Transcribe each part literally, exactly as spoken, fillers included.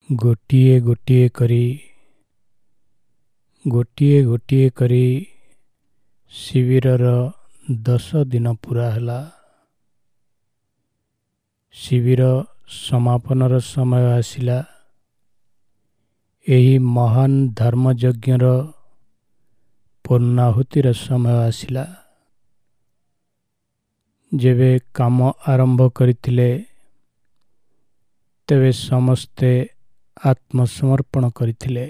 ଗୋଟିଏ ଗୋଟିଏ କରି ଗୋଟିଏ ଗୋଟିଏ କରି ଶିବିରର ଦଶ ଦିନ ପୂରା ହେଲା। ଶିବିର ସମାପନର ସମୟ ଆସିଲା। ଏହି ମହାନ ଧର୍ମଯଜ୍ଞର ପୂର୍ଣ୍ଣାହୁତିର ସମୟ ଆସିଲା। ଯେବେ କାମ ଆରମ୍ଭ କରିଥିଲେ ତେବେ ସମସ୍ତେ ଆତ୍ମସମର୍ପଣ କରିଥିଲେ।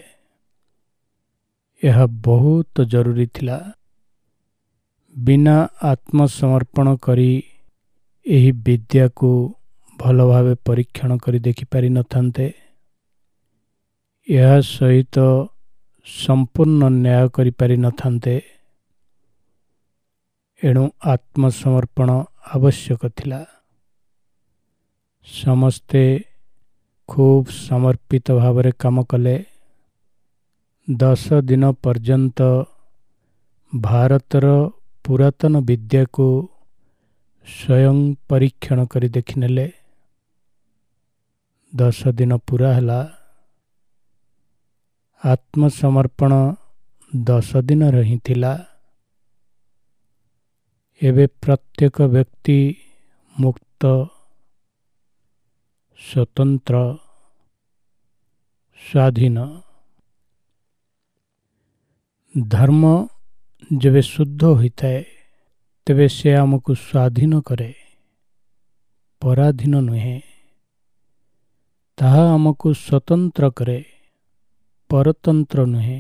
ଏହା ବହୁତ ଜରୁରୀ ଥିଲା। ବିନା ଆତ୍ମସମର୍ପଣ କରି ଏହି ବିଦ୍ୟାକୁ ଭଲ ଭାବେ ପରୀକ୍ଷଣ କରି ଦେଖିପାରିନଥାନ୍ତେ। ଏହା ସହିତ ସମ୍ପୂର୍ଣ୍ଣ ନ୍ୟାୟ କରିପାରିନଥାନ୍ତେ। ଏଣୁ ଆତ୍ମସମର୍ପଣ ଆବଶ୍ୟକ ଥିଲା। ସମସ୍ତେ ଖୁବ୍ ସମର୍ପିତ ଭାବରେ କାମ କଲେ। ଦଶ ଦିନ ପର୍ଯ୍ୟନ୍ତ ଭାରତର ପୁରାତନ ବିଦ୍ୟାକୁ ସ୍ୱୟଂ ପରୀକ୍ଷଣ କରି ଦେଖିନେଲେ। ଦଶ ଦିନ ପୂରା ହେଲା। ଆତ୍ମସମର୍ପଣ ଦଶ ଦିନର ହିଁ ଥିଲା। ଏବେ ପ୍ରତ୍ୟେକ ବ୍ୟକ୍ତି ମୁକ୍ତ, ସ୍ୱତନ୍ତ୍ର, ସ୍ୱାଧୀନ। ଧର୍ମ ଯେବେ ଶୁଦ୍ଧ ହୋଇଥାଏ ତେବେ ସେ ଆମକୁ ସ୍ୱାଧୀନ କରେ, ପରାଧୀନ ନୁହେଁ। ତାହା ଆମକୁ ସ୍ୱତନ୍ତ୍ର କରେ, ପରତନ୍ତ୍ର ନୁହେଁ।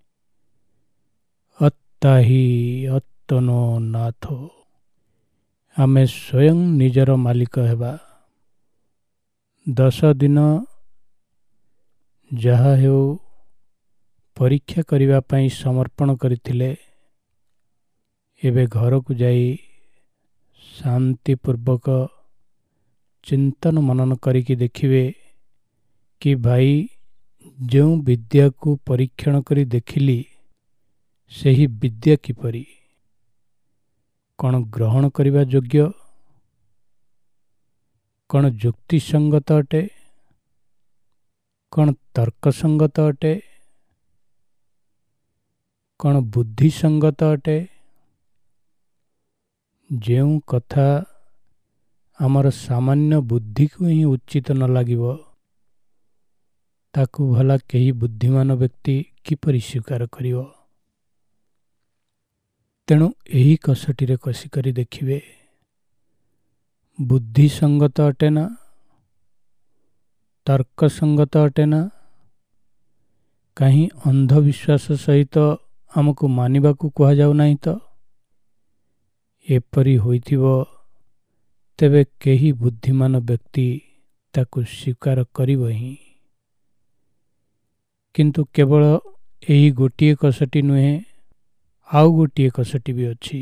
ଅତ୍ତାହି ଅତ୍ତନୋ ନାଥୋ। ଆମେ ସ୍ୱୟଂ ନିଜର ମାଲିକ ହେବା। ଦଶ ଦିନ ଯାହା ହେଉ ପରୀକ୍ଷା କରିବା ପାଇଁ ସମର୍ପଣ କରିଥିଲେ। ଏବେ ଘରକୁ ଯାଇ ଶାନ୍ତିପୂର୍ବକ ଚିନ୍ତନ ମନନ କରିକି ଦେଖିବେ କି ଭାଇ, ଯେଉଁ ବିଦ୍ୟାକୁ ପରୀକ୍ଷଣ କରି ଦେଖିଲି ସେହି ବିଦ୍ୟା କିପରି, କ'ଣ ଗ୍ରହଣ କରିବା ଯୋଗ୍ୟ, କ'ଣ ଯୁକ୍ତିସଙ୍ଗତ ଅଟେ, କ'ଣ ତର୍କସଙ୍ଗତ ଅଟେ, କ'ଣ ବୁଦ୍ଧିସଙ୍ଗତ ଅଟେ। ଯେଉଁ କଥା ଆମର ସାମାନ୍ୟ ବୁଦ୍ଧିକୁ ହିଁ ଉଚିତ ନ ଲାଗିବ ତାକୁ ଭଲା କେହି ବୁଦ୍ଧିମାନ ବ୍ୟକ୍ତି କିପରି ସ୍ୱୀକାର କରିବ। ତେଣୁ ଏହି କଷଟିରେ କଷିକରି ଦେଖିବେ ବୁଦ୍ଧିସଙ୍ଗତ ଅଟେ ନା, ତର୍କସଙ୍ଗତ ଅଟେ ନା। କାହିଁ ଅନ୍ଧବିଶ୍ୱାସ ସହିତ ଆମକୁ ମାନିବାକୁ କୁହାଯାଉ ନାହିଁ ତ? ଏପରି ହୋଇଥିବ ତେବେ କେହି ବୁଦ୍ଧିମାନ ବ୍ୟକ୍ତି ତାକୁ ସ୍ୱୀକାର କରିବ ହିଁ। କିନ୍ତୁ କେବଳ ଏହି ଗୋଟିଏ କଷଟି ନୁହେଁ, ଆଉ ଗୋଟିଏ କଷଟି ବି ଅଛି।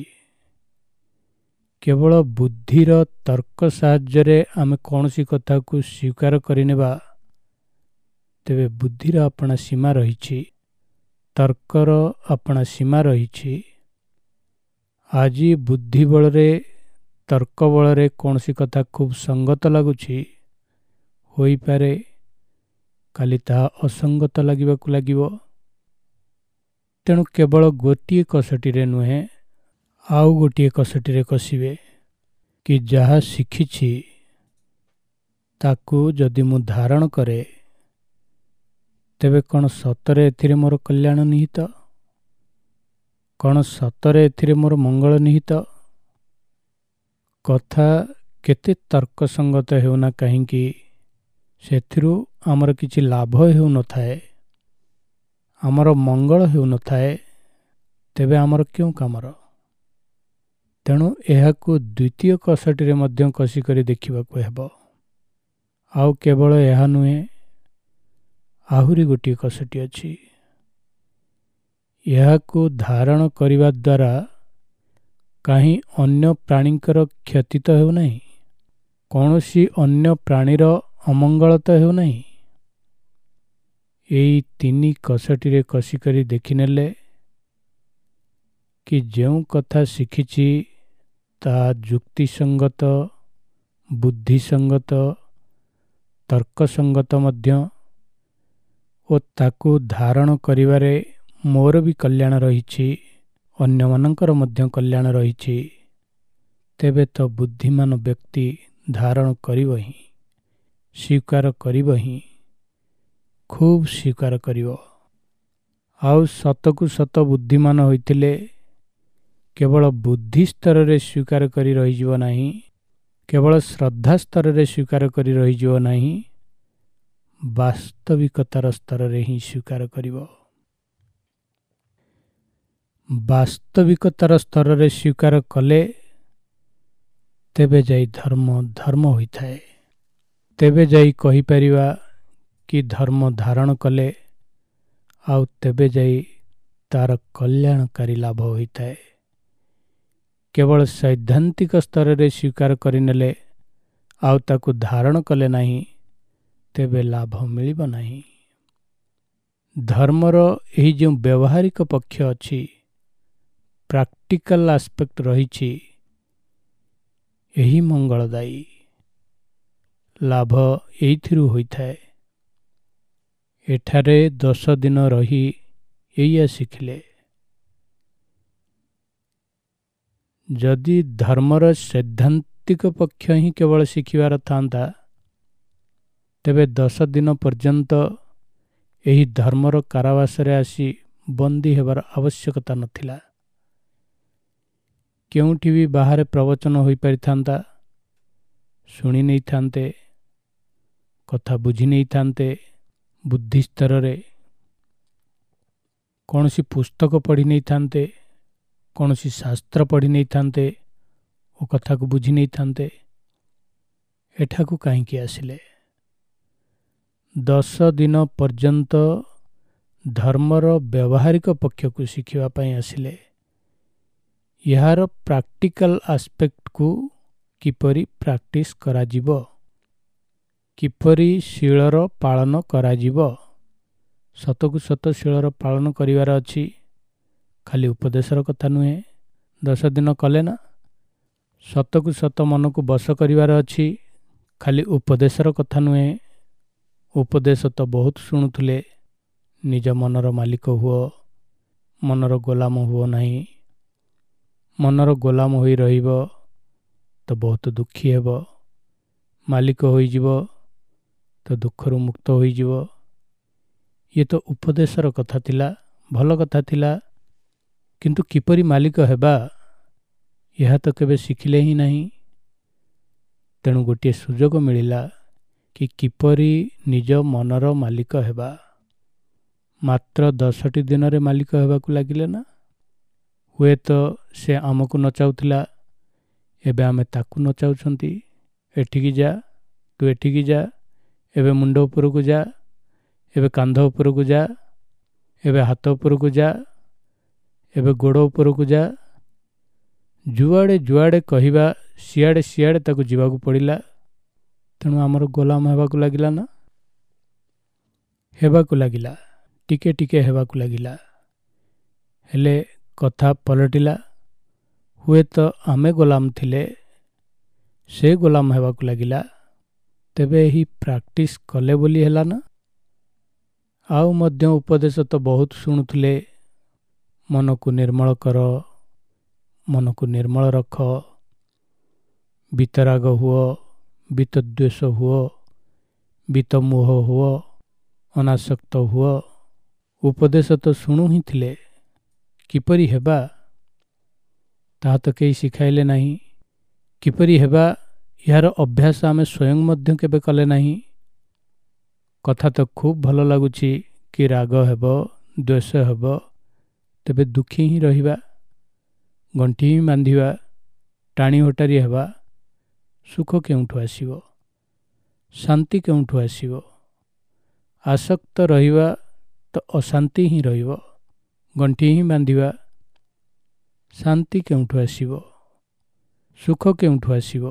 କେବଳ ବୁଦ୍ଧିର ତର୍କ ସାହାଯ୍ୟରେ ଆମେ କୌଣସି କଥାକୁ ସ୍ୱୀକାର କରିନେବା ତେବେ ବୁଦ୍ଧିର ଆପଣା ସୀମା ରହିଛି, ତର୍କର ଆପଣା ସୀମା ରହିଛି। ଆଜି ବୁଦ୍ଧି ବଳରେ, ତର୍କ ବଳରେ କୌଣସି କଥା ଖୁବ୍ ସଙ୍ଗତ ଲାଗୁଛି, ହୋଇପାରେ କାଲି ତାହା ଅସଙ୍ଗତ ଲାଗିବାକୁ ଲାଗିବ। ତେଣୁ କେବଳ ଗୋଟିଏ କଷଟିରେ ନୁହେଁ, ଆଉ ଗୋଟିଏ କଷଟିରେ କଷିବେ କି ଯାହା ଶିଖିଛି ତାକୁ ଯଦି ମୁଁ ଧାରଣ କରେ ତେବେ କ'ଣ ସତରେ ଏଥିରେ ମୋର କଲ୍ୟାଣ ନିହିତ? କ'ଣ ସତରେ ଏଥିରେ ମୋର ମଙ୍ଗଳ ନିହିତ? କଥା କେତେ ତର୍କସଙ୍ଗତ ହେଉନା କାହିଁକି, ସେଥିରୁ ଆମର କିଛି ଲାଭ ହେଉନଥାଏ, ଆମର ମଙ୍ଗଳ ହେଉନଥାଏ, ତେବେ ଆମର କେଉଁ କାମର? ତେଣୁ ଏହାକୁ ଦ୍ୱିତୀୟ କଷଟିରେ ମଧ୍ୟ କଷିକରି ଦେଖିବାକୁ ହେବ। ଆଉ କେବଳ ଏହା ନୁହେଁ, ଆହୁରି ଗୋଟିଏ କଷଟି ଅଛି। ଏହାକୁ ଧାରଣ କରିବା ଦ୍ୱାରା କାହିଁ ଅନ୍ୟ ପ୍ରାଣୀଙ୍କର କ୍ଷତି ତ ହେଉନାହିଁ, କୌଣସି ଅନ୍ୟ ପ୍ରାଣୀର ଅମଙ୍ଗଳ ତ ହେଉନାହିଁ। ଏଇ ତିନି କଷଟିରେ କଷିକରି ଦେଖିନେଲେ କି ଯେଉଁ କଥା ଶିଖିଛି ତାହା ଯୁକ୍ତିସଙ୍ଗତ, ବୁଦ୍ଧିସଙ୍ଗତ, ତର୍କସଙ୍ଗତ ମଧ୍ୟ, ଓ ତାକୁ ଧାରଣ କରିବାରେ ମୋର ବି କଲ୍ୟାଣ ରହିଛି, ଅନ୍ୟମାନଙ୍କର ମଧ୍ୟ କଲ୍ୟାଣ ରହିଛି, ତେବେ ତ ବୁଦ୍ଧିମାନ ବ୍ୟକ୍ତି ଧାରଣ କରିବ ହିଁ, ସ୍ୱୀକାର କରିବ ହିଁ, ଖୁବ୍ ସ୍ୱୀକାର କରିବ। ଆଉ ସତକୁ ସତ ବୁଦ୍ଧିମାନ ହୋଇଥିଲେ କେବଳ ବୁଦ୍ଧି ସ୍ତରରେ ସ୍ୱୀକାର କରି ରହିଯିବ ନାହିଁ, କେବଳ ଶ୍ରଦ୍ଧା ସ୍ତରରେ ସ୍ୱୀକାର କରି ରହିଯିବ ନାହିଁ, ବାସ୍ତବିକତାର ସ୍ତରରେ ହିଁ ସ୍ୱୀକାର କରିବ। ବାସ୍ତବିକତାର ସ୍ତରରେ ସ୍ୱୀକାର କଲେ ତେବେ ଯାଇ ଧର୍ମ ଧର୍ମ ହୋଇଥାଏ। ତେବେ ଯାଇ କହିପାରିବା କି ଧର୍ମ ଧାରଣ କଲେ, ଆଉ ତେବେ ଯାଇ ତାର କଲ୍ୟାଣକାରୀ ଲାଭ ହୋଇଥାଏ। କେବଳ ସୈଦ୍ଧାନ୍ତିକ ସ୍ତରରେ ସ୍ୱୀକାର କରିନେଲେ ଆଉ ତାକୁ ଧାରଣ କଲେ ନାହିଁ, ତେବେ ଲାଭ ମିଳିବ ନାହିଁ। ଧର୍ମର ଏହି ଯେଉଁ ବ୍ୟବହାରିକ ପକ୍ଷ ଅଛି, ପ୍ରାକ୍ଟିକାଲ ଆସ୍ପେକ୍ଟ ରହିଛି, ଏହି ମଙ୍ଗଳଦାୟୀ। ଲାଭ ଏଇଥିରୁ ହୋଇଥାଏ। ଏଠାରେ ଦଶ ଦିନ ରହି ଏଇଆ ଶିଖିଲେ। ଯଦି ଧର୍ମର ସୈଦ୍ଧାନ୍ତିକ ପକ୍ଷ ହିଁ କେବଳ ଶିଖିବାର ଥାନ୍ତା, ତେବେ ଦଶ ଦିନ ପର୍ଯ୍ୟନ୍ତ ଏହି ଧର୍ମର କାରାବାସରେ ଆସି ବନ୍ଦୀ ହେବାର ଆବଶ୍ୟକତା ନଥିଲା। କେଉଁଠି ବି ବାହାରେ ପ୍ରବଚନ ହୋଇପାରିଥାନ୍ତା, ଶୁଣି ନେଇଥାନ୍ତେ, କଥା ବୁଝି ନେଇଥାନ୍ତେ, ବୁଦ୍ଧି ସ୍ତରରେ କୌଣସି ପୁସ୍ତକ ପଢ଼ି ନେଇଥାନ୍ତେ, କୌଣସି ଶାସ୍ତ୍ର ପଢ଼ି ନେଇଥାନ୍ତେ ଓ କଥାକୁ ବୁଝି ନେଇଥାନ୍ତେ। ଏଠାକୁ କାହିଁକି ଆସିଲେ? ଦଶ ଦିନ ପର୍ଯ୍ୟନ୍ତ ଧର୍ମର ବ୍ୟବହାରିକ ପକ୍ଷକୁ ଶିଖିବା ପାଇଁ ଆସିଲେ। ଏହାର ପ୍ରାକ୍ଟିକାଲ ଆସ୍ପେକ୍ଟକୁ କିପରି ପ୍ରାକ୍ଟିସ କରାଯିବ, କିପରି ଶୀଳର ପାଳନ କରାଯିବ। ସତକୁ ସତ ଶୀଳର ପାଳନ କରିବାର ଅଛି, ଖାଲି ଉପଦେଶର କଥା ନୁହେଁ। ଦଶ ଦିନ କଲେ ନା, ସତକୁ ସତ ମନକୁ ବଶ କରିବାର ଅଛି, ଖାଲି ଉପଦେଶର କଥା ନୁହେଁ। ଉପଦେଶ ତ ବହୁତ ଶୁଣୁଥିଲେ, ନିଜ ମନର ମାଲିକ ହୁଅ, ମନର ଗୋଲାମ ହୁଅ ନାହିଁ। ମନର ଗୋଲାମ ହୋଇ ରହିବ ତ ବହୁତ ଦୁଃଖୀ ହେବ, ମାଲିକ ହୋଇଯିବ ତ ଦୁଃଖରୁ ମୁକ୍ତ ହୋଇଯିବ। ଇଏ ତ ଉପଦେଶର କଥା ଥିଲା, ଭଲ କଥା ଥିଲା, କିନ୍ତୁ କିପରି ମାଲିକ ହେବା, ଏହା ତ କେବେ ଶିଖିଲେ ହିଁ ନାହିଁ। ତେଣୁ ଗୋଟିଏ ସୁଯୋଗ ମିଳିଲା କି କିପରି ନିଜ ମନର ମାଲିକ ହେବା। ମାତ୍ର ଦଶଟି ଦିନରେ ମାଲିକ ହେବାକୁ ଲାଗିଲେ ନା। ହୁଏତ ସେ ଆମକୁ ନଚାଉଥିଲା, ଏବେ ଆମେ ତାକୁ ନଚାଉଛନ୍ତି। ଏଠିକି ଯା, ତୁ ଏଠିକି ଯା, ଏବେ ମୁଣ୍ଡ ଉପରକୁ ଯା, ଏବେ କାନ୍ଧ ଉପରକୁ ଯା, ଏବେ ହାତ ଉପରକୁ ଯା, ଏବେ ଗୋଡ଼ ଉପରକୁ ଯା। ଯୁଆଡ଼େ ଯୁଆଡ଼େ କହିବା ସିଆଡ଼େ ସିଆଡ଼େ ତାକୁ ଯିବାକୁ ପଡ଼ିଲା। ତେଣୁ ଆମର ଗୋଲାମ ହେବାକୁ ଲାଗିଲା ନା, ହେବାକୁ ଲାଗିଲା, ଟିକେ ଟିକେ ହେବାକୁ ଲାଗିଲା। ହେଲେ କଥା ପଲଟିଲା। ହୁଏତ ଆମେ ଗୋଲାମ ଥିଲେ, ସେ ଗୋଲାମ ହେବାକୁ ଲାଗିଲା। ତେବେ ଏହି ପ୍ରାକ୍ଟିସ କଲେ ବୋଲି ହେଲା ନା। ଆଉ ମଧ୍ୟ ଉପଦେଶ ତ ବହୁତ ଶୁଣୁଥିଲେ, ମନକୁ ନିର୍ମଳ କର, ମନକୁ ନିର୍ମଳ ରଖ, ବିତରାଗ ହୁଅ, ବିତଦ୍ୱେଷ ହୁଅ, ବିତମୋହ ହୁଅ, ଅନାସକ୍ତ ହୁଅ। ଉପଦେଶ ତ ଶୁଣୁ ହିଁ ଥିଲେ, କିପରି ହେବା ତାହା ତ କେହି ଶିଖାଇଲେ ନାହିଁ। କିପରି ହେବା ଏହାର ଅଭ୍ୟାସ ଆମେ ସ୍ୱୟଂ ମଧ୍ୟ କେବେ କଲେ ନାହିଁ। କଥା ତ ଖୁବ୍ ଭଲ ଲାଗୁଛି କି ରାଗ ହେବ, ଦ୍ୱେଷ ହେବ, ତେବେ ଦୁଃଖୀ ହିଁ ରହିବା, ଗଣ୍ଠି ହିଁ ବାନ୍ଧିବା, ଟାଣି ଓଟାରି ହେବା। ସୁଖ କେଉଁଠୁ ଆସିବ? ଶାନ୍ତି କେଉଁଠୁ ଆସିବ? ଆସକ୍ତ ରହିବା ତ ଅଶାନ୍ତି ହିଁ ରହିବ। ଗଣ୍ଠି ହିଁ ବାନ୍ଧିବା, ଶାନ୍ତି କେଉଁଠୁ ଆସିବ? ସୁଖ କେଉଁଠୁ ଆସିବ?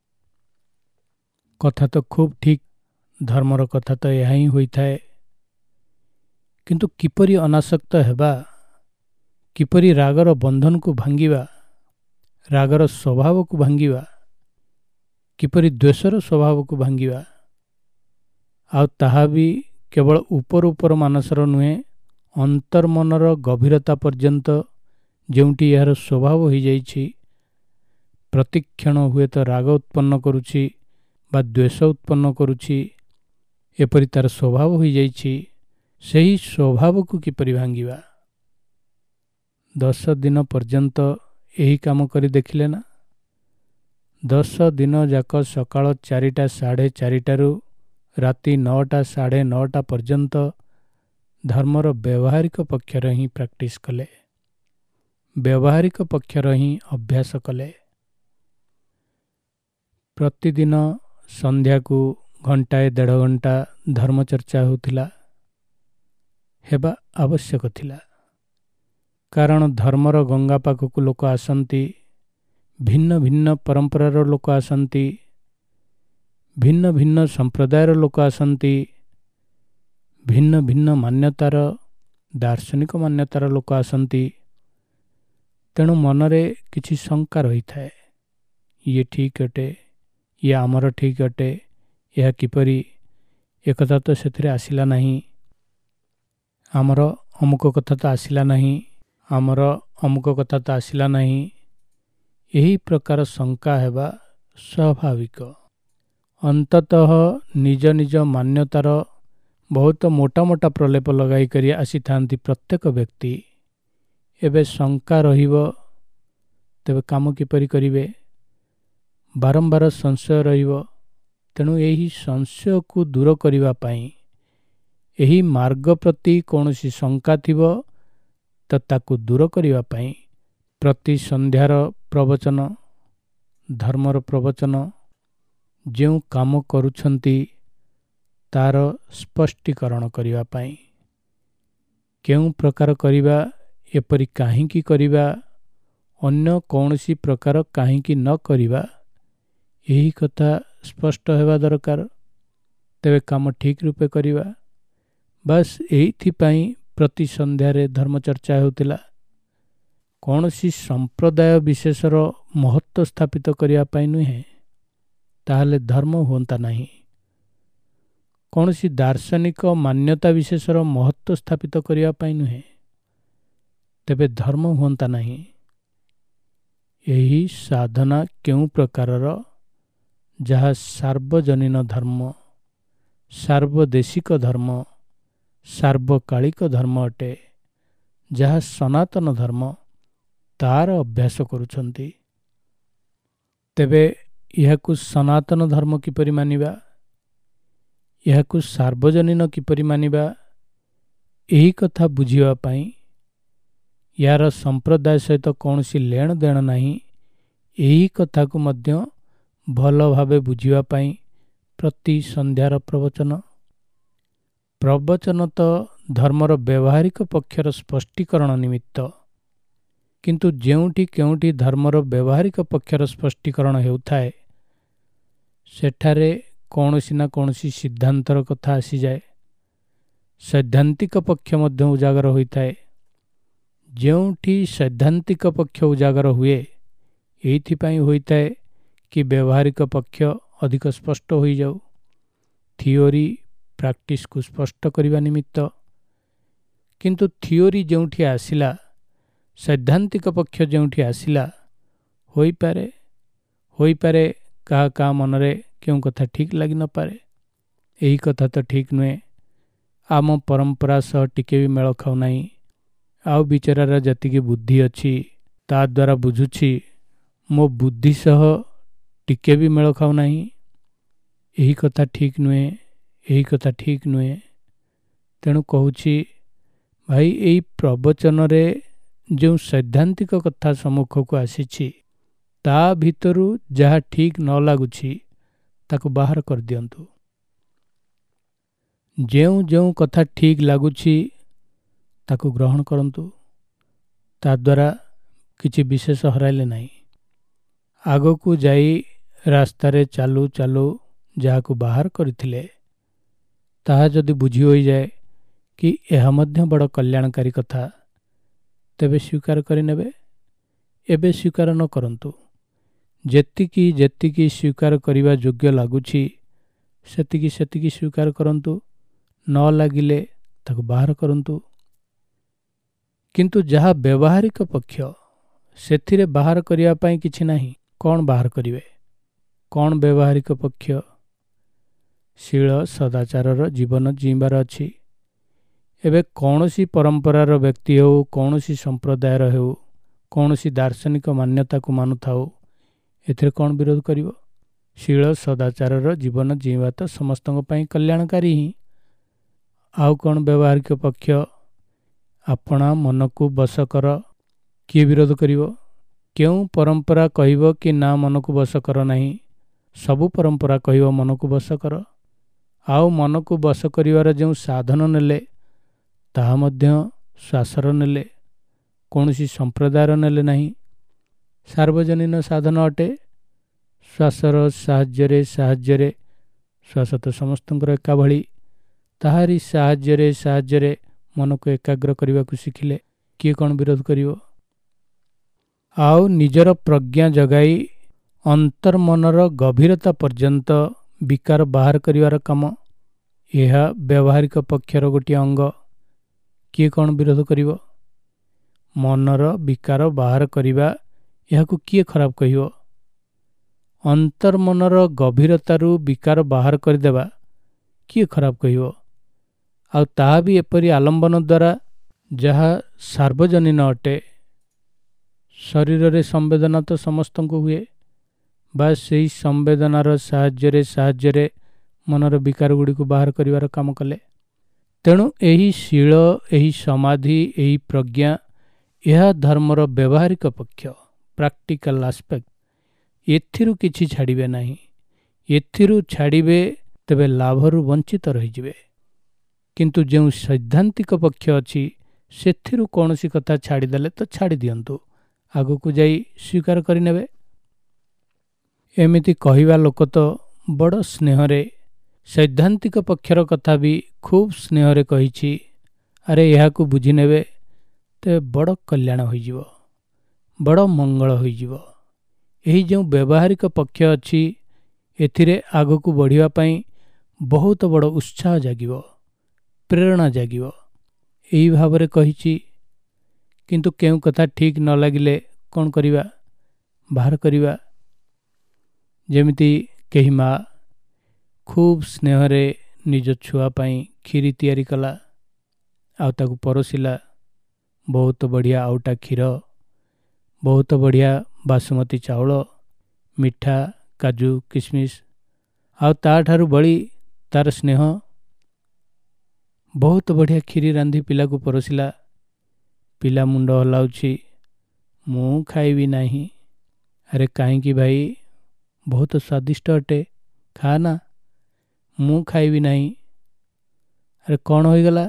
କଥା ତ ଖୁବ୍ ଠିକ୍, ଧର୍ମର କଥା ତ ଏହା ହିଁ ହୋଇଥାଏ। କିନ୍ତୁ କିପରି ଅନାସକ୍ତ ହେବା, କିପରି ରାଗର ବନ୍ଧନକୁ ଭାଙ୍ଗିବା, ରାଗର ସ୍ୱଭାବକୁ ଭାଙ୍ଗିବା, କିପରି ଦ୍ୱେଷର ସ୍ୱଭାବକୁ ଭାଙ୍ଗିବା, ଆଉ ତାହା ବି केवल उपर उपर मानसर नुहे अंतर्मनर गभीरता पर्यंत जोंटी यार स्वभाव हो जाइछि प्रतिक्षण हुए तो राग उत्पन्न करुछि बा द्वेष उत्पन्न करुछि एपरि तार स्वभाव हो जाइछि सही स्वभाव को किपरि भांगिबा। दस दिन पर्यंत यही काम करी देखिले ना। दस दिन जाक सकाळ चारिटा साढ़े चारिटारू राति नौटा साढ़े नौटा पर्यंत धर्मर व्यवहारिक पक्षर ही प्रैक्टिस कले, व्यवहारिक पक्षर ही अभ्यास कले। प्रतिदिन संध्या को घंटाए डेढ़ घंटा धर्मचर्चा होतिला हेबा आवश्यक थिला। कारण धर्मर गंगा पाखक लोक आसंती, भिन्न भिन्न परंपरार लोक आसंती, भिन्न भिन्न संप्रदायर लोक आसंती, भिन्न भिन्न मान्यतार दार्शनिक मान्यतार लोक आसंती। तेणु मनरे किछि शंका रही थाए, ये ठीक अटे, ये आमर ठीक अटे, यह किपरि एकथा तो सेथिरे आसिला नहीं, आमर अमुक कथा तो आसिला नहीं, आमर अमुक कथा तो आसिला नहीं। यही प्रकार शंका हेबा स्वाभाविक। अंततः निज निज मान्यतार बहुत मोटा मोटा प्रलेप लगाई करी आसी थांती प्रत्येक व्यक्ति। एबे शंका रहिबो तेबे काम किपरि करिवे, बारंबार संशय रहिबो। तेणु यही संशय को दूर करिवा पाई, यही मार्ग प्रति कौनसी शंका थिबो तो ताकू दूर करिवा पाई प्रति संध्यार प्रवचन, धर्मर प्रवचन जो काम करुछंती तार स्पष्टीकरण करिवा पाई, केउं प्रकार करिवा, एपरि काहींकी करिवा, अन्य कौनसी प्रकार काहींकी न करिवा, यही कथा स्पष्ट हेबा दरकार। तेबे काम ठीक रूपे करिवा। बस एइथिपाई प्रति संध्यारे धर्मचर्चा होतिला। कौनसी संप्रदाय विशेषर महत्व स्थापित करिया पाई नुहे, ताहले धर्म होंता नहीं। कौनसी दार्शनिक मान्यता विशेषर महत्व स्थापित करिया पाई नुहे, तेबे धर्म होंता नहीं। यही साधना केउं प्रकारर जहा सार्वजनीन धर्म, सार्वदेशिक धर्म, सार्वकालिक धर्म अटे, जहा सनातन धर्म तार अभ्यास करुछंती। तेबे यहाकु सनातन धर्म किपरि मानिबा, यहाकु सार्वजनीन किपरि मानिबा, यही कथा बुझिवा पाई, यार संप्रदाय सहित कौनसी लेण देण नहीं, यही कथा को मध्य भल भावे बुझिवा पाई प्रति संध्यार प्रवचन। प्रवचन तो धर्मर व्यवहारिक पक्षर स्पष्टीकरण निमित्त, किंतु जेउठी केउठी धर्मर व्यवहारिक पक्षर स्पष्टीकरण हेउथाए सेठारे कौनसी ना कौनसी सिद्धांतर कथा आसी जाए, सैद्धांतिक पक्ष मध्य उजागर होइथाए। जेउठी सैद्धांतिक पक्ष उजागर हुए एइथिपाई होइथाए कि व्यवहारिक पक्ष अधिक स्पष्ट हो जाऊ, थियोरी प्रैक्टिस को स्पष्ट करने निमित्त। किंतु थियोरी जोंठी आसिला, सैद्धांतिक पक्ष जोंठी आसिला, होई पारे होई पारे कहा कहा मनरे क्यों कथा ठीक लगी न पारे, यही कथा तो ठीक नुहे, आम परंपरा सह टिके भी मेल खाऊ नहीं, आउ बिचारार जतिकी बुद्धि अच्छी ता द्वारा बुझुछि, मो बुद्धि सह टिके भी मेल खाऊ नहीं, यही कथा ठीक नुहे, यही कथा ठीक नुहे। तेणु कहूछि भाई यही प्रवचन रे जो सैद्धांतिक कथा सम्मुख को आसीछि ता भितरु जहा ठीक न लागुछि ताको बाहर कर दियंतु। जेउ जेउ कथा ठीक लागुछि ताको ग्रहण करंतु, ता द्वारा किछि विशेष हराइले नहीं। आगो को जाई रास्तारे चालू चालू जहा को बाहर करथिले ताहा जदि बुझी होई जाए कि यह मध्य बड़ कल्याणकारी कथा, तेबे स्वीकार करिनेबे। एबे स्वीकार न करंतु, जेतिकी जेतिकी स्वीकार करिवा योग्य लागुछि सेतिकी सेतिकी स्वीकार करंतु, न ଲାଗିଲେ ତାକୁ ବାହାର କରନ୍ତୁ। କିନ୍ତୁ ଯାହା ବ୍ୟବହାରିକ ପକ୍ଷ, ସେଥିରେ ବାହାର କରିବା ପାଇଁ କିଛି ନାହିଁ। କ'ଣ ବାହାର କରିବେ? କ'ଣ ବ୍ୟବହାରିକ ପକ୍ଷ? ଶୀଳ ସଦାଚାରର ଜୀବନ ଜୀଇଁବାର ଅଛି। ଏବେ କୌଣସି ପରମ୍ପରାର ବ୍ୟକ୍ତି ହେଉ, କୌଣସି ସମ୍ପ୍ରଦାୟର ହେଉ, କୌଣସି ଦାର୍ଶନିକ ମାନ୍ୟତାକୁ ମାନୁଥାଉ, ଏଥିରେ କ'ଣ ବିରୋଧ କରିବ? ଶୀଳ ସଦାଚାରର ଜୀବନ ଜୀଇଁବା ତ ସମସ୍ତଙ୍କ ପାଇଁ କଲ୍ୟାଣକାରୀ ହିଁ। ଆଉ କ'ଣ ବ୍ୟବହାରିକ ପକ୍ଷ? ଆପଣା ମନକୁ ବଶ କର, କିଏ ବିରୋଧ କରିବ? କେଉଁ ପରମ୍ପରା କହିବ କି ନା ମନକୁ ବଶ କର ନାହିଁ? ସବୁ ପରମ୍ପରା କହିବ ମନକୁ ବଶ କର। ଆଉ ମନକୁ ବଶ କରିବାର ଯେଉଁ ସାଧନ ନେଲେ, ତାହା ମଧ୍ୟ ଶ୍ୱାସର ନେଲେ, କୌଣସି ସମ୍ପ୍ରଦାୟର ନେଲେ ନାହିଁ। ସାର୍ବଜନୀନ ସାଧନ ଅଟେ। ଶ୍ୱାସର ସାହାଯ୍ୟରେ ସାହାଯ୍ୟରେ ଶ୍ୱାସ ତ ସମସ୍ତଙ୍କର ଏକା ଭଳି। ତାହାରି ସାହାଯ୍ୟରେ ସାହାଯ୍ୟରେ ମନକୁ ଏକାଗ୍ର କରିବାକୁ ଶିଖିଲେ କିଏ କ'ଣ ବିରୋଧ କରିବ? ଆଉ ନିଜର ପ୍ରଜ୍ଞା ଜଗାଇ ଅନ୍ତର୍ମନର ଗଭୀରତା ପର୍ଯ୍ୟନ୍ତ ବିକାର ବାହାର କରିବାର କାମ, ଏହା ବ୍ୟବହାରିକ ପକ୍ଷର ଗୋଟିଏ ଅଙ୍ଗ। କିଏ କ'ଣ ବିରୋଧ କରିବ? ମନର ବିକାର ବାହାର କରିବା, ଏହାକୁ କିଏ ଖରାପ କହିବ? ଅନ୍ତର୍ମନର ଗଭୀରତାରୁ ବିକାର ବାହାର କରିଦେବା, କିଏ ଖରାପ କହିବ? ଆଉ ତାହା ବି ଏପରି ଆଲମ୍ବନ ଦ୍ୱାରା ଯାହା ସାର୍ବଜନୀନ ଅଟେ। ଶରୀରରେ ସମ୍ବେଦନା ତ ସମସ୍ତଙ୍କୁ ହୁଏ। ବା ସେହି ସମ୍ବେଦନାର ସାହାଯ୍ୟରେ ସାହାଯ୍ୟରେ ମନର ବିକାର ଗୁଡ଼ିକୁ ବାହାର କରିବାର କାମ କଲେ। ତେଣୁ ଏହି ଶୀଳ, ଏହି ସମାଧି, ଏହି ପ୍ରଜ୍ଞା, ଏହା ଧର୍ମର ବ୍ୟବହାରିକ ପକ୍ଷ, ପ୍ରାକ୍ଟିକାଲ ଆସ୍ପେକ୍ଟ। ଏଥିରୁ କିଛି ଛାଡ଼ିବେ ନାହିଁ। ଏଥିରୁ ଛାଡ଼ିବେ ତେବେ ଲାଭରୁ ବଞ୍ଚିତ ରହିଯିବେ। କିନ୍ତୁ ଯେଉଁ ସୈଦ୍ଧାନ୍ତିକ ପକ୍ଷ ଅଛି, ସେଥିରୁ କୌଣସି କଥା ଛାଡ଼ିଦେଲେ ତ ଛାଡ଼ି ଦିଅନ୍ତୁ, ଆଗକୁ ଯାଇ ସ୍ୱୀକାର କରିନେବେ। ଏମିତି କହିବା ଲୋକ ତ ବଡ଼ ସ୍ନେହରେ, ସୈଦ୍ଧାନ୍ତିକ ପକ୍ଷର କଥା ବି ଖୁବ୍ ସ୍ନେହରେ କହିଛି, ଆରେ ଏହାକୁ ବୁଝିନେବେ ତେବେ ବଡ଼ କଲ୍ୟାଣ ହୋଇଯିବ, ବଡ଼ ମଙ୍ଗଳ ହୋଇଯିବ। ଏହି ଯେଉଁ ବ୍ୟବହାରିକ ପକ୍ଷ ଅଛି, ଏଥିରେ ଆଗକୁ ବଢ଼ିବା ପାଇଁ ବହୁତ ବଡ଼ ଉତ୍ସାହ ଜାଗିବ, ପ୍ରେରଣା ଜାଗିବ, ଏହି ଭାବରେ କହିଛି। କିନ୍ତୁ କେଉଁ କଥା ଠିକ୍ ନ ଲାଗିଲେ କ'ଣ କରିବା? ବାହାର କରିବା। ଯେମିତି କେହି ମା ଖୁବ୍ ସ୍ନେହରେ ନିଜ ଛୁଆ ପାଇଁ କ୍ଷୀରି ତିଆରି କଲା, ଆଉ ତାକୁ ପରସିଲା। ବହୁତ ବଢ଼ିଆ ଆଉଟା କ୍ଷୀର, ବହୁତ ବଢ଼ିଆ ବାସୁମତୀ ଚାଉଳ, ମିଠା, କାଜୁ, କିସମିସ, ଆଉ ତାଠାରୁ ବଳି ତାର ସ୍ନେହ। ବହୁତ ବଢ଼ିଆ କ୍ଷୀରି ରାନ୍ଧି ପିଲାକୁ ପରସିଲା। ପିଲା ମୁଣ୍ଡ ହଲାଉଛି, ମୁଁ ଖାଇବି ନାହିଁ। ଆରେ କାହିଁକି ଭାଇ? ବହୁତ ସ୍ୱାଦିଷ୍ଟ ଅଟେ, ଖା ନା। ମୁଁ ଖାଇବି ନାହିଁ। ଆରେ କ'ଣ ହୋଇଗଲା?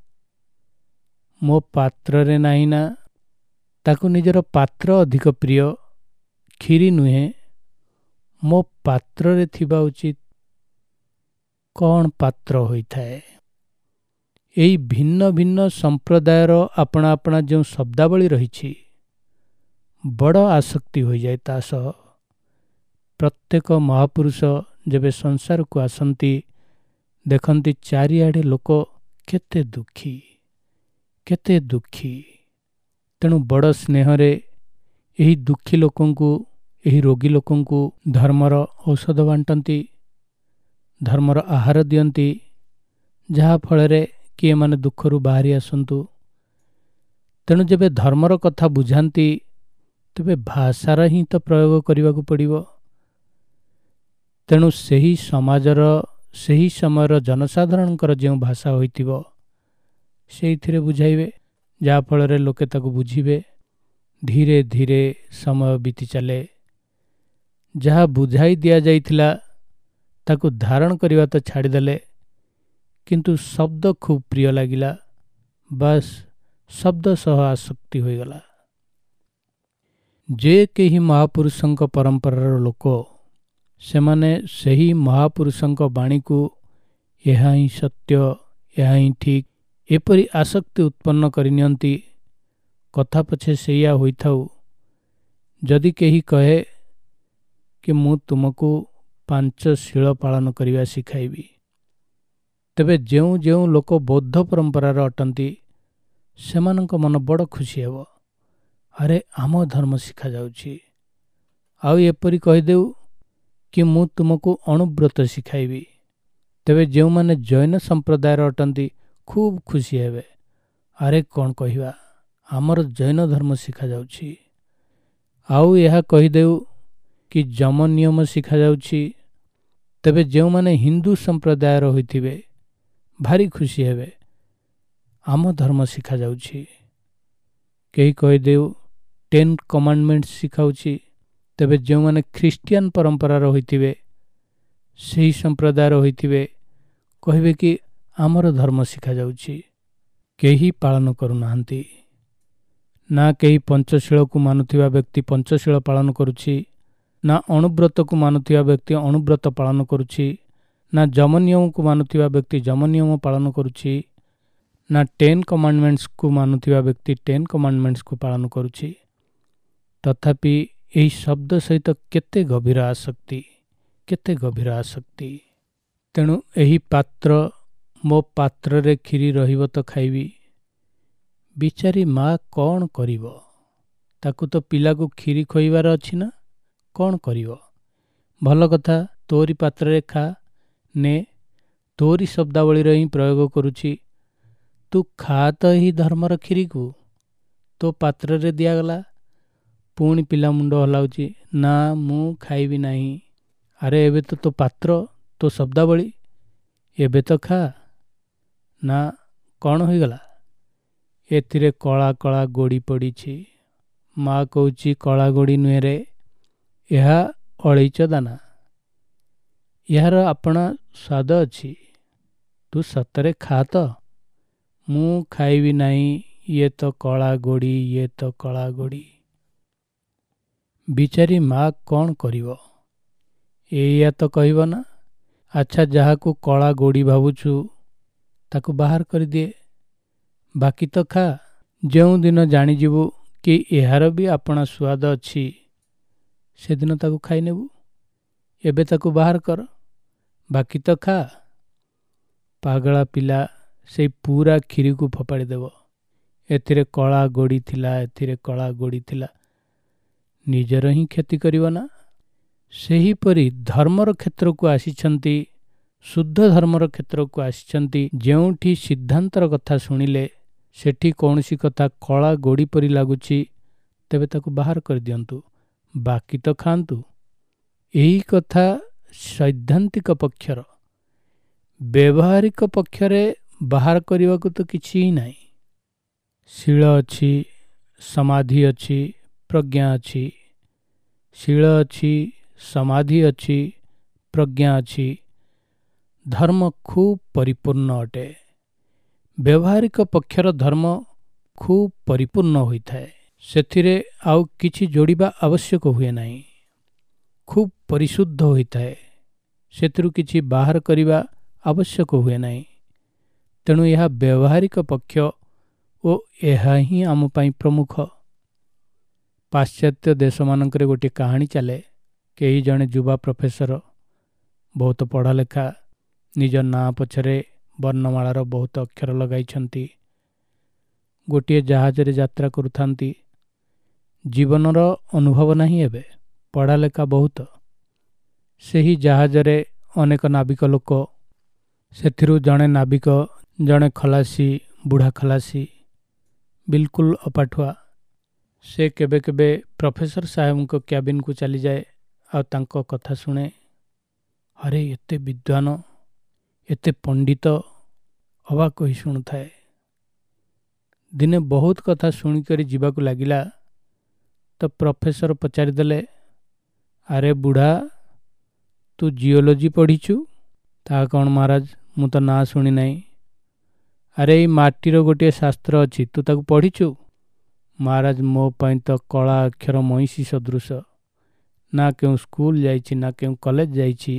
ମୋ ପାତ୍ରରେ ନାହିଁ ନା। ତାକୁ ନିଜର ପାତ୍ର ଅଧିକ ପ୍ରିୟ, କ୍ଷୀରି ନୁହେଁ। ମୋ ପାତ୍ରରେ ଥିବା ଉଚିତ। କ'ଣ ପାତ୍ର ହୋଇଥାଏ? ଏହି ଭିନ୍ନ ଭିନ୍ନ ସମ୍ପ୍ରଦାୟର ଆପଣା ଆପଣା ଯେଉଁ ଶବ୍ଦାବଳୀ ରହିଛି, ବଡ଼ ଆସକ୍ତି ହୋଇଯାଏ ତା ସହ। ପ୍ରତ୍ୟେକ ମହାପୁରୁଷ ଯେବେ ସଂସାରକୁ ଆସନ୍ତି, ଦେଖନ୍ତି ଚାରିଆଡ଼େ ଲୋକ କେତେ ଦୁଃଖୀ, କେତେ ଦୁଃଖୀ। ତେଣୁ ବଡ଼ ସ୍ନେହରେ ଏହି ଦୁଃଖୀ ଲୋକଙ୍କୁ, ଏହି ରୋଗୀ ଲୋକଙ୍କୁ ଧର୍ମର ଔଷଧ ବାଣ୍ଟନ୍ତି, ଧର୍ମର ଆହାର ଦିଅନ୍ତି, ଯାହାଫଳରେ କି ଏମାନେ ଦୁଃଖରୁ ବାହାରି ଆସନ୍ତୁ। ତେଣୁ ଯେବେ ଧର୍ମର କଥା ବୁଝାନ୍ତି, ତେବେ ଭାଷାର ହିଁ ତ ପ୍ରୟୋଗ କରିବାକୁ ପଡ଼ିବ। ତେଣୁ ସେହି ସମାଜର, ସେହି ସମୟର ଜନସାଧାରଣଙ୍କର ଯେଉଁ ଭାଷା ହୋଇଥିବ, ସେଇଥିରେ ବୁଝାଇବେ, ଯାହାଫଳରେ ଲୋକେ ତାକୁ ବୁଝିବେ। ଧୀରେ ଧୀରେ ସମୟ ବିତି ଚାଲେ। ଯାହା ବୁଝାଇ ଦିଆଯାଇଥିଲା ତାକୁ ଧାରଣ କରିବା ତ ଛାଡ଼ିଦେଲେ, କିନ୍ତୁ ଶବ୍ଦ ଖୁବ୍ ପ୍ରିୟ ଲାଗିଲା। ବାସ୍ ଶବ୍ଦ ସହ ଆସକ୍ତି ହୋଇଗଲା। ଯେ କେହି ମହାପୁରୁଷଙ୍କ ପରମ୍ପରାର ଲୋକ, ସେମାନେ ସେହି ମହାପୁରୁଷଙ୍କ ବାଣୀକୁ ଏହା ହିଁ ସତ୍ୟ, ଏହା ହିଁ ଠିକ୍, ଏପରି ଆସକ୍ତି ଉତ୍ପନ୍ନ କରିନିଅନ୍ତି। କଥା ପଛେ ସେଇଆ ହୋଇଥାଉ। ଯଦି କେହି କହେ କି ମୁଁ ତୁମକୁ ପାଞ୍ଚ ଶୀଳ ପାଳନ କରିବା ଶିଖାଇବି, ତେବେ ଯେଉଁ ଯେଉଁ ଲୋକ ବୌଦ୍ଧ ପରମ୍ପରାର ଅଟନ୍ତି ସେମାନଙ୍କ ମନ ବଡ଼ ଖୁସି ହେବ। ଆରେ ଆମ ଧର୍ମ ଶିଖାଯାଉଛି। ଆଉ ଏପରି କହିଦେଉ କି ମୁଁ ତୁମକୁ ଅଣୁବ୍ରତ ଶିଖାଇବି। ତେବେ ଯେଉଁମାନେ ଜୈନ ସମ୍ପ୍ରଦାୟର ଅଟନ୍ତି ଖୁବ୍ ଖୁସି ହେବେ। ଆରେ କ'ଣ କହିବା, ଆମର ଜୈନ ଧର୍ମ ଶିଖାଯାଉଛି। ଆଉ ଏହା କହିଦେଉ କି ଯମ ନିୟମ ଶିଖାଯାଉଛି। ତେବେ ଯେଉଁମାନେ ହିନ୍ଦୁ ସମ୍ପ୍ରଦାୟର ହୋଇଥିବେ ଭାରି ଖୁସି ହେବେ, ଆମ ଧର୍ମ ଶିଖାଯାଉଛି। କେହି କହିଦେଉ ଟେନ୍ କମାଣ୍ଡମେଣ୍ଟସ୍ ଶିଖାଉଛି। ତେବେ ଯେଉଁମାନେ ଖ୍ରୀଷ୍ଟିଆନ ପରମ୍ପରାର ହୋଇଥିବେ, ସେହି ସମ୍ପ୍ରଦାୟର ହୋଇଥିବେ, କହିବେ କି ଆମର ଧର୍ମ ଶିଖାଯାଉଛି। କେହି ପାଳନ କରୁନାହାନ୍ତି। ନା କେହି ପଞ୍ଚଶୀଳକୁ ମାନୁଥିବା ବ୍ୟକ୍ତି ପଞ୍ଚଶୀଳ ପାଳନ କରୁଛି, ନା ଅଣୁବ୍ରତକୁ ମାନୁଥିବା ବ୍ୟକ୍ତି ଅଣୁବ୍ରତ ପାଳନ କରୁଛି, ନା ଯମ ନିୟମକୁ ମାନୁଥିବା ବ୍ୟକ୍ତି ଯମ ନିୟମ ପାଳନ କରୁଛି, ନା ଟେନ୍ କମାଣ୍ଡମେଣ୍ଟସ୍କୁ ମାନୁଥିବା ବ୍ୟକ୍ତି ଟେନ୍ କମାଣ୍ଡମେଣ୍ଟସ୍କୁ ପାଳନ କରୁଛି। ତଥାପି ଏହି ଶବ୍ଦ ସହିତ କେତେ ଗଭୀର ଆସକ୍ତି, କେତେ ଗଭୀର ଆସକ୍ତି। ତେଣୁ ଏହି ପାତ୍ର, ମୋ ପାତ୍ରରେ କ୍ଷୀରି ରହିବ ତ ଖାଇବି। ବିଚାରୀ ମା କ'ଣ କରିବ? ତାକୁ ତ ପିଲାକୁ କ୍ଷୀରି ଖୋଇବାର ଅଛି ନା, କ'ଣ କରିବ? ଭଲ କଥା, ତୋରି ପାତ୍ରରେ ଖା, ନେ, ତୋରି ଶବ୍ଦାବଳୀର ହିଁ ପ୍ରୟୋଗ କରୁଛି। ତୁ ଖା ତ ଏହି ଧର୍ମର କ୍ଷୀରିକୁ। ତୋ ପାତ୍ରରେ ଦିଆଗଲା। ପୁଣି ପିଲା ମୁଣ୍ଡ ହଲାଉଛି, ନା ମୁଁ ଖାଇବି ନାହିଁ। ଆରେ ଏବେ ତ ତୋ ପାତ୍ର, ତୋ ଶବ୍ଦାବଳୀ, ଏବେ ତ ଖା। ନା କ'ଣ ହୋଇଗଲା? ଏଥିରେ କଳା କଳା ଗୋଡ଼ି ପଡ଼ିଛି। ମା କହୁଛି କଳା ଗୋଡ଼ି ନୁହେଁରେ, ଏହା ଅଳେଇଚ ଦାନା। ଏହାର ଆପଣା ସ୍ୱାଦ ଅଛି। ତୁ ସତରେ ଖା ତ। ମୁଁ ଖାଇବି ନାହିଁ, ଇଏ ତ କଳା ଗୋଡ଼ି, ଇଏ ତ କଳା ଗୋଡ଼ି। ବିଚାରୀ ମା କ'ଣ କରିବ? ଏଇଆ ତ କହିବ ନା। ଆଚ୍ଛା, ଯାହାକୁ କଳା ଗୋଡ଼ି ଭାବୁଛୁ ତାକୁ ବାହାର କରିଦିଏ। ବାକି ତ ଖା। ଯେଉଁଦିନ ଜାଣିଯିବୁ କି ଏହାର ବି ଆପଣା ସ୍ୱାଦ ଅଛି, ସେଦିନ ତାକୁ ଖାଇନେବୁ। ଏବେ ତାକୁ ବାହାର କର, ବାକି ତ ଖା। ପାଗଳା ପିଲା ସେଇ ପୁରା କ୍ଷୀରିକୁ ଫୋପାଡ଼ି ଦେବ। ଏଥିରେ କଳା ଗୋଡ଼ି ଥିଲା, ଏଥିରେ କଳା ଗୋଡ଼ି ଥିଲା। ନିଜର ହିଁ କ୍ଷତି କରିବ ନା। ସେହିପରି ଧର୍ମର କ୍ଷେତ୍ରକୁ ଆସିଛନ୍ତି, ଶୁଦ୍ଧ ଧର୍ମର କ୍ଷେତ୍ରକୁ ଆସିଛନ୍ତି, ଯେଉଁଠି ସିଦ୍ଧାନ୍ତର କଥା ଶୁଣିଲେ ସେଠି କୌଣସି କଥା କଳା ଗୋଡ଼ି ପରି ଲାଗୁଛି, ତେବେ ତାକୁ ବାହାର କରିଦିଅନ୍ତୁ, ବାକି ତ ଖାଆନ୍ତୁ। ଏହି କଥା ସୈଦ୍ଧାନ୍ତିକ ପକ୍ଷର। ବ୍ୟବହାରିକ ପକ୍ଷରେ ବାହାର କରିବାକୁ ତ କିଛି ହିଁ ନାହିଁ। ଶୀଳ ଅଛି, ସମାଧି ଅଛି, ପ୍ରଜ୍ଞା ଅଛି। ଶୀଳ ଅଛି, ସମାଧି ଅଛି, ପ୍ରଜ୍ଞା ଅଛି। ଧର୍ମ ଖୁବ୍ ପରିପୂର୍ଣ୍ଣ ଅଟେ। ବ୍ୟବହାରିକ ପକ୍ଷର ଧର୍ମ ଖୁବ୍ ପରିପୂର୍ଣ୍ଣ ହୋଇଥାଏ। ସେଥିରେ ଆଉ କିଛି ଯୋଡ଼ିବା ଆବଶ୍ୟକ ହୁଏ ନାହିଁ। ଖୁବ୍ ପରିଶୁଦ୍ଧ ହୋଇଥାଏ। ସେଥିରୁ କିଛି ବାହାର କରିବା ଆବଶ୍ୟକ ହୁଏ ନାହିଁ। ତେଣୁ ଏହା ବ୍ୟବହାରିକ ପକ୍ଷ ଓ ଏହା ହିଁ ଆମ ପାଇଁ ପ୍ରମୁଖ। ପାଶ୍ଚାତ୍ୟ ଦେଶମାନଙ୍କରେ ଗୋଟିଏ କାହାଣୀ ଚାଲେ। କେହି ଜଣେ ଯୁବା ପ୍ରଫେସର, ବହୁତ ପଢ଼ା ଲେଖା, ନିଜ ନାଁ ପଛରେ ବର୍ଣ୍ଣମାଳାର ବହୁତ ଅକ୍ଷର ଲଗାଇଛନ୍ତି। ଗୋଟିଏ ଜାହାଜରେ ଯାତ୍ରା କରୁଥାନ୍ତି। ଜୀବନର ଅନୁଭବ ନାହିଁ ଏବେ, ପଢ଼ା ଲେଖା ବହୁତ। ସେହି ଜାହାଜରେ ଅନେକ ନାବିକ ଲୋକ। ସେଥିରୁ ଜଣେ ନାବିକ, ଜଣେ ଖଲାସି, ବୁଢ଼ା ଖଲାସି, ବିଲକୁଲ ଅପାଠୁଆ। ସେ କେବେ କେବେ ପ୍ରଫେସର ସାହେବଙ୍କ କ୍ୟାବିନ୍କୁ ଚାଲିଯାଏ ଆଉ ତାଙ୍କ କଥା ଶୁଣେ। ଆରେ ଏତେ ବିଦ୍ୱାନ, ଏତେ ପଣ୍ଡିତ, ଅବାକ୍ ହୋଇ ଶୁଣୁଥାଏ। ଦିନେ ବହୁତ କଥା ଶୁଣିକରି ଯିବାକୁ ଲାଗିଲା ତ ପ୍ରଫେସର ପଚାରିଦେଲେ, ଆରେ ବୁଢ଼ା, ତୁ ଜିଓଲୋଜି ପଢ଼ିଛୁ? ତାହା କ'ଣ ମହାରାଜ, ମୁଁ ତ ନାଁ ଶୁଣି ନାହିଁ। ଆରେ ଏଇ ମାଟିର ଗୋଟିଏ ଶାସ୍ତ୍ର ଅଛି, ତୁ ତାକୁ ପଢ଼ିଛୁ? ମହାରାଜ, ମୋ ପାଇଁ ତ କଳା ଅକ୍ଷର ମଇଁଷି ସଦୃଶ। ନା କେଉଁ ସ୍କୁଲ ଯାଇଛି, ନା କେଉଁ କଲେଜ ଯାଇଛି,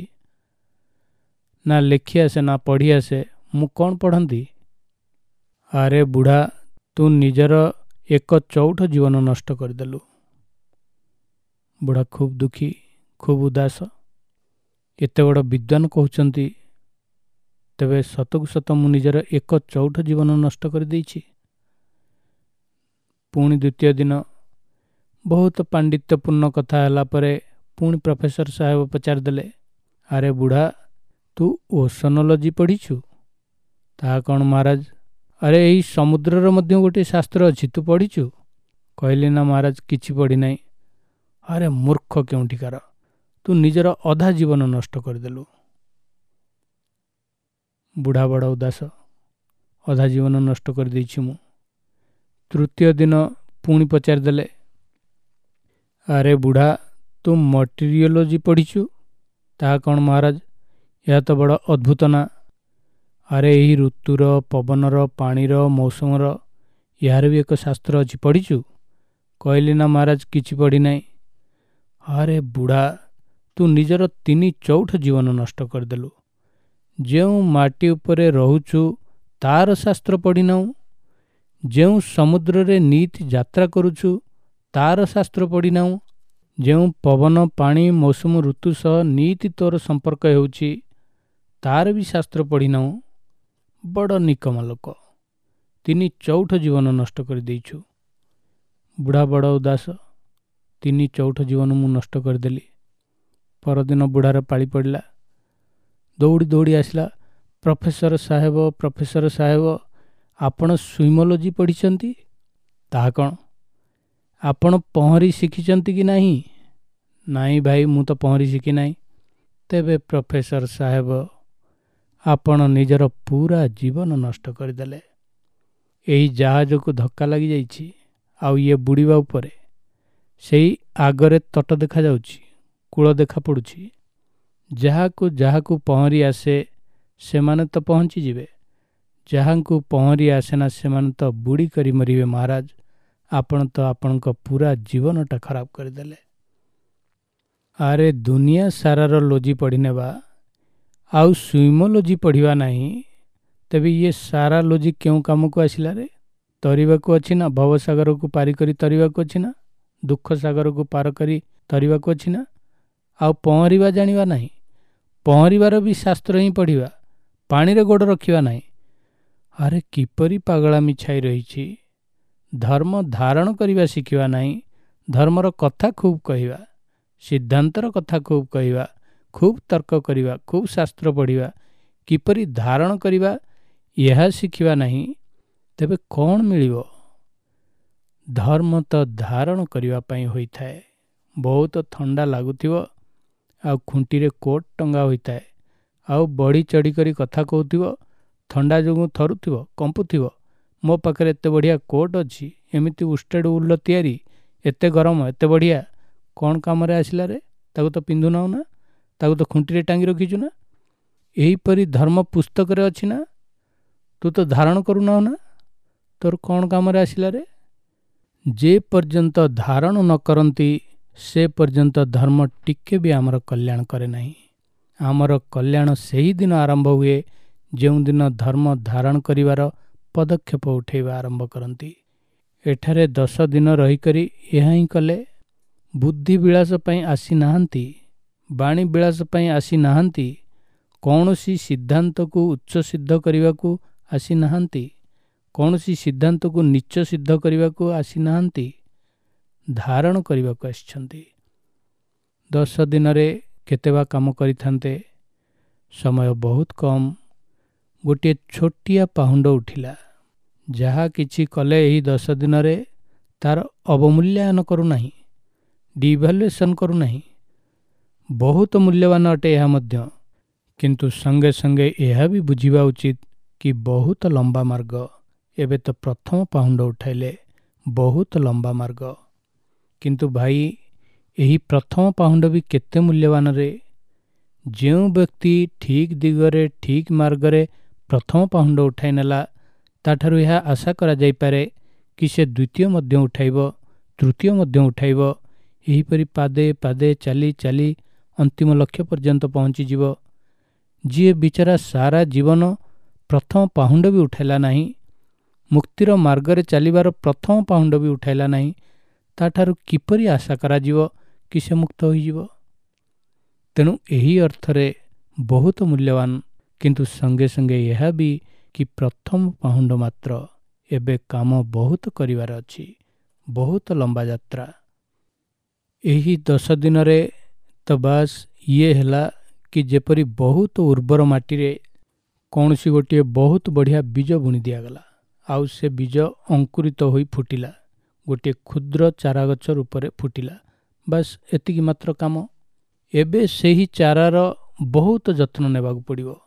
ନା ଲେଖି ଆସେ, ନା ପଢ଼ି ଆସେ। ମୁଁ କ'ଣ ପଢ଼ନ୍ତି? ଆରେ ବୁଢ଼ା, ତୁ ନିଜର ଏକ ଚଉଠ ଜୀବନ ନଷ୍ଟ କରିଦେଲୁ। ବୁଢ଼ା ଖୁବ୍ ଦୁଃଖୀ, ଖୁବ୍ ଉଦାସ। ଏତେ ବଡ଼ ବିଦ୍ୱାନ କହୁଛନ୍ତି, ତେବେ ସତକୁ ସତ ମୁଁ ନିଜର ଏକ ଚଉଠ ଜୀବନ ନଷ୍ଟ କରିଦେଇଛି। ପୁଣି ଦ୍ୱିତୀୟ ଦିନ ବହୁତ ପାଣ୍ଡିତ୍ୟପୂର୍ଣ୍ଣ କଥା ହେଲା ପରେ ପୁଣି ପ୍ରଫେସର ସାହେବ ପଚାରିଦେଲେ, ଆରେ ବୁଢ଼ା, ତୁ ଓସନୋଲୋଜି ପଢ଼ିଛୁ? ତାହା କ'ଣ ମହାରାଜ? ଆରେ ଏଇ ସମୁଦ୍ରର ମଧ୍ୟ ଗୋଟିଏ ଶାସ୍ତ୍ର ଅଛି, ତୁ ପଢ଼ିଛୁ? କହିଲି, ନା ମହାରାଜ, କିଛି ପଢ଼ିନାହିଁ। ଆରେ ମୂର୍ଖ କେଉଁଠିକାର, ତୁ ନିଜର ଅଧା ଜୀବନ ନଷ୍ଟ କରିଦେଲୁ। ବୁଢ଼ା ବଡ଼ ଉଦାସ, ଅଧା ଜୀବନ ନଷ୍ଟ କରିଦେଇଛି ମୁଁ। ତୃତୀୟ ଦିନ ପୁଣି ପଚାରିଦେଲେ, ଆରେ ବୁଢ଼ା, ତୁ ମଟିରିଓଲୋଜି ପଢ଼ିଛୁ? ତାହା କ'ଣ ମହାରାଜ? ଏହା ତ ବଡ଼ ଅଦ୍ଭୁତ ନା। ଆରେ ଏହି ଋତୁର, ପବନର, ପାଣିର, ମୌସୁମର ଏହାର ବି ଏକ ଶାସ୍ତ୍ର ଅଛି, ପଢ଼ିଛୁ? କହିଲି, ନା ମହାରାଜ, କିଛି ପଢ଼ିନାହିଁ। ଆରେ ବୁଢ଼ା, ତୁ ନିଜର ତିନି ଚଉଠ ଜୀବନ ନଷ୍ଟ କରିଦେଲୁ। ଯେଉଁ ମାଟି ଉପରେ ରହୁଛୁ ତାର ଶାସ୍ତ୍ର ପଢ଼ିନାହୁଁ, ଯେଉଁ ସମୁଦ୍ରରେ ନିତି ଯାତ୍ରା କରୁଛୁ ତାର ଶାସ୍ତ୍ର ପଢ଼ିନାହୁଁ, ଯେଉଁ ପବନ, ପାଣି, ମୌସୁମ ଋତୁ ସହ ନିତି ତୋର ସମ୍ପର୍କ ହେଉଛି ତାର ବି ଶାସ୍ତ୍ର ପଢ଼ିନାହୁଁ। ବଡ଼ ନିକମ ଲୋକ, ତିନି ଚଉଠ ଜୀବନ ନଷ୍ଟ କରିଦେଇଛୁ। ବୁଢ଼ା ବଡ଼ ଉଦାସ, ତିନି ଚଉଠ ଜୀବନ ମୁଁ ନଷ୍ଟ କରିଦେଲି। ପରଦିନ ବୁଢ଼ାର ପାଳି ପଡ଼ିଲା। ଦୌଡ଼ି ଦୌଡ଼ି ଆସିଲା, ପ୍ରଫେସର ସାହେବ, ପ୍ରଫେସର ସାହେବ, ଆପଣ ସୁଇମୋଲୋଜି ପଢ଼ିଛନ୍ତି? ତାହା କ'ଣ? ଆପଣ ପହଁରି ଶିଖିଛନ୍ତି କି ନାହିଁ? ନାହିଁ ଭାଇ, ମୁଁ ତ ପହଁରି ଶିଖିନାହିଁ। ତେବେ ପ୍ରଫେସର ସାହେବ, ଆପଣ ନିଜର ପୁରା ଜୀବନ ନଷ୍ଟ କରିଦେଲେ। ଏହି ଜାହାଜକୁ ଧକ୍କା ଲାଗିଯାଇଛି, ଆଉ ଇଏ ବୁଡ଼ିବା ଉପରେ। ସେଇ ଆଗରେ ତଟ ଦେଖାଯାଉଛି, କୂଳ ଦେଖାପଡ଼ୁଛି। ଯାହାକୁ ଯାହାକୁ ପହଁରି ଆସେ ସେମାନେ ତ ପହଞ୍ଚିଯିବେ, ଯାହାଙ୍କୁ ପହଁରି ଆସେନା ସେମାନେ ତ ବୁଡ଼ି କରି ମରିବେ। ମହାରାଜ, ଆପଣ ତ ଆପଣଙ୍କ ପୁରା ଜୀବନଟା ଖରାପ କରିଦେଲେ। ଆରେ ଦୁନିଆ ସାରାର ଲୋଜି ପଢ଼ିନେବା ଆଉ ସୁଇମୋଲୋଜି ପଢ଼ିବା ନାହିଁ, ତେବେ ଇଏ ସାରା ଲୋଜି କେଉଁ କାମକୁ ଆସିଲାରେ? ତରିବାକୁ ଅଛି ନା, ଭବସାଗରକୁ ପାରି କରି ତରିବାକୁ ଅଛି ନା, ଦୁଃଖ ସାଗରକୁ ପାର କରି ତରିବାକୁ ଅଛି ନା? ଆଉ ପହଁରିବା ଜାଣିବା ନାହିଁ? ପହଁରିବାର ବି ଶାସ୍ତ୍ର ହିଁ ପଢ଼ିବା, ପାଣିରେ ଗୋଡ଼ ରଖିବା ନାହିଁ। ଆରେ କିପରି ପାଗଳାମି ଛାଇ ରହିଛି। ଧର୍ମ ଧାରଣ କରିବା ଶିଖିବା ନାହିଁ, ଧର୍ମର କଥା ଖୁବ୍ କହିବା, ସିଦ୍ଧାନ୍ତର କଥା ଖୁବ୍ କହିବା, ଖୁବ୍ ତର୍କ କରିବା, ଖୁବ୍ ଶାସ୍ତ୍ର ପଢ଼ିବା, କିପରି ଧାରଣ କରିବା ଏହା ଶିଖିବା ନାହିଁ, ତେବେ କ'ଣ ମିଳିବ? ଧର୍ମ ତ ଧାରଣ କରିବା ପାଇଁ ହୋଇଥାଏ। ବହୁତ ଥଣ୍ଡା ଲାଗୁଥିବ, ଆଉ ଖୁଣ୍ଟିରେ କୋଟ୍ ଟଙ୍ଗା ହୋଇଥାଏ, ଆଉ ବଢ଼ି ଚଢ଼ି କରି କଥା କହୁଥିବ, ଥଣ୍ଡା ଯୋଗୁଁ ଥରୁଥିବ, କମ୍ପୁଥିବ। ମୋ ପାଖରେ ଏତେ ବଢ଼ିଆ କୋଟ୍ ଅଛି, ଏମିତି ଉଷ୍ଟେଡ଼ ଉଲ ତିଆରି, ଏତେ ଗରମ, ଏତେ ବଢ଼ିଆ, କ'ଣ କାମରେ ଆସିଲାରେ? ତାକୁ ତ ପିନ୍ଧୁନାହୁଁ ନା, ତାକୁ ତ ଖୁଣ୍ଟିରେ ଟାଙ୍ଗି ରଖିଛୁ ନା। ଏହିପରି ଧର୍ମ ପୁସ୍ତକରେ ଅଛି ନା, ତୁ ତ ଧାରଣ କରୁନାହୁଁ ନା, ତୋର କ'ଣ କାମରେ ଆସିଲାରେ? ଯେ ପର୍ଯ୍ୟନ୍ତ ଧାରଣ ନ କରନ୍ତି ସେ ପର୍ଯ୍ୟନ୍ତ ଧର୍ମ ଟିକେ ବି ଆମର କଲ୍ୟାଣ କରେ ନାହିଁ। ଆମର କଲ୍ୟାଣ ସେହିଦିନ ଆରମ୍ଭ ହୁଏ ଯେଉଁଦିନ ଧର୍ମ ଧାରଣ କରିବାର ପଦକ୍ଷେପ ଉଠାଇବା ଆରମ୍ଭ କରନ୍ତି। ଏଠାରେ ଦଶ ଦିନ ରହିକରି ଏହା ହିଁ କଲେ। ବୁଦ୍ଧି ବିଳାସ ପାଇଁ ଆସିନାହାନ୍ତି, ବାଣୀ ବିଳାସ ପାଇଁ ଆସିନାହାନ୍ତି, କୌଣସି ସିଦ୍ଧାନ୍ତକୁ ଉଚ୍ଚ ସିଦ୍ଧ କରିବାକୁ ଆସିନାହାନ୍ତି, କୌଣସି ସିଦ୍ଧାନ୍ତକୁ ନୀଚ ସିଦ୍ଧ କରିବାକୁ ଆସିନାହାନ୍ତି, ଧାରଣ କରିବାକୁ ଆସିଛନ୍ତି। ଦଶ ଦିନରେ କେତେ ବା କାମ କରିଥାନ୍ତେ? ସମୟ ବହୁତ କମ୍। ଗୋଟିଏ ଛୋଟିଆ ପାହୁଣ୍ଡ ଉଠିଲା। ଯାହା କିଛି କଲେ ଏହି ଦଶ ଦିନରେ ତାର ଅବମୂଲ୍ୟାୟନ କରୁନାହିଁ, ଡିଭାଲୁଏସନ୍ କରୁନାହିଁ। ବହୁତ ମୂଲ୍ୟବାନ ଅଟେ ଏହା ମଧ୍ୟ, କିନ୍ତୁ ସଙ୍ଗେ ସଙ୍ଗେ ଏହା ବି ବୁଝିବା ଉଚିତ କି ବହୁତ ଲମ୍ବା ମାର୍ଗ। ଏବେ ତ ପ୍ରଥମ ପାହୁଣ୍ଡ ଉଠାଇଲେ, ବହୁତ ଲମ୍ବା ମାର୍ଗ। କିନ୍ତୁ ଭାଇ, ଏହି ପ୍ରଥମ ପାହୁଣ୍ଡ ବି କେତେ ମୂଲ୍ୟବାନରେ। ଯେଉଁ ବ୍ୟକ୍ତି ଠିକ୍ ଦିଗରେ, ଠିକ୍ ମାର୍ଗରେ ପ୍ରଥମ ପାହୁଣ୍ଡ ଉଠାଇ ନେଲା, ତାଠାରୁ ଏହା ଆଶା କରାଯାଇପାରେ କି ସେ ଦ୍ୱିତୀୟ ମଧ୍ୟ ଉଠାଇବ, ତୃତୀୟ ମଧ୍ୟ ଉଠାଇବ। ଏହିପରି ପାଦେ ପାଦେ ଚାଲି ଚାଲି ଅନ୍ତିମ ଲକ୍ଷ୍ୟ ପର୍ଯ୍ୟନ୍ତ ପହଞ୍ଚିଯିବ। ଯିଏ ବିଚାରା ସାରା ଜୀବନ ପ୍ରଥମ ପାହୁଣ୍ଡ ବି ଉଠାଇଲା ନାହିଁ, ମୁକ୍ତିର ମାର୍ଗରେ ଚାଲିବାର ପ୍ରଥମ ପାହୁଣ୍ଡ ବି ଉଠାଇଲା ନାହିଁ, ତାଠାରୁ କିପରି ଆଶା କରାଯିବ କି ସେ ମୁକ୍ତ ହୋଇଯିବ? ତେଣୁ ଏହି ଅର୍ଥରେ ବହୁତ ମୂଲ୍ୟବାନ किंतु संगे संगे यह भी कि प्रथम पाहुंड मात्र एबे काम बहुत करिवार अछि, बहुत लंबा यात्रा। एही दस दिन रे तो बास ये हैला कि जेपरी बहुत उर्वर माटी रे कौन सी गोटे बहुत बढ़िया बीज बुणी दियागला, आउ से बीज अंकुरित तो होई फुटिला, गोटे क्षुद्र चारा गछ रूपरे फुटिला। बस एतिकी मात्र काम। एबे सेही चारार बहुत जत्न नेबाकु पड़िबो।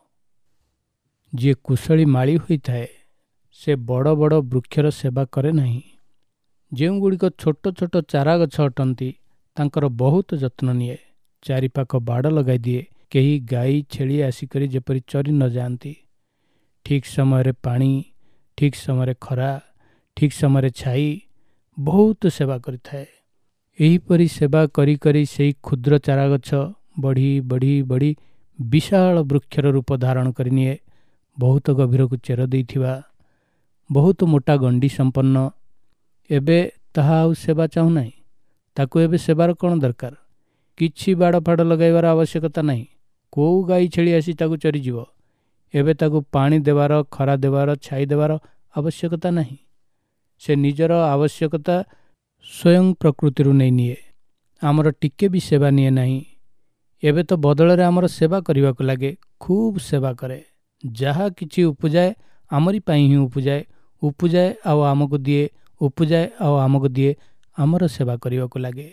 जे कुशली माली होई थाए से बड़ बड़ वृक्षर सेवा करे नहीं। जेउ गुड़िक छोट छोट चारा गछ अटंती तांकर बहुत जत्न निए। चारिपाख बाड़ लगाई दिए, केही गाई छेली आसिकरी जेपरी चरी न जाती। ठीक समय पानी, ठीक समय खरा, ठीक समय छाई बहुत सेवा करि थाए। एहीपरि सेवा करी करी सेही क्षुद्र चारा गछ बढ़ी बढ़ी बढ़ी विशाल वृक्षर रूप धारण करिनिए। बहुत गभीर को चेर देइथिबा, बहुत मोटा गंडी संपन्न। एबे ताहा आउ सेवा चाहू नहीं। ताकू एबे सेवार कौन दरकार? किछि बाड़ फाड़ लगाइबार आवश्यकता नहीं। कोउ गाई छेली आसी ताकू चरी जीव। एबे ताकू पानी देवार, खरा देवार, छाई देवार आवश्यकता नहीं। से निजर आवश्यकता स्वयं प्रकृति नहीं निए। आमर टिके भी सेवा निए नहीं। एबे तो बदल रे आमर सेवा करने को लगे, खूब सेवा करे। जहा किछि उपजाए आमरी पाई ही उपजाए, उपजाए आउ आमको दिए, उपजाए आउ आमको दिए, आमर सेवा करने को लगे।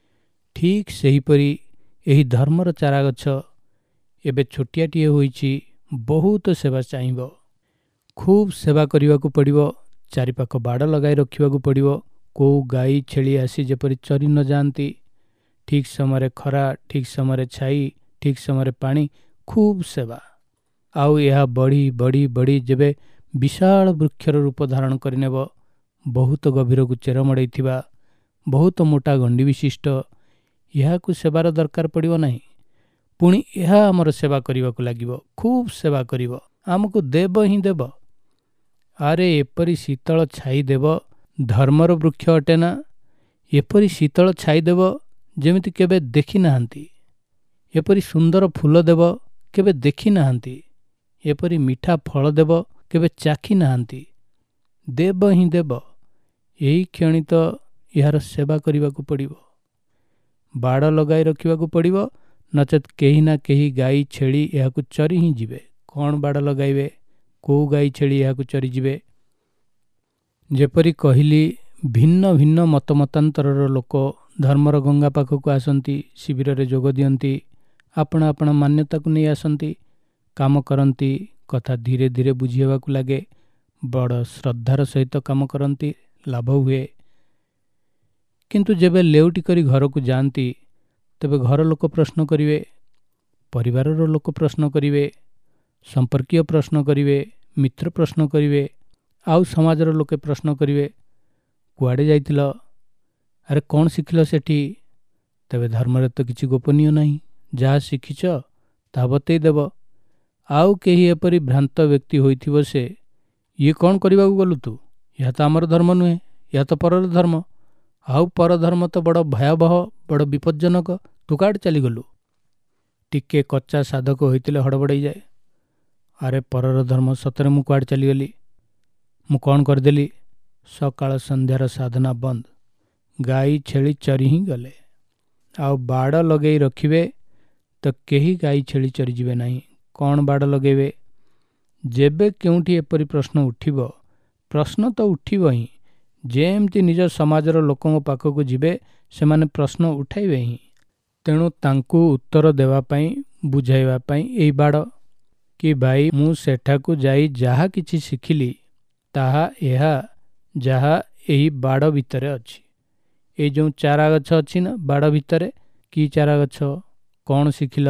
ठीक सही परी एही धर्मर चारा गछ एबे छोटियाटिए होईची, बहुत सेवा चाहिबो। खूब सेवा करने को पड़िबो। चारिपाख बाड़ लगाई रखिबा को पड़िबो। को गाई छेली आसी जेपरी चरी न जानती। ठीक समय खरा, ठीक समय छाई, ठीक समय पानी, खूब सेवा। आउ यह बढ़ी बढ़ी बढ़ी जेबे विशाल वृक्षर रूप धारण करिनेब, बहुत गभीर को चेर मड़ई थिबा, बहुत मोटा गंडी विशिष्ट, यह को सेवार दरकार पड़िबो नहीं। पुणी यह आमर सेवा करने को लागिबो, खूब सेवा करिबो, आमको देव ही देव। आरे एपरी शीतल छाई देव, धर्मर वृक्ष अटे ना। एपरी शीतल छाई देव जेमिति केबे देखी नाहंती। एपरी सुंदर फूल देव केबे देखी नाहंती। एपरी मीठा फल देव केबे चाखी नाहंती। देव ही देव। यही क्षणी तो यार सेवा करने को पड़िबो। बाड़ लगाई रखिबा को पड़िबो, नचेत केही ना केही गाई छेली यह को चरी ही जीवे। कौन बाड़ लगाइबे? को गाई छेली यह को चरी जीवे। जेपरी कहली भिन्न भिन्न मतमतांतरर लोक धर्मर गंगा पाखक आसंती, शिविर रे जोग दियंती, आपना आपना मान्यता को नहीं आसंती, काम करंती, कथा धीरे धीरे बुझीवा को लगे, बड़ श्रद्धार सहित काम करंती, लाभ हुए। किंतु जेबे लेउटी करी घर को जानती, तेबे घर लोक प्रश्न करिवे, परिवारर लोक प्रश्न करिवे, संपर्कीय प्रश्न करिवे, मित्र प्रश्न करिवे, आउ समाजर लोके प्रश्न करिवे, कुआडे जाइथिल, अरे कौन शिखिल सेठी? तेबे धर्मरे तो किछि गोपनीय नहीं, जहाँ शिखिच ता बतई देव। आउ केही एपरी भ्रांत व्यक्ति होइथिबो से, ये कौन करबा को गलु तू? यह तो आमर धर्म नुहे, यह तो परर धर्म। आउ पर धर्म तो बड़ भयावह, बड़ विपज्जनक, तू काट चली गलु। टिके कच्चा साधक होइतिले हड़बड़ाई जाए। अरे परर धर्म सतरे मु कुआड चली गली, मु कौन करदेली? सकाळ संध्यार साधना बंद, गाई छेली चरी ही गले। आउ बाड़ लगेई रखिबे तो केही गाई छेली चरी जिवे नहीं। कौन बाड़ लगेबे? जेबे केउठी एपरी प्रश्न उठिबो, प्रश्न तो उठिबो ही। जेमती निज समाजर लोकों पाखक जिबे सेमाने प्रश्न उठाइबे ही। तेणु तांकु उत्तर देवा पाई, बुझाइबा पाई एई बाड़ कि भाई मु सेठाकु जाई जहा किछि शिखिली ताहा एहा जहा एही बाड़ भितरे अछि। ए जो चारा गछ अछि ना बाड़ भितरे, कि चारा गछ कौन शिखिल?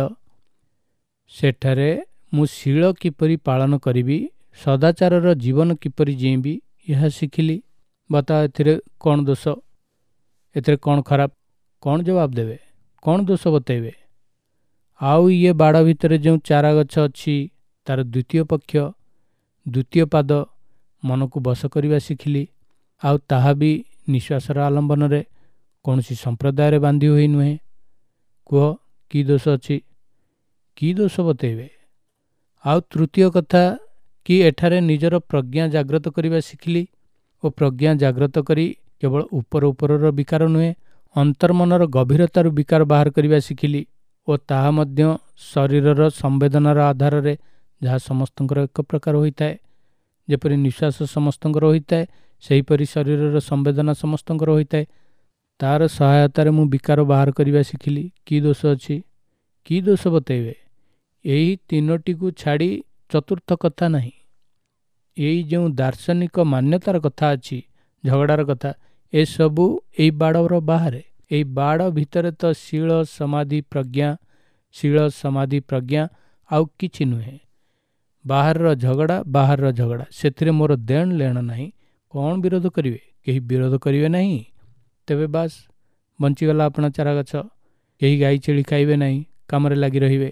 सेठारे मु शील किपरि पालन करिबी, सदाचारर जीवन किपरि जीबी, यह शिखिली। बता एथिरे कौन दोष, एथिरे कौन खराब? कौन जवाब देवे? कौन दोष बतेबे? आउ ये बाड़ भितरे जो चारा गछ अछि तार द्वितीय पक्ष, द्वितीय पाद मन को बस करवा शिखिली। आउ ताहा भी निश्वासर आलंबन रे, कौनसी संप्रदाय रे बांधी हुई नुहे। कह कि दोष अछि? कि दोष बतेबे? आउ तृतीय कथा कि एठारे निजर प्रज्ञा जाग्रत करवा शिखिली और प्रज्ञा जाग्रत करी केवल उपर उपरर विकार नुहे अंतर्मनर गभीरतार विकार बाहर करवा शिखिली और ताहा मध्य शरीरर संवेदनार आधार रे जहाँ समस्तंकर एक प्रकार होता है जेपरि निश्वास समस्तंकर होता है सेहीपरि शरीरर संवेदना समस्तंकर होता है तार सहायतार मु विकार बाहर करवा शिखिली कि दोष अच्छी कि दोष बतेबे यही तीनोटी को छाड़ी चतुर्थ कथा नहीं यही जो दार्शनिक मान्यतार कथा अच्छी झगड़ार कथा ए सबू यही बाड़र बाहर यही बाड़ भितर तो शील समाधि प्रज्ञा शील समाधि प्रज्ञा आउ किछि नुहे बाहर झगड़ा बाहर झगड़ा से मोर देण लेण नहीं कौन विरोध करिवे केही विरोध करिवे नहीं तेबे बास बंचीगला अपना चारा गछ केही गाई छेली खाइबे नहीं कामरे लगी रहिबे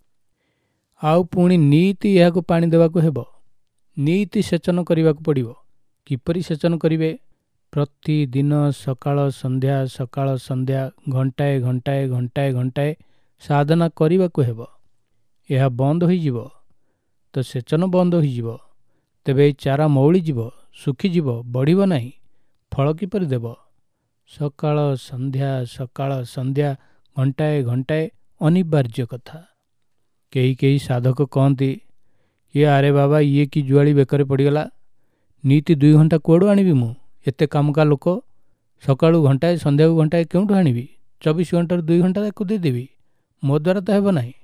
आउ पुणी नीति यहाकु पानी देवाकु हेबो नीति सेचन करिवाकु पड़िबो किपरि सेचन करिवे प्रतिदिन सकाळ संध्या सकाळ संध्या घंटाए घंटाए घंटाए घंटाए साधना करिवाकु हेबो यह बंद होई जिवो तो सेचन बंद होई जिवो तेबे चारा मौली जिवो सुखी जिवो बढ़िबो नहीं फल किपरि देबो सकाळ संध्या सकाळ संध्या घंटाए घंटाए अनिवार्य कथा कई कई साधक कहती ये आरे बाबा ये कि जुआली बेकर पड़गला नीति दुई घंटा कौड़ू आनिबी मु एते कामका लोक सकाळू घंटाए संध्या घंटाए क्योंठू आनिबी चौबीस घंटार दुई घंटा ताकू देदेवी मो द्वारा तो हेब नहीं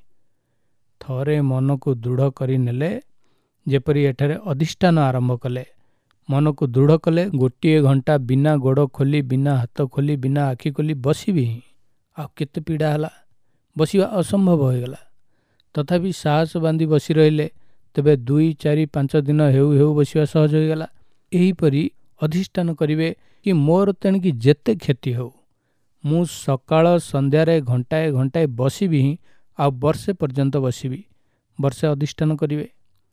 थरे मन को दृढ़ करी नेले जेपरी एठारे अधिष्ठान आरंभ कले मन को दृढ़ कले गोटे घंटा बिना गोड़ खोली बिना हाथ खोली बिना आखि खोली बसबी ही आ केते पीड़ा हला बसिबा असंभव होगला तथापि साहस बांधी बसी रहिले तेबे दुई चारि पांच दिन हेउ हेउ बसिबा सहज होगला एहीपरि अधिष्ठान करिवे कि मोर तेणिकी जेते क्षति हो मु सकाळ संध्यारे घंटाए घंटाए बसबी ही आ वर्षे पर्यंत बसबी वर्षे अधिष्ठान करिवे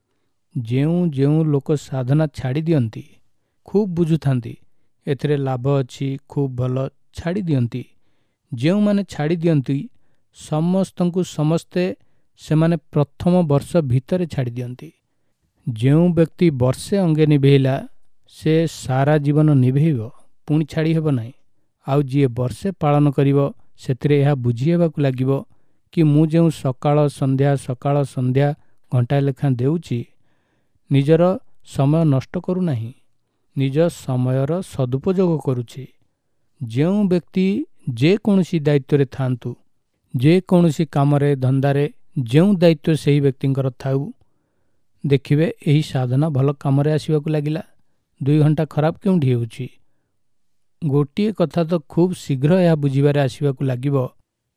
जेउ जेउ लोक साधना छाड़ी दियंती खूब बुझुथांती एथिरे लाभ अच्छी खूब भल छाड़ी दियंती जेउ माने छाड़ी दियंती समस्तंकु समस्ते से माने प्रथम वर्ष भितरे छाड़ी दियंती जेउ व्यक्ति वर्षे अंगे निभेला से सारा जीवन निभेइबो पुणी छाड़ी हेबो नाही आउ जिए वर्षे पालन करिवो सेतिरे एहा बुझी हेबाकु लागिवो कि मु जेउ सकाळ संध्या सकाळ संध्या घंटा लेखा देउची निजर समय नष्ट करू नाही निज समयर सदुपयोग करुछि जेउ व्यक्ति जे कौनसी दायित्व रे थांतु जे कौनसी कामरे धंदारे जेउ दायित्व सेही व्यक्तिंकर थाउ देखिबे एही साधना भल कामरे आसीबाकु लागिला दुई घंटा खराब केउठी हेउछि गोटिए कथा तो खूब शीघ्र यह बुझिबारे आसीबाकु लागिबो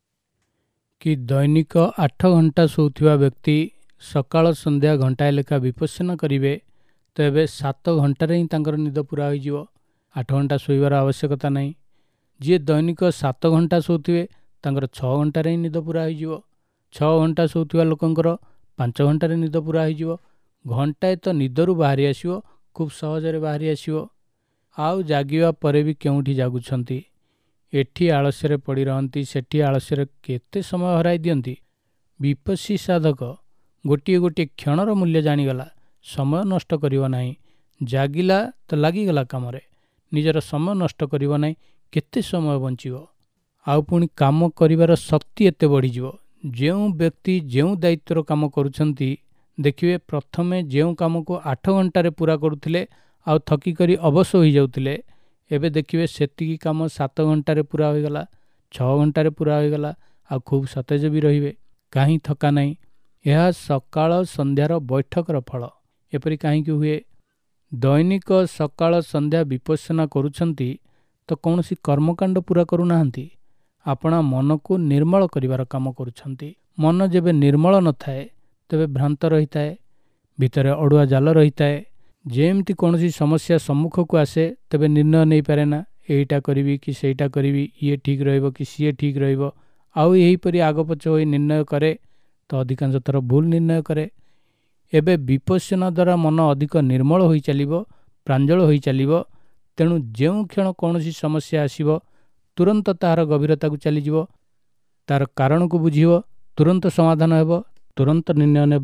कि दैनिक आठ घंटा सोउथिबा व्यक्ति सकाळ संध्या घंटाए लेखा विपස්සना करिवे तो एबे सात घंटारे ही तांकर निद पूरा होई जिवो आठ घंटा सोइबार आवश्यकता नहीं जी दैनिक सात घंटा सोउथिबे तांकर छह घंटारे ही निद पूरा होई जिवो छह घंटा सोउथिबा लोकंकर पांच घंटारे निद पूरा होई जिवो घंटाए तो निदरू बाहरी आसीबो खूब सहजरे बाहरी आसीबो आउ जागिवा परे भी केउठी जागुछंती एठी आलस्यरे पड़ी रहंती सेठी आलस्यरे केते समय हराई दियंती विपस्सी साधक गोटे गोटे क्षणर मूल्य जानिगला समय नष्ट करिवो नाही जागिला तो लागिगला कामरे निजर समय नष्ट करिवो नाही केते समय बंचिवो आउ पुणी काम करिवार शक्ति एते बढ़ी जिवो जेउ व्यक्ति जेउ दायित्वर काम करुछंती देखिए प्रथमे जेउ काम को आठ घंटारे पूरा करुथिले आउ थकी करी अवश्य हो जाउथिले एबे देखिए सेतिकी काम सात घंटारे पूरा होइगला छह घंटारे पूरा होइगला आ खूब सतेज भी रहिबे काहीं थका नहीं यह सकाळ संध्यार बैठकर फल एपरि काहीं हुए दैनिक सकाळ संध्या विपස්සना करुछंती तो कौनसी कर्मकांड पूरा करू नाहंती आपणा मन को निर्मल करिवार काम करुछंती मन जेबे निर्मल न थाए तेबे भ्रांत रही थाए भितरे अड़ुआ जाल रही थाए जेमती कौनसी समस्या सम्मुख को आसे तेबे निर्णय नहीं पारे ना एटा करिवि कि सेटा करिवि ये ठीक रहइबो कि सीए ठीक रहइबो आउ एही परि आग पछ होई निर्णय करे तो अधिकांश थर भूल निर्णय करे एबे विपස්සना द्वारा मन अधिक निर्मल होई चलिबो प्रांजल होई चलिबो तेणु जेउ क्षण कौनसी समस्या आसीबो तुरंत तार गभीरता को चली जिवो तार कारण को बुझिबो तुरंत समाधान हेबो तुरंत निर्णय नेबो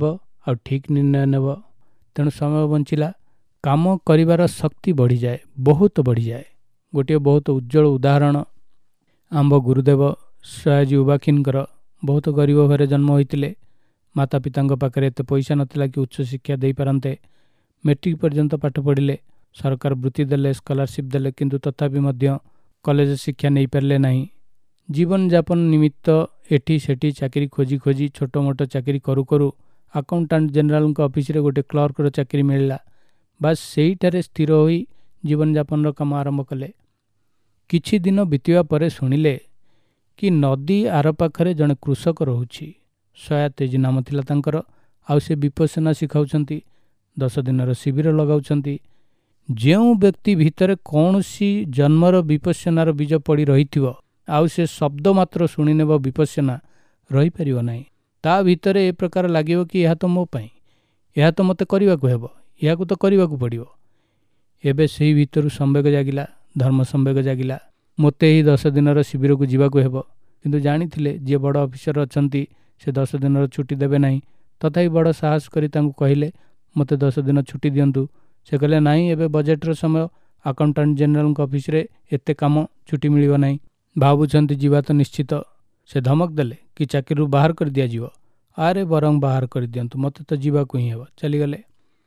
ଆଉ ଠିକ୍ ନିର୍ଣ୍ଣୟ ନେବ। ତେଣୁ ସମୟ ବଞ୍ଚିଲା, କାମ କରିବାର ଶକ୍ତି ବଢ଼ିଯାଏ, ବହୁତ ବଢ଼ିଯାଏ। ଗୋଟିଏ ବହୁତ ଉଜ୍ଜଳ ଉଦାହରଣ ଆମ୍ବ ଗୁରୁଦେବ ସୟାଜି ଉବାଖିନଙ୍କର। ବହୁତ ଗରିବ ଘରେ ଜନ୍ମ ହୋଇଥିଲେ। ମାତା ପିତାଙ୍କ ପାଖରେ ଏତେ ପଇସା ନଥିଲା କି ଉଚ୍ଚଶିକ୍ଷା ଦେଇପାରନ୍ତେ। ମେଟ୍ରିକ୍ ପର୍ଯ୍ୟନ୍ତ ପାଠ ପଢ଼ିଲେ, ସରକାର ବୃତ୍ତି ଦେଲେ, ସ୍କଲାରସିପ୍ ଦେଲେ, କିନ୍ତୁ ତଥାପି ମଧ୍ୟ କଲେଜ ଶିକ୍ଷା ନେଇପାରିଲେ ନାହିଁ। ଜୀବନଯାପନ ନିମିତ୍ତ ଏଠି ସେଠି ଚାକିରି ଖୋଜି ଖୋଜି ଛୋଟ ମୋଟ ଚାକିରି କରୁ କରୁ ଆକାଉଣ୍ଟାଣ୍ଟ ଜେନେରାଲଙ୍କ ଅଫିସରେ ଗୋଟିଏ କ୍ଲର୍କର ଚାକିରି ମିଳିଲା। ବାସ୍ ସେଇଠାରେ ସ୍ଥିର ହୋଇ ଜୀବନଯାପନର କାମ ଆରମ୍ଭ କଲେ। କିଛି ଦିନ ବିତିବା ପରେ ଶୁଣିଲେ କି ନଦୀ ଆର ପାଖରେ ଜଣେ କୃଷକ ରହୁଛି। ସୟା ତେଜୀ ନାମ ଥିଲା ତାଙ୍କର। ଆଉ ସେ ବିପସନା ଶିଖାଉଛନ୍ତି, ଦଶ ଦିନର ଶିବିର ଲଗାଉଛନ୍ତି। ଯେଉଁ ବ୍ୟକ୍ତି ଭିତରେ କୌଣସି ଜନ୍ମର ବିପସନାର ବୀଜ ପଡ଼ି ରହିଥିବ, ଆଉ ସେ ଶବ୍ଦ ମାତ୍ର ଶୁଣିନେବ ବିପସନା, ରହିପାରିବ ନାହିଁ। ତା ଭିତରେ ଏ ପ୍ରକାର ଲାଗିବ କି ଏହା ତ ମୋ ପାଇଁ, ଏହା ତ ମୋତେ କରିବାକୁ ହେବ, ଏହାକୁ ତ କରିବାକୁ ପଡ଼ିବ। ଏବେ ସେହି ଭିତରୁ ସମ୍ବେଗ ଜାଗିଲା, ଧର୍ମ ସମ୍ବେଗ ଜାଗିଲା। ମୋତେ ଏହି ଦଶ ଦିନର ଶିବିରକୁ ଯିବାକୁ ହେବ। କିନ୍ତୁ ଜାଣିଥିଲେ ଯିଏ ବଡ଼ ଅଫିସର ଅଛନ୍ତି ସେ ଦଶ ଦିନର ଛୁଟି ଦେବେ ନାହିଁ। ତଥାପି ବଡ଼ ସାହସ କରି ତାଙ୍କୁ କହିଲେ, ମୋତେ ଦଶ ଦିନ ଛୁଟି ଦିଅନ୍ତୁ। ସେ କହିଲେ, ନାହିଁ, ଏବେ ବଜେଟ୍ର ସମୟ, ଆକାଉଣ୍ଟାଣ୍ଟ ଜେନେରାଲଙ୍କ ଅଫିସରେ ଏତେ କାମ, ଛୁଟି ମିଳିବ ନାହିଁ। ଭାବୁଛନ୍ତି ଯିବା ତ ନିଶ୍ଚିତ। ସେ ଧମକ ଦେଲେ କି ଚାକିରିରୁ ବାହାର କରି ଦିଆଯିବ। ଆରେ ବରଂ ବାହାର କରିଦିଅନ୍ତୁ, ମୋତେ ତ ଯିବାକୁ ହିଁ ହେବ। ଚାଲିଗଲେ।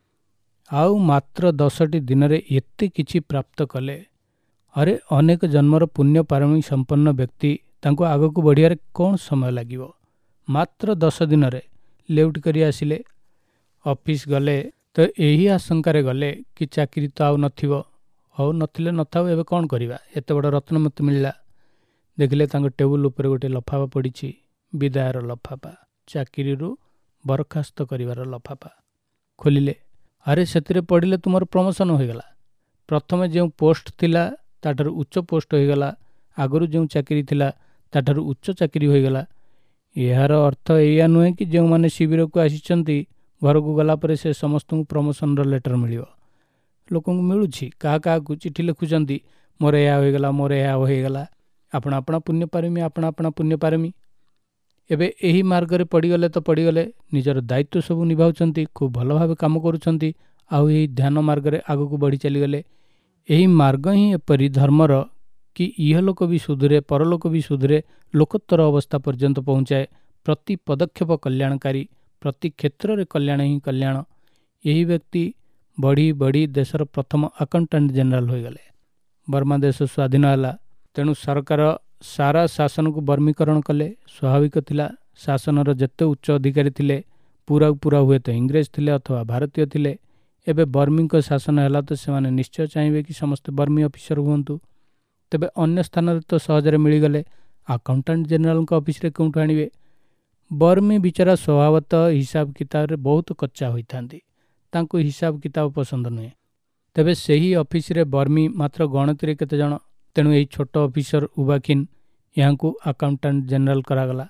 ଆଉ ମାତ୍ର ଦଶଟି ଦିନରେ ଏତେ କିଛି ପ୍ରାପ୍ତ କଲେ। ଆରେ ଅନେକ ଜନ୍ମର ପୁଣ୍ୟ ପାରମୀ ସମ୍ପନ୍ନ ବ୍ୟକ୍ତି, ତାଙ୍କୁ ଆଗକୁ ବଢ଼ିବାରେ କ'ଣ ସମୟ ଲାଗିବ? ମାତ୍ର ଦଶ ଦିନରେ ଲେଉଟି କରି ଆସିଲେ। ଅଫିସ ଗଲେ ତ ଏହି ଆଶଙ୍କାରେ ଗଲେ କି ଚାକିରି ତ ଆଉ ନଥିବ। ହଉ, ନଥିଲେ ନଥାଉ, ଏବେ କ'ଣ କରିବା? ଏତେ ବଡ଼ ରତ୍ନ ମୋତେ ମିଳିଲା। ଦେଖିଲେ ତାଙ୍କ ଟେବୁଲ ଉପରେ ଗୋଟିଏ ଲଫାଫା ପଡ଼ିଛି, ବିଦାୟର ଲଫାଫା, ଚାକିରିରୁ ବରଖାସ୍ତ କରିବାର ଲଫାଫା। ଖୋଲିଲେ, ଆରେ ସେଥିରେ ପଡ଼ିଲେ ତୁମର ପ୍ରମୋସନ୍ ହୋଇଗଲା। ପ୍ରଥମେ ଯେଉଁ ପୋଷ୍ଟ ଥିଲା ତାଠାରୁ ଉଚ୍ଚ ପୋଷ୍ଟ ହୋଇଗଲା। ଆଗରୁ ଯେଉଁ ଚାକିରି ଥିଲା ତାଠାରୁ ଉଚ୍ଚ ଚାକିରି ହୋଇଗଲା। ଏହାର ଅର୍ଥ ଏଇଆ ନୁହେଁ କି ଯେଉଁମାନେ ଶିବିରକୁ ଆସିଛନ୍ତି ଘରକୁ ଗଲା ପରେ ସେ ସମସ୍ତଙ୍କୁ ପ୍ରମୋସନର ଲେଟର ମିଳିବ। ଲୋକଙ୍କୁ ମିଳୁଛି, କାହା କାହାକୁ ଚିଠି ଲେଖୁଛନ୍ତି, ମୋର ଏହା ହୋଇଗଲା, ମୋର ଏହା ହୋଇଗଲା। ଆପଣ ଆପଣା ପୁଣ୍ୟ ପାରମୀ, ଆପଣ ଆପଣା ପୁଣ୍ୟ ପାରମୀ। ଏବେ ଏହି ମାର୍ଗରେ ପଡ଼ିଗଲେ ତ ପଡ଼ିଗଲେ, ନିଜର ଦାୟିତ୍ୱ ସବୁ ନିଭାଉଛନ୍ତି, ଖୁବ୍ ଭଲ ଭାବେ କାମ କରୁଛନ୍ତି, ଆଉ ଏହି ଧ୍ୟାନ ମାର୍ଗରେ ଆଗକୁ ବଢ଼ି ଚାଲିଗଲେ। ଏହି ମାର୍ଗ ହିଁ ଏପରି ଧର୍ମର କି ଇହଲୋକ ବି ସୁଧୁରେ, ପରଲୋକ ବି ସୁଧୁରେ, ଲୋକୋତ୍ତର ଅବସ୍ଥା ପର୍ଯ୍ୟନ୍ତ ପହଞ୍ଚାଏ। ପ୍ରତି ପଦକ୍ଷେପ କଲ୍ୟାଣକାରୀ, ପ୍ରତି କ୍ଷେତ୍ରରେ କଲ୍ୟାଣ ହିଁ କଲ୍ୟାଣ। ଏହି ବ୍ୟକ୍ତି ବଢ଼ି ବଢ଼ି ଦେଶର ପ୍ରଥମ ଆକାଉଣ୍ଟାଣ୍ଟ ଜେନେରାଲ ହୋଇଗଲେ। ବର୍ମା ଦେଶ ସ୍ୱାଧୀନ ହେଲା। ତେଣୁ ସରକାର ସାରା ଶାସନକୁ ବର୍ମୀକରଣ କଲେ। ସ୍ୱାଭାବିକ ଥିଲା, ଶାସନର ଯେତେ ଉଚ୍ଚ ଅଧିକାରୀ ଥିଲେ ପୁରା ପୁରା ହୁଏତ ଇଂରେଜ ଥିଲେ ଅଥବା ଭାରତୀୟ ଥିଲେ। ଏବେ ବର୍ମୀଙ୍କ ଶାସନ ହେଲା ତ ସେମାନେ ନିଶ୍ଚୟ ଚାହିଁବେ କି ସମସ୍ତେ ବର୍ମୀ ଅଫିସର ହୁଅନ୍ତୁ। ତେବେ ଅନ୍ୟ ସ୍ଥାନରେ ତ ସହଜରେ ମିଳିଗଲେ, ଆକାଉଣ୍ଟାଣ୍ଟ ଜେନେରାଲଙ୍କ ଅଫିସରେ କେଉଁଠୁ ଆଣିବେ? ବର୍ମୀ ବିଚରା ସ୍ୱଭାବତଃ ହିସାବ କିତାବରେ ବହୁତ କଚ୍ଚା ହୋଇଥାନ୍ତି। ତାଙ୍କୁ ହିସାବ କିତାବ ପସନ୍ଦ ନୁହେଁ। ତେବେ ସେହି ଅଫିସରେ ବର୍ମୀ ମାତ୍ର ଗଣତିରେ କେତେଜଣ? ତେଣୁ ଏହି ଛୋଟ ଅଫିସର ଉବାଖିନ, ଏହାଙ୍କୁ ଆକାଉଣ୍ଟାଣ୍ଟ ଜେନେରାଲ କରାଗଲା।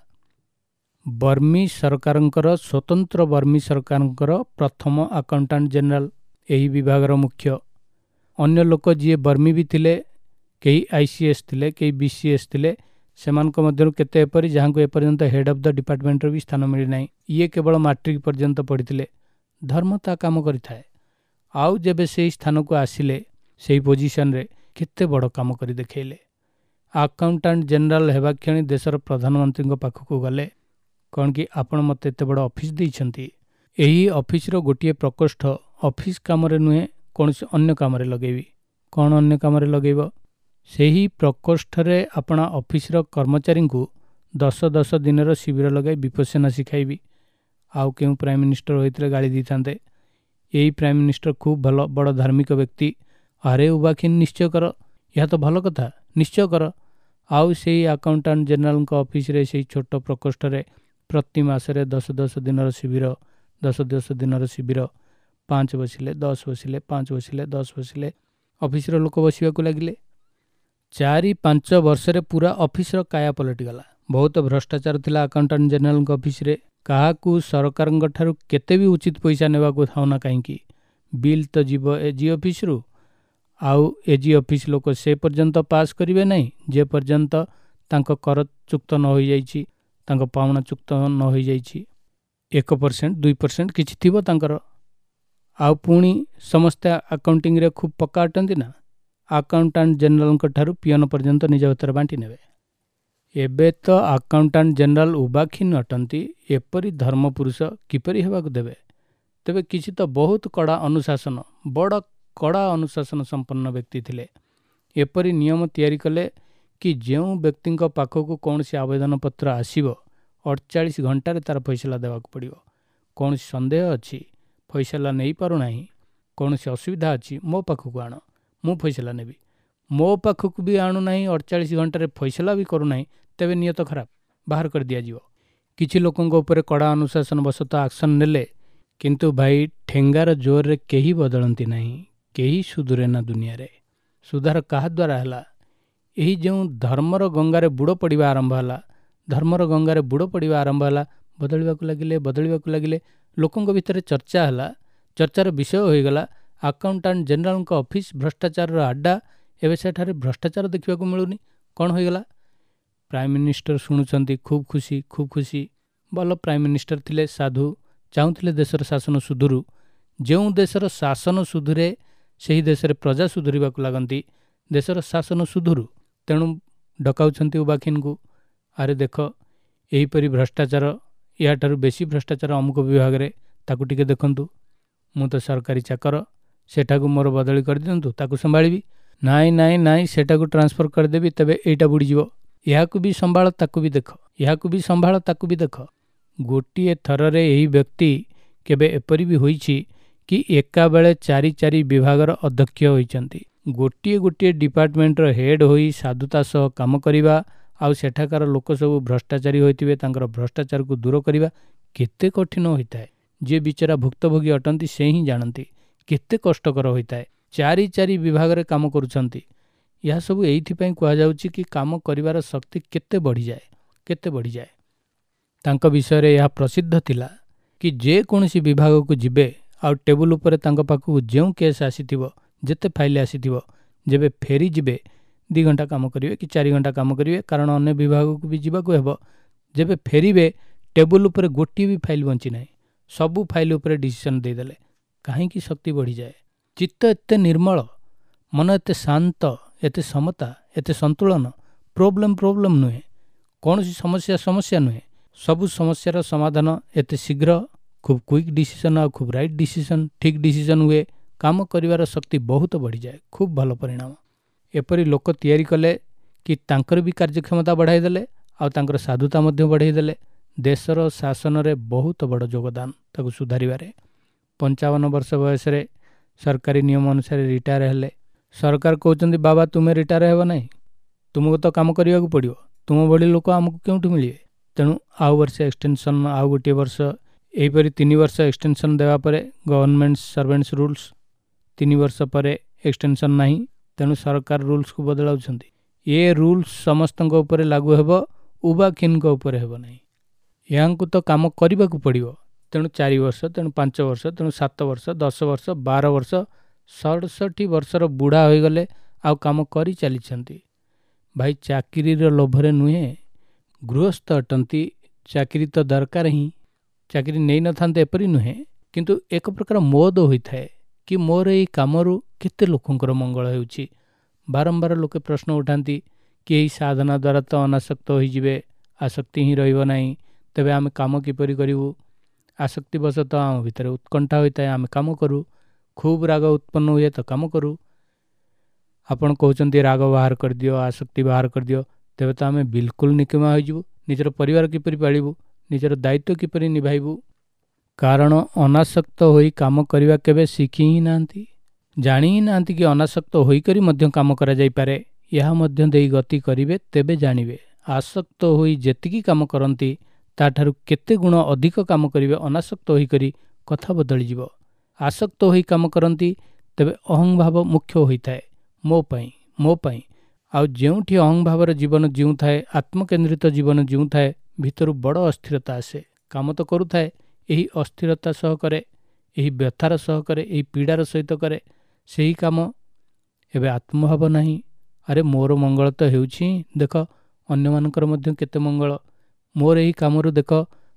ବର୍ମୀ ସରକାରଙ୍କର ସ୍ୱତନ୍ତ୍ର ବର୍ମୀ ସରକାରଙ୍କର ପ୍ରଥମ ଆକାଉଣ୍ଟାଣ୍ଟ ଜେନେରାଲ, ଏହି ବିଭାଗର ମୁଖ୍ୟ। ଅନ୍ୟ ଲୋକ ଯିଏ ବର୍ମୀ ବି ଥିଲେ, କେହି ଆଇ ସି ଏସ୍ ଥିଲେ, କେହି ବି ସି ଏସ୍ ଥିଲେ। ସେମାନଙ୍କ ମଧ୍ୟରୁ କେତେ ଏପରି ଯାହାଙ୍କୁ ଏପର୍ଯ୍ୟନ୍ତ ହେଡ୍ ଅଫ୍ ଦ ଡିପାର୍ଟମେଣ୍ଟର ବି ସ୍ଥାନ ମିଳିନାହିଁ। ଇଏ କେବଳ ମାଟ୍ରିକ ପର୍ଯ୍ୟନ୍ତ ପଢ଼ିଥିଲେ। ଧର୍ମ ତା କାମ କରିଥାଏ। ଆଉ ଯେବେ ସେହି ସ୍ଥାନକୁ ଆସିଲେ, ସେହି ପୋଜିସନରେ କେତେ ବଡ଼ କାମ କରି ଦେଖାଇଲେ। ଆକାଉଣ୍ଟାଣ୍ଟ ଜେନେରାଲ ହେବା କ୍ଷଣି ଦେଶର ପ୍ରଧାନମନ୍ତ୍ରୀଙ୍କ ପାଖକୁ ଗଲେ। କ'ଣ କି ଆପଣ ମୋତେ ଏତେ ବଡ଼ ଅଫିସ ଦେଇଛନ୍ତି, ଏହି ଅଫିସର ଗୋଟିଏ ପ୍ରକୋଷ୍ଠ ଅଫିସ କାମରେ ନୁହେଁ କୌଣସି ଅନ୍ୟ କାମରେ ଲଗେଇବି। କ'ଣ ଅନ୍ୟ କାମରେ ଲଗେଇବ? ସେହି ପ୍ରକୋଷ୍ଠରେ ଆପଣା ଅଫିସର କର୍ମଚାରୀଙ୍କୁ ଦଶ ଦଶ ଦିନର ଶିବିର ଲଗାଇ ବିପସନା ଶିଖାଇବି। ଆଉ କେଉଁ ପ୍ରାଇମ୍ ମିନିଷ୍ଟର ହୋଇଥିଲେ ଗାଳି ଦେଇଥାନ୍ତେ। ଏଇ ପ୍ରାଇମ୍ ମିନିଷ୍ଟର ଖୁବ୍ ଭଲ ବଡ଼ ଧାର୍ମିକ ବ୍ୟକ୍ତି। ଆରେ ଉବାଖିନ, ନିଶ୍ଚୟ କର, ଏହା ତ ଭଲ କଥା, ନିଶ୍ଚୟ କର। ଆଉ ସେହି ଆକାଉଣ୍ଟାଣ୍ଟ ଜେନେରାଲଙ୍କ ଅଫିସରେ ସେହି ଛୋଟ ପ୍ରକୋଷ୍ଠରେ ପ୍ରତି ମାସରେ ଦଶ ଦଶ ଦିନର ଶିବିର, ଦଶ ଦଶ ଦିନର ଶିବିର। ପାଞ୍ଚ ବସିଲେ, ଦଶ ବସିଲେ, ପାଞ୍ଚ ବସିଲେ, ଦଶ ବସିଲେ, ଅଫିସର ଲୋକ ବସିବାକୁ ଲାଗିଲେ। ଚାରି ପାଞ୍ଚ ବର୍ଷରେ ପୁରା ଅଫିସର କାୟା ପଲଟିଗଲା। ବହୁତ ଭ୍ରଷ୍ଟାଚାର ଥିଲା ଆକାଉଣ୍ଟାଣ୍ଟ ଜେନେରାଲଙ୍କ ଅଫିସରେ। କାହାକୁ ସରକାରଙ୍କ ଠାରୁ କେତେ ବି ଉଚିତ ପଇସା ନେବାକୁ ଥାଉନା କାହିଁକି, ବିଲ୍ ତ ଯିବ ଏଜି ଅଫିସରୁ। ଆଉ ଏଜି ଅଫିସ ଲୋକ ସେ ପର୍ଯ୍ୟନ୍ତ ପାସ୍ କରିବେ ନାହିଁ ଯେ ପର୍ଯ୍ୟନ୍ତ ତାଙ୍କ କର ଚୁକ୍ତ ନ ହୋଇଯାଇଛି, ତାଙ୍କ ପାଉଣା ଚୁକ୍ତ ନ ହୋଇଯାଇଛି। एक परसेंट दुई परसेंट किछि थिबो तांकर आउ पुणी समस्ते अकाउंटिंग रे खूब पक्का अटंती ना अकाउंटेंट जनरल ठारू पियन पर्यंत निज भीतर बांटी नेबे एबे तो अकाउंटेंट जनरल उबाखिन अटंती एपरी धर्मपुरुष किपरि हेबाकु देबे तेबे किछि तो बहुत कड़ा अनुशासन बड़ कड़ा अनुशासन संपन्न व्यक्ति थिले एपरी नियम तैयारी कले कि जेउ व्यक्ति पाखक कौन सी आवेदन पत्र आसीबो अड़तालीस घंटे तार फैसला देवाक पड़िबो कौन संदेह अच्छी फैसला नहीं पारु नाही कौन सी असुविधा अच्छी मो पाखक आण मु फैसला नेबी मो पाखक भी आणु नाही अड़तालीस घंटे फैसला भी करू नाही तेबे नियत खराब बाहर कर दिया जीवो किछि लोकंक ऊपर कड़ा अनुशासन बसत एक्शन नेले किंतु भाई ठेंगार जोर रे केही बदलंती नाही केही सुधुरे ना दुनिया रे सुधार कहा द्वारा हला एही जो धर्मर गंगारे बुड़ पड़िबा आरंभ हला धर्मर गंगारे बुड़ पड़िबा आरंभ हला बदलिबाकु लागिले बदलिबाकु लागिले लोकंक भितर चर्चा हला चर्चार विषय होईगला अकाउंटेंट जनरल का ऑफिस भ्रष्टाचार आड्डा एवं सेठारे भ्रष्टाचार देखा मिलूनी कौन होईगला प्राइम मिनिस्टर शुणुचंती खूब खुशी खूब खुशी भल प्राइम मिनिस्टर थिले साधु चाहूले देशर शासन सुधुरु जो देशर शासन सुधुरे से देश में प्रजा सुधुरवा लगती देशर शासन सुधुरु तेणु डकाउछंती उबाखिन को आरे देख यहीपरि भ्रष्टाचार या ठारू बेसी भ्रष्टाचार अमुक विभाग में ताकू टिके देखंतु मु तो सरकारी चाकर सेठाकू मोर बदली कर दियंतु ताकू संभाळिबी नाई नाई नाई सेठाकू ट्रांसफर करदेवी तबे एटा बुड़ीजिवो याकू भी संभाळ ताकू भी देख याकू भी संभाळ ताकू भी देख गोटिए थररे यही व्यक्ति केबे एपरि भी होईछि कि एका बेले चारि चारि विभागर अध्यक्ष होइचंती गोटिए गोटिए डिपार्टमेंटर हेड होई साधुता सह काम करिबा आउ सेठाकार लोक सब भ्रष्टाचारी होइतिबे तांकर भ्रष्टाचार को दूर करिबा केते कठिन होइताए जे बिचारा भुक्तभोगी अटंती से ही जानती केते कष्टकर होइताए चारि चारि विभाग रे काम करूछंती यह सब एइथिपई कुआ जाउछि कि काम करिवार शक्ति केते बढ़ी जाए केते बढ़ी जाए तांक विषय रे यह प्रसिद्ध थिला कि जे कोनसी विभाग को जिबे आ टेबुल उपरे तांक पाखु जेउ केस आसीथिबो जेते फाइल आसीथिबो जेबे फेरी जिबे दि घंटा काम करिवे कि चारि घंटा काम करिवे कारण अन्य विभाग को भी जीवाको हेबो जेबे फेरीबे टेबुल उपरे गोटी भी फाइल बंची नाही सबु फाइल उपरे डिसीजन दे देले काहे कि शक्ति बढ़ी जाए चित्त एते निर्मल मन एते शांत एते समता एते संतुलन प्रॉब्लम प्रॉब्लम नुहे कौन सी समस्या समस्या नुहे सबु समस्यार समाधान एते शीघ्र खूब क्विक डिसीजन आ खूब राइट डिसीजन ठीक डिसीजन हुए काम करिवार शक्ति बहुत बढ़ी जाए खूब भल परिणाम एपरी लोक तैयारी कले कि तांकर भी कार्यक्षमता बढ़ाई देले आ तांकर साधुता मध्य बढ़ाई देले देशर शासन रे बहुत बड़ योगदान ताकू सुधारिबारे पंचावन वर्ष बयस रे सरकारी नियम अनुसार रिटायर हेले सरकार कहउचंदी बाबा तुमे रिटायर हेबो नाही तुमको तो काम करिया को पड़ियो तुम बड़ी लोक आमको केउठु मिलिए तेणु आउ वर्ष एक्सटेंशन आउ गोटे वर्ष एहीपरि तीन वर्ष एक्सटेंशन देवा परे गवर्नमेंट सर्वेंट्स रूल्स तीन वर्ष परे एक्सटेंशन नाही तेणु सरकार रूल्स को बदलाउछंती ये रूल्स समस्तक ऊपर लागू हेबो उबाखिन को ऊपर हेबो नाही यांकु तो काम करिबा को पड़ियो तेणु चार वर्ष तेणु पांच वर्ष तेणु सात वर्ष दस वर्ष बारह वर्ष सड़सठी वर्षर बुढ़ा हो गले आउ काम करी चलीछंती भाई चाकरी लोभरे नुहे गृहस्थ अटंती चाकरी तो दरकार ही चाकरी नहीं न थांते एपरी नुहे किंतु एक प्रकार मोद होता है कि मोर यही कामरू केते लोकंकर मंगल होउछि बारंबार लोके प्रश्न उठाती कि यही साधना द्वारा तो अनासक्त होइजिबे आसक्ति ही रहिबो नाही तेबे आमे काम किपरि करिवु आसक्ति बसत आम भितर उत्कंठा होता है आमे काम करूँ खूब राग उत्पन्न हुए तो काम करूँ आपण कहउचंती राग बाहर कर दियो आसक्ति बाहर कर दियो तेबे तो आमे बिल्कुल निकमा होइजिबु निजर परिवार किपरि पालिबु निजर दायित्व किपरि निभाइबु कारण अनासक्त होई काम करिवा केबे शिखी ही नांती जानी ही नांती कि अनासक्त होई करी मध्य काम करा जाई पारे यह मध्य देई गति करिवे तेबे जानिबे आसक्त होई जेतिकी काम करंती ताठारु केते गुण अधिक काम करिवे अनासक्त होई करी कथा बदली जीवो आसक्त होई काम करंती तेबे अहं भाव मुख्य होइताए मो पई मो पई आउ जेउठी अहं भावर जीवन जीउ थाए आत्मकेंद्रित जीवन जीउ थाए भितरु बड़ अस्थिरता आसे काम तो करू थाए एही अस्थिरता सह करे एही व्यथार सह करे एही पीड़ार सहित करे सेही काम एबे आत्मभाव नाही अरे मोर मंगल तो हेउछि देख अन्य मानकर मध्य केते मंगल मोर एही कामरु देख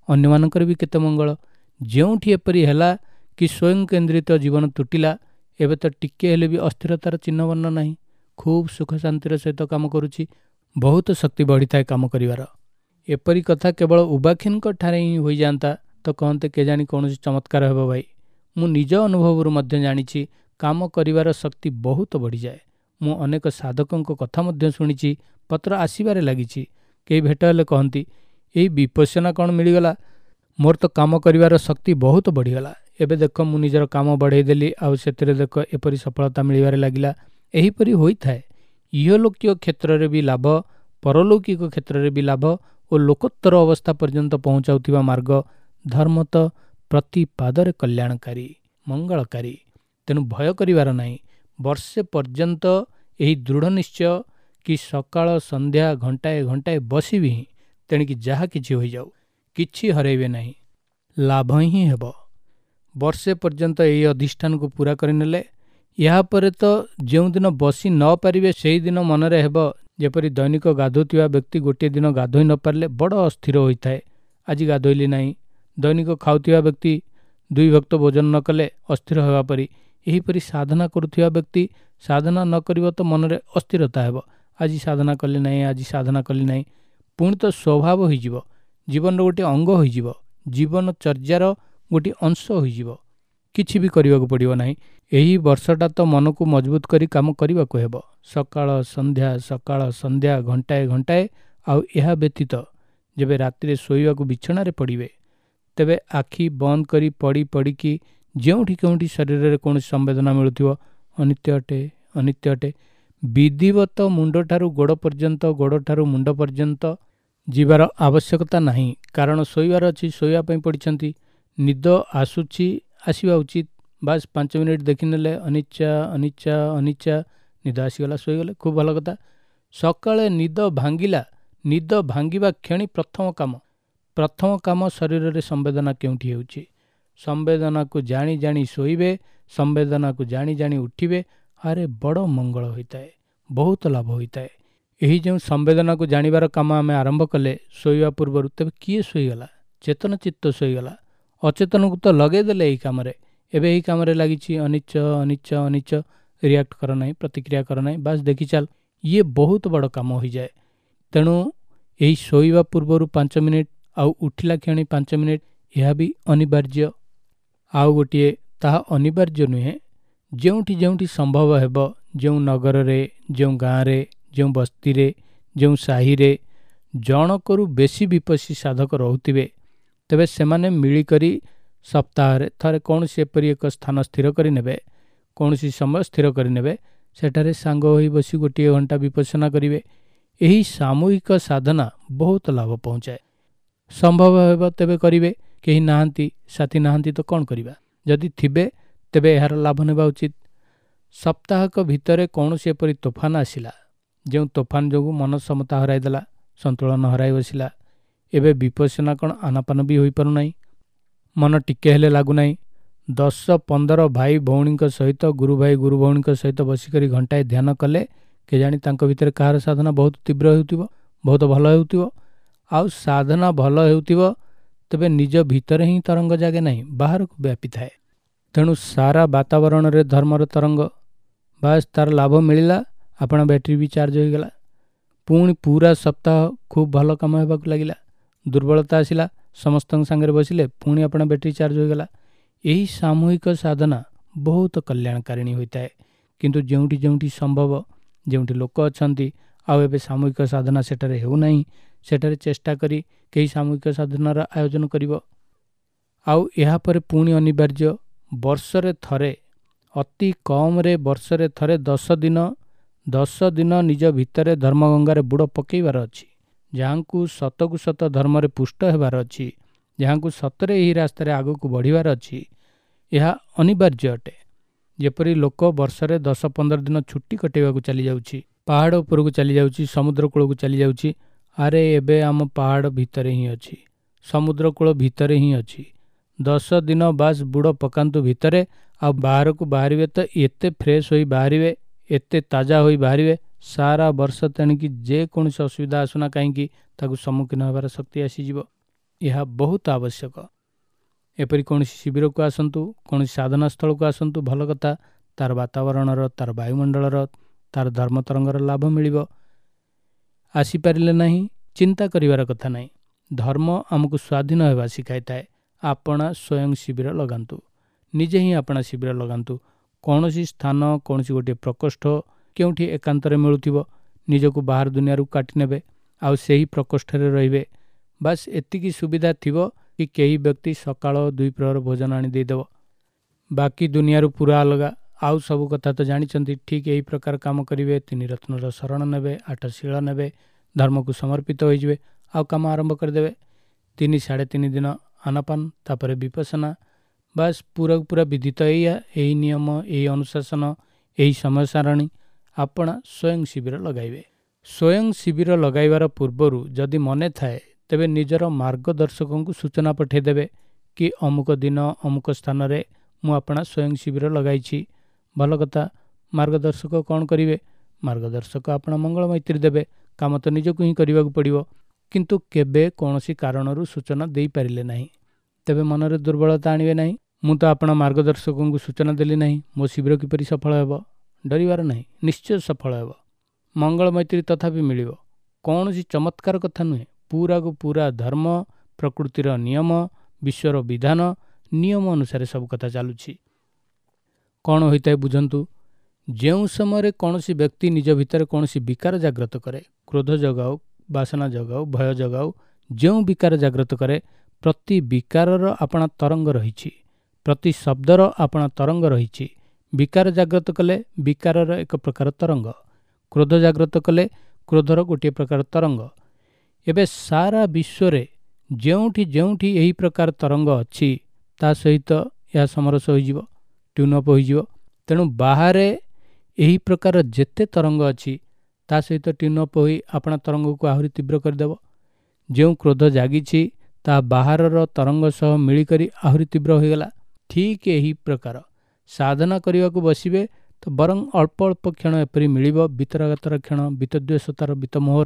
ଅନ୍ୟମାନଙ୍କର ବି କେତେ ମଙ୍ଗଳ। ଯେଉଁଠି ଏପରି ହେଲା କି ସ୍ୱୟଂ କେନ୍ଦ୍ରିତ ଜୀବନ ତୁଟିଲା, ଏବେ ତ ଟିକିଏ ହେଲେ ବି ଅସ୍ଥିରତାର ଚିହ୍ନ ବର୍ଣ୍ଣ ନାହିଁ। ଖୁବ୍ ସୁଖ ଶାନ୍ତିର ସହିତ କାମ କରୁଛି, ବହୁତ ଶକ୍ତି ବଢ଼ିଥାଏ କାମ କରିବାର। ଏପରି କଥା କେବଳ ଉବାକ୍ଷୀଙ୍କ ଠାରେ ହିଁ ହୋଇଯାଆନ୍ତା ତ କହନ୍ତେ କେଜାଣି କୌଣସି ଚମତ୍କାର ହେବ ଭାଇ। ମୁଁ ନିଜ ଅନୁଭବରୁ ମଧ୍ୟ ଜାଣିଛି କାମ କରିବାର ଶକ୍ତି ବହୁତ ବଢ଼ିଯାଏ। ମୁଁ ଅନେକ ସାଧକଙ୍କ କଥା ମଧ୍ୟ ଶୁଣିଛି, ପତ୍ର ଆସିବାରେ ଲାଗିଛି। କେହି ଭେଟ ହେଲେ କହନ୍ତି, ଏଇ ବିପଶ୍ୟନା କ'ଣ ମିଳିଗଲା, ମୋର ତ କାମ କରିବାର ଶକ୍ତି ବହୁତ ବଢ଼ିଗଲା। ଏବେ ଦେଖ ମୁଁ ନିଜର କାମ ବଢ଼େଇ ଦେଲି, ଆଉ ସେଥିରେ ଦେଖ ଏପରି ସଫଳତା ମିଳିବାରେ ଲାଗିଲା। ଏହିପରି ହୋଇଥାଏ। ଇହଲୌକିକ କ୍ଷେତ୍ରରେ ବି ଲାଭ, ପରଲୌକିକ କ୍ଷେତ୍ରରେ ବି ଲାଭ ଓ ଲୋକୋତ୍ତର ଅବସ୍ଥା ପର୍ଯ୍ୟନ୍ତ ପହଞ୍ଚାଉଥିବା ମାର୍ଗ ଧର୍ମ ତ ପ୍ରତି ପାଦରେ କଲ୍ୟାଣକାରୀ, ମଙ୍ଗଳକାରୀ। ତେଣୁ ଭୟ କରିବାର ନାହିଁ। ବର୍ଷେ ପର୍ଯ୍ୟନ୍ତ ଏହି ଦୃଢ଼ ନିଶ୍ଚୟ କି ସକାଳ ସନ୍ଧ୍ୟା ଘଣ୍ଟାଏ ଘଣ୍ଟାଏ ବସିବି ହିଁ, ତେଣିକି ଯାହା କିଛି ହୋଇଯାଉ, କିଛି ହରାଇବେ ନାହିଁ, ଲାଭ ହିଁ ହେବ। ବର୍ଷେ ପର୍ଯ୍ୟନ୍ତ ଏହି ଅଧିଷ୍ଠାନକୁ ପୁରା କରିନେଲେ, ଏହାପରେ ତ ଯେଉଁଦିନ ବସି ନ ପାରିବେ ସେହିଦିନ ମନରେ ହେବ ଯେପରି ଦୈନିକ ଗାଧୋଉଥିବା ବ୍ୟକ୍ତି ଗୋଟିଏ ଦିନ ଗାଧୋଇ ନ ପାରିଲେ ବଡ଼ ଅସ୍ଥିର ହୋଇଥାଏ। ଆଜି ଗାଧୋଇଲି ନାହିଁ। ଦୈନିକ ଖାଉଥିବା ବ୍ୟକ୍ତି ଦୁଇ ଭକ୍ତ ଭୋଜନ ନ କଲେ ଅସ୍ଥିର ହେବା ପରି, ଏହିପରି ସାଧନା କରୁଥିବା ବ୍ୟକ୍ତି ସାଧନା ନ କରିବ ତ ମନରେ ଅସ୍ଥିରତା ହେବ। ଆଜି ସାଧନା କଲି ନାହିଁ, ଆଜି ସାଧନା କଲି ନାହିଁ, ପୁଣି ତ ସ୍ୱଭାବ ହୋଇଯିବ, ଜୀବନର ଗୋଟିଏ ଅଙ୍ଗ ହୋଇଯିବ, ଜୀବନଚର୍ଯ୍ୟାର ଗୋଟିଏ ଅଂଶ ହୋଇଯିବ। କିଛି ବି କରିବାକୁ ପଡ଼ିବ ନାହିଁ। ଏହି ବର୍ଷଟା ତ ମନକୁ ମଜବୁତ କରି କାମ କରିବାକୁ ହେବ। ସକାଳ ସନ୍ଧ୍ୟା ସକାଳ ସନ୍ଧ୍ୟା ଘଣ୍ଟାଏ ଘଣ୍ଟାଏ। ଆଉ ଏହା ବ୍ୟତୀତ ଯେବେ ରାତିରେ ଶୋଇବାକୁ ବିଛଣାରେ ପଡ଼ିବେ, ତେବେ ଆଖି ବନ୍ଦ କରି ପଡ଼ି ପଡ଼ିକି ଯେଉଁଠି କେଉଁଠି ଶରୀରରେ କୌଣସି ସମ୍ବେଦନା ମିଳୁଥିବ, ଅନିତ୍ୟ ଅଟେ, ଅନିତ୍ୟ ଅଟେ, ବିଧିବତ ମୁଣ୍ଡଠାରୁ ଗୋଡ଼ ପର୍ଯ୍ୟନ୍ତ, ଗୋଡ଼ଠାରୁ ମୁଣ୍ଡ ପର୍ଯ୍ୟନ୍ତ ଯିବାର ଆବଶ୍ୟକତା ନାହିଁ। କାରଣ ଶୋଇବାର ଅଛି, ଶୋଇବା ପାଇଁ ପଡ଼ିଛନ୍ତି। ନିଦ ଆସୁଛି, ଆସିବା ଉଚିତ। ବାସ୍ ପାଞ୍ଚ ମିନିଟ୍ ଦେଖିନେଲେ ଅନିଚ୍ଛା ଅନିଚ୍ଛା ଅନିଚ୍ଛା, ନିଦ ଆସିଗଲା, ଶୋଇଗଲେ, ଖୁବ୍ ଭଲ କଥା। ସକାଳେ ନିଦ ଭାଙ୍ଗିଲା, ନିଦ ଭାଙ୍ଗିବା କ୍ଷଣି ପ୍ରଥମ କାମ ପ୍ରଥମ କାମ ଶରୀରରେ ସମ୍ବେଦନା କେଉଁଠି ହେଉଛି, ସମ୍ବେଦନାକୁ ଜାଣି ଜାଣି ଶୋଇବେ, ସମ୍ବେଦନାକୁ ଜାଣି ଜାଣି ଉଠିବେ। ଆରେ ବଡ଼ ମଙ୍ଗଳ ହୋଇଥାଏ, ବହୁତ ଲାଭ ହୋଇଥାଏ। ଏହି ଯେଉଁ ସମ୍ବେଦନାକୁ ଜାଣିବାର କାମ ଆମେ ଆରମ୍ଭ କଲେ ଶୋଇବା ପୂର୍ବରୁ, ତେବେ କିଏ ଶୋଇଗଲା? ଚେତନ ଚିତ୍ତ ଶୋଇଗଲା। ଅଚେତନକୁ ତ ଲଗେଇଦେଲେ ଏହି କାମରେ। ଏବେ ଏହି କାମରେ ଲାଗିଛି, ଅନିଚ୍ଛ ଅନିଚ୍ଛ ଅନିଚ୍ଛ, ରିଆକ୍ଟ କର ନାହିଁ, ପ୍ରତିକ୍ରିୟା କର ନାହିଁ, ବାସ୍ ଦେଖିଚାଲ। ଇଏ ବହୁତ ବଡ଼ କାମ ହୋଇଯାଏ। ତେଣୁ ଏହି ଶୋଇବା ପୂର୍ବରୁ ପାଞ୍ଚ ମିନିଟ୍ ଆଉ ଉଠିଲା କ୍ଷଣି ପାଞ୍ଚ ମିନିଟ୍, ଏହା ବି ଅନିବାର୍ଯ୍ୟ। ଆଉ ଗୋଟିଏ, ତାହା ଅନିବାର୍ଯ୍ୟ ନୁହେଁ, ଯେଉଁଠି ଯେଉଁଠି ସମ୍ଭବ ହେବ, ଯେଉଁ ନଗରରେ, ଯେଉଁ ଗାଁରେ, ଯେଉଁ ବସ୍ତିରେ, ଯେଉଁ ସାହିରେ ଜଣକରୁ ବେଶୀ ବିପସୀ ସାଧକ ରହୁଥିବେ, ତେବେ ସେମାନେ ମିଳିକରି ସପ୍ତାହରେ ଥରେ କୌଣସି ଏପରି ଏକ ସ୍ଥାନ ସ୍ଥିର କରିନେବେ, କୌଣସି ସମୟ ସ୍ଥିର କରିନେବେ, ସେଠାରେ ସାଙ୍ଗ ହୋଇ ବସି ଗୋଟିଏ ଘଣ୍ଟା ବିପସନା କରିବେ। ଏହି ସାମୂହିକ ସାଧନା ବହୁତ ଲାଭ ପହଞ୍ଚାଏ। ସମ୍ଭବ ହେବ ତେବେ କରିବେ। କେହି ନାହାନ୍ତି, ସାଥୀ ନାହାନ୍ତି ତ କ'ଣ କରିବା? ଯଦି ଥିବେ ତେବେ ଏହାର ଲାଭ ନେବା ଉଚିତ। ସପ୍ତାହକ ଭିତରେ କୌଣସି ଏପରି ତୋଫାନ ଆସିଲା, ଯେଉଁ ତୋଫାନ ଯୋଗୁଁ ମନ ସମତା ହରାଇଦେଲା, ସନ୍ତୁଳନ ହରାଇ ବସିଲା। ଏବେ ବିପସନା କ'ଣ ଆନାପାନ ବି ହୋଇପାରୁନାହିଁ, ମନ ଟିକେ ହେଲେ ଲାଗୁନାହିଁ। ଦଶ ପନ୍ଦର ଭାଇ ଭଉଣୀଙ୍କ ସହିତ, ଗୁରୁ ଭାଇ ଗୁରୁ ଭଉଣୀଙ୍କ ସହିତ ବସିକରି ଘଣ୍ଟାଏ ଧ୍ୟାନ କଲେ, କେଜାଣି ତାଙ୍କ ଭିତରେ କାହାର ସାଧନା ବହୁତ ତୀବ୍ର ହେଉଥିବ, ବହୁତ ଭଲ ହେଉଥିବ। ଆଉ ସାଧନା ଭଲ ହେଉଥିବ, ତେବେ ନିଜ ଭିତରେ ହିଁ ତରଙ୍ଗ ଜାଗେ ନାହିଁ, ବାହାରକୁ ବ୍ୟାପିଥାଏ। ତେଣୁ ସାରା ବାତାବରଣରେ ଧର୍ମର ତରଙ୍ଗ। ବାସ୍ ତାର ଲାଭ ମିଳିଲା, ଆପଣ ବ୍ୟାଟେରୀ ବି ଚାର୍ଜ ହୋଇଗଲା। ପୁଣି ପୁରା ସପ୍ତାହ ଖୁବ୍ ଭଲ କାମ ହେବାକୁ ଲାଗିଲା। ଦୁର୍ବଳତା ଆସିଲା, ସମସ୍ତଙ୍କ ସାଙ୍ଗରେ ବସିଲେ, ପୁଣି ଆପଣ ବ୍ୟାଟେରୀ ଚାର୍ଜ ହୋଇଗଲା। ଏହି ସାମୂହିକ ସାଧନା ବହୁତ କଲ୍ୟାଣକାରିଣୀ ହୋଇଥାଏ। କିନ୍ତୁ ଯେଉଁଠି ଯେଉଁଠି ସମ୍ଭବ, ଯେଉଁଠି ଲୋକ ଅଛନ୍ତି, ଆଉ ଏବେ ସାମୂହିକ ସାଧନା ସେଠାରେ ହେଉନାହିଁ, ସେଠାରେ ଚେଷ୍ଟା କରି କେହି ସାମୂହିକ ସାଧନାର ଆୟୋଜନ କରିବ। ଆଉ ଏହାପରେ ପୁଣି ଅନିବାର୍ଯ୍ୟ, ବର୍ଷରେ ଥରେ, ଅତି କମରେ ବର୍ଷରେ ଥରେ ଦଶ ଦିନ ଦଶ ଦିନ ନିଜ ଭିତରେ ଧର୍ମଗଙ୍ଗାରେ ବୁଡ଼ ପକାଇବାର ଅଛି। ଯାହାଙ୍କୁ ସତକୁ ସତ ଧର୍ମରେ ପୁଷ୍ଟ ହେବାର ଅଛି, ଯାହାଙ୍କୁ ସତରେ ଏହି ରାସ୍ତାରେ ଆଗକୁ ବଢ଼ିବାର ଅଛି, ଏହା ଅନିବାର୍ଯ୍ୟ ଅଟେ। ଯେପରି ଲୋକ ବର୍ଷରେ ଦଶ ପନ୍ଦର ଦିନ ଛୁଟି କଟାଇବାକୁ ଚାଲିଯାଉଛି, ପାହାଡ଼ ଉପରକୁ ଚାଲିଯାଉଛି, ସମୁଦ୍ର କୂଳକୁ ଚାଲିଯାଉଛି। ଆରେ ଏବେ ଆମ ପାହାଡ଼ ଭିତରେ ହିଁ ଅଛି, ସମୁଦ୍ର କୂଳ ଭିତରେ ହିଁ ଅଛି। ଦଶ ଦିନ ବାସ୍ ବୁଡ଼ ପକାନ୍ତୁ ଭିତରେ, ଆଉ ବାହାରକୁ ବାହାରିବେ ତ ଏତେ ଫ୍ରେଶ୍ ହୋଇ ବାହାରିବେ, ଏତେ ତାଜା ହୋଇ ବାହାରିବେ, ସାରା ବର୍ଷ ତେଣିକି ଯେକୌଣସି ଅସୁବିଧା ଆସୁନା କାହିଁକି ତାକୁ ସମ୍ମୁଖୀନ ହେବାର ଶକ୍ତି ଆସିଯିବ। ଏହା ବହୁତ ଆବଶ୍ୟକ। ଏପରି କୌଣସି ଶିବିରକୁ ଆସନ୍ତୁ, କୌଣସି ସାଧନା ସ୍ଥଳକୁ ଆସନ୍ତୁ, ଭଲ କଥା, ତାର ବାତାବରଣର, ତାର ବାୟୁମଣ୍ଡଳର, ତାର ଧର୍ମତରଙ୍ଗର ଲାଭ ମିଳିବ। ଆସିପାରିଲେ ନାହିଁ, ଚିନ୍ତା କରିବାର କଥା ନାହିଁ। ଧର୍ମ ଆମକୁ ସ୍ୱାଧୀନ ହେବା ଶିଖାଇଥାଏ। ଆପଣା ସ୍ୱୟଂ ଶିବିର ଲଗାନ୍ତୁ, ନିଜେ ହିଁ ଆପଣା ଶିବିର ଲଗାନ୍ତୁ। କୌଣସି ସ୍ଥାନ, କୌଣସି ଗୋଟିଏ ପ୍ରକୋଷ୍ଠ କେଉଁଠି ଏକାନ୍ତରେ ମିଳୁଥିବ, ନିଜକୁ ବାହାର ଦୁନିଆରୁ କାଟି ନେବେ, ଆଉ ସେହି ପ୍ରକୋଷ୍ଠରେ ରହିବେ। ବାସ୍ ଏତିକି ସୁବିଧା ଥିବ କି କେହି ବ୍ୟକ୍ତି ସକାଳ ଦୁଇ ପ୍ରହର ଭୋଜନ ଆଣି ଦେଇଦେବ। ବାକି ଦୁନିଆରୁ ପୁରା ଅଲଗା। ଆଉ ସବୁ କଥା ତ ଜାଣିଛନ୍ତି। ଠିକ୍ ଏହି ପ୍ରକାର କାମ କରିବେ, ତିନି ରତ୍ନର ଶରଣ ନେବେ, ଆଠ ଶିଳ ନେବେ, ଧର୍ମକୁ ସମର୍ପିତ ହୋଇଯିବେ, ଆଉ କାମ ଆରମ୍ଭ କରିଦେବେ। ତିନି ସାଢ଼େ ତିନି ଦିନ ଆନାପାନ, ତାପରେ ବିପସନା। ବାସ୍ ପୁରା ପୁରା ବିଧିତ ଏଇଆ, ଏହି ନିୟମ, ଏହି ଅନୁଶାସନ, ଏହି ସମୟ ସାରଣୀ। ଆପଣା ସ୍ୱୟଂ ଶିବିର ଲଗାଇବେ। ସ୍ୱୟଂ ଶିବିର ଲଗାଇବାର ପୂର୍ବରୁ ଯଦି ମନେ ଥାଏ, ତେବେ ନିଜର ମାର୍ଗଦର୍ଶକଙ୍କୁ ସୂଚନା ପଠାଇଦେବେ କି ଅମୁକ ଦିନ ଅମୁକ ସ୍ଥାନରେ ମୁଁ ଆପଣା ସ୍ୱୟଂ ଶିବିର ଲଗାଇଛି। ଭଲ କଥା। ମାର୍ଗଦର୍ଶକ କ'ଣ କରିବେ? ମାର୍ଗଦର୍ଶକ ଆପଣ ମଙ୍ଗଳ ମୈତ୍ରୀ ଦେବେ। କାମ ତ ନିଜକୁ ହିଁ କରିବାକୁ ପଡ଼ିବ। କିନ୍ତୁ କେବେ କୌଣସି କାରଣରୁ ସୂଚନା ଦେଇପାରିଲେ ନାହିଁ, ତେବେ ମନରେ ଦୁର୍ବଳତା ଆଣିବେ ନାହିଁ। ମୁଁ ତ ଆପଣ ମାର୍ଗଦର୍ଶକଙ୍କୁ ସୂଚନା ଦେଲି ନାହିଁ, ମୋ ଶିବିର କିପରି ସଫଳ ହେବ? ଡରିବାର ନାହିଁ, ନିଶ୍ଚୟ ସଫଳ ହେବ। ମଙ୍ଗଳ ମୈତ୍ରୀ ତଥାପି ମିଳିବ। କୌଣସି ଚମତ୍କାର କଥା ନୁହେଁ। ପୁରାକୁ ପୁରା ଧର୍ମ, ପ୍ରକୃତିର ନିୟମ, ବିଶ୍ୱର ବିଧାନ, ନିୟମ ଅନୁସାରେ ସବୁ କଥା ଚାଲୁଛି। କ'ଣ ହୋଇଥାଏ ବୁଝନ୍ତୁ। ଯେଉଁ ସମୟରେ କୌଣସି ବ୍ୟକ୍ତି ନିଜ ଭିତରେ କୌଣସି ବିକାର ଜାଗ୍ରତ କରେ, କ୍ରୋଧ ଜଗାଉ, ବାସନା ଜଗାଉ, ଭୟ ଜଗାଉ, ଯେଉଁ ବିକାର ଜାଗ୍ରତ କରେ, ପ୍ରତି ବିକାରର ଆପଣା ତରଙ୍ଗ ରହିଛି, ପ୍ରତି ଶବ୍ଦର ଆପଣା ତରଙ୍ଗ ରହିଛି। ବିକାର ଜାଗ୍ରତ କଲେ ବିକାରର ଏକ ପ୍ରକାର ତରଙ୍ଗ, କ୍ରୋଧ ଜାଗ୍ରତ କଲେ କ୍ରୋଧର ଗୋଟିଏ ପ୍ରକାର ତରଙ୍ଗ। ଏବେ ସାରା ବିଶ୍ୱରେ ଯେଉଁଠି ଯେଉଁଠି ଏହି ପ୍ରକାର ତରଙ୍ଗ ଅଛି, ତା ସହିତ ଏହା ସମରସ ହୋଇଯିବ, ଟ୍ୟୁନ୍ ଅପ୍ ହୋଇଯିବ। ତେଣୁ ବାହାରେ ଏହି ପ୍ରକାର ଯେତେ ତରଙ୍ଗ ଅଛି, ତା ସହିତ ଟ୍ୟୁନ୍ ଅପ୍ ହୋଇ ଆପଣା ତରଙ୍ଗକୁ ଆହୁରି ତୀବ୍ର କରିଦେବ। ଯେଉଁ କ୍ରୋଧ ଜାଗିଛି, ତାହା ବାହାରର ତରଙ୍ଗ ସହ ମିଳିକରି ଆହୁରି ତୀବ୍ର ହୋଇଗଲା। ଠିକ୍ ଏହି ପ୍ରକାର ସାଧନା କରିବାକୁ ବସିବେ ତ ବରଂ ଅଳ୍ପ ଅଳ୍ପ କ୍ଷଣ ଏପରି ମିଳିବ, ବିତରାଗତାର କ୍ଷଣ, ବିତଦ୍ୱେଷତାର, ବିତମୋହର,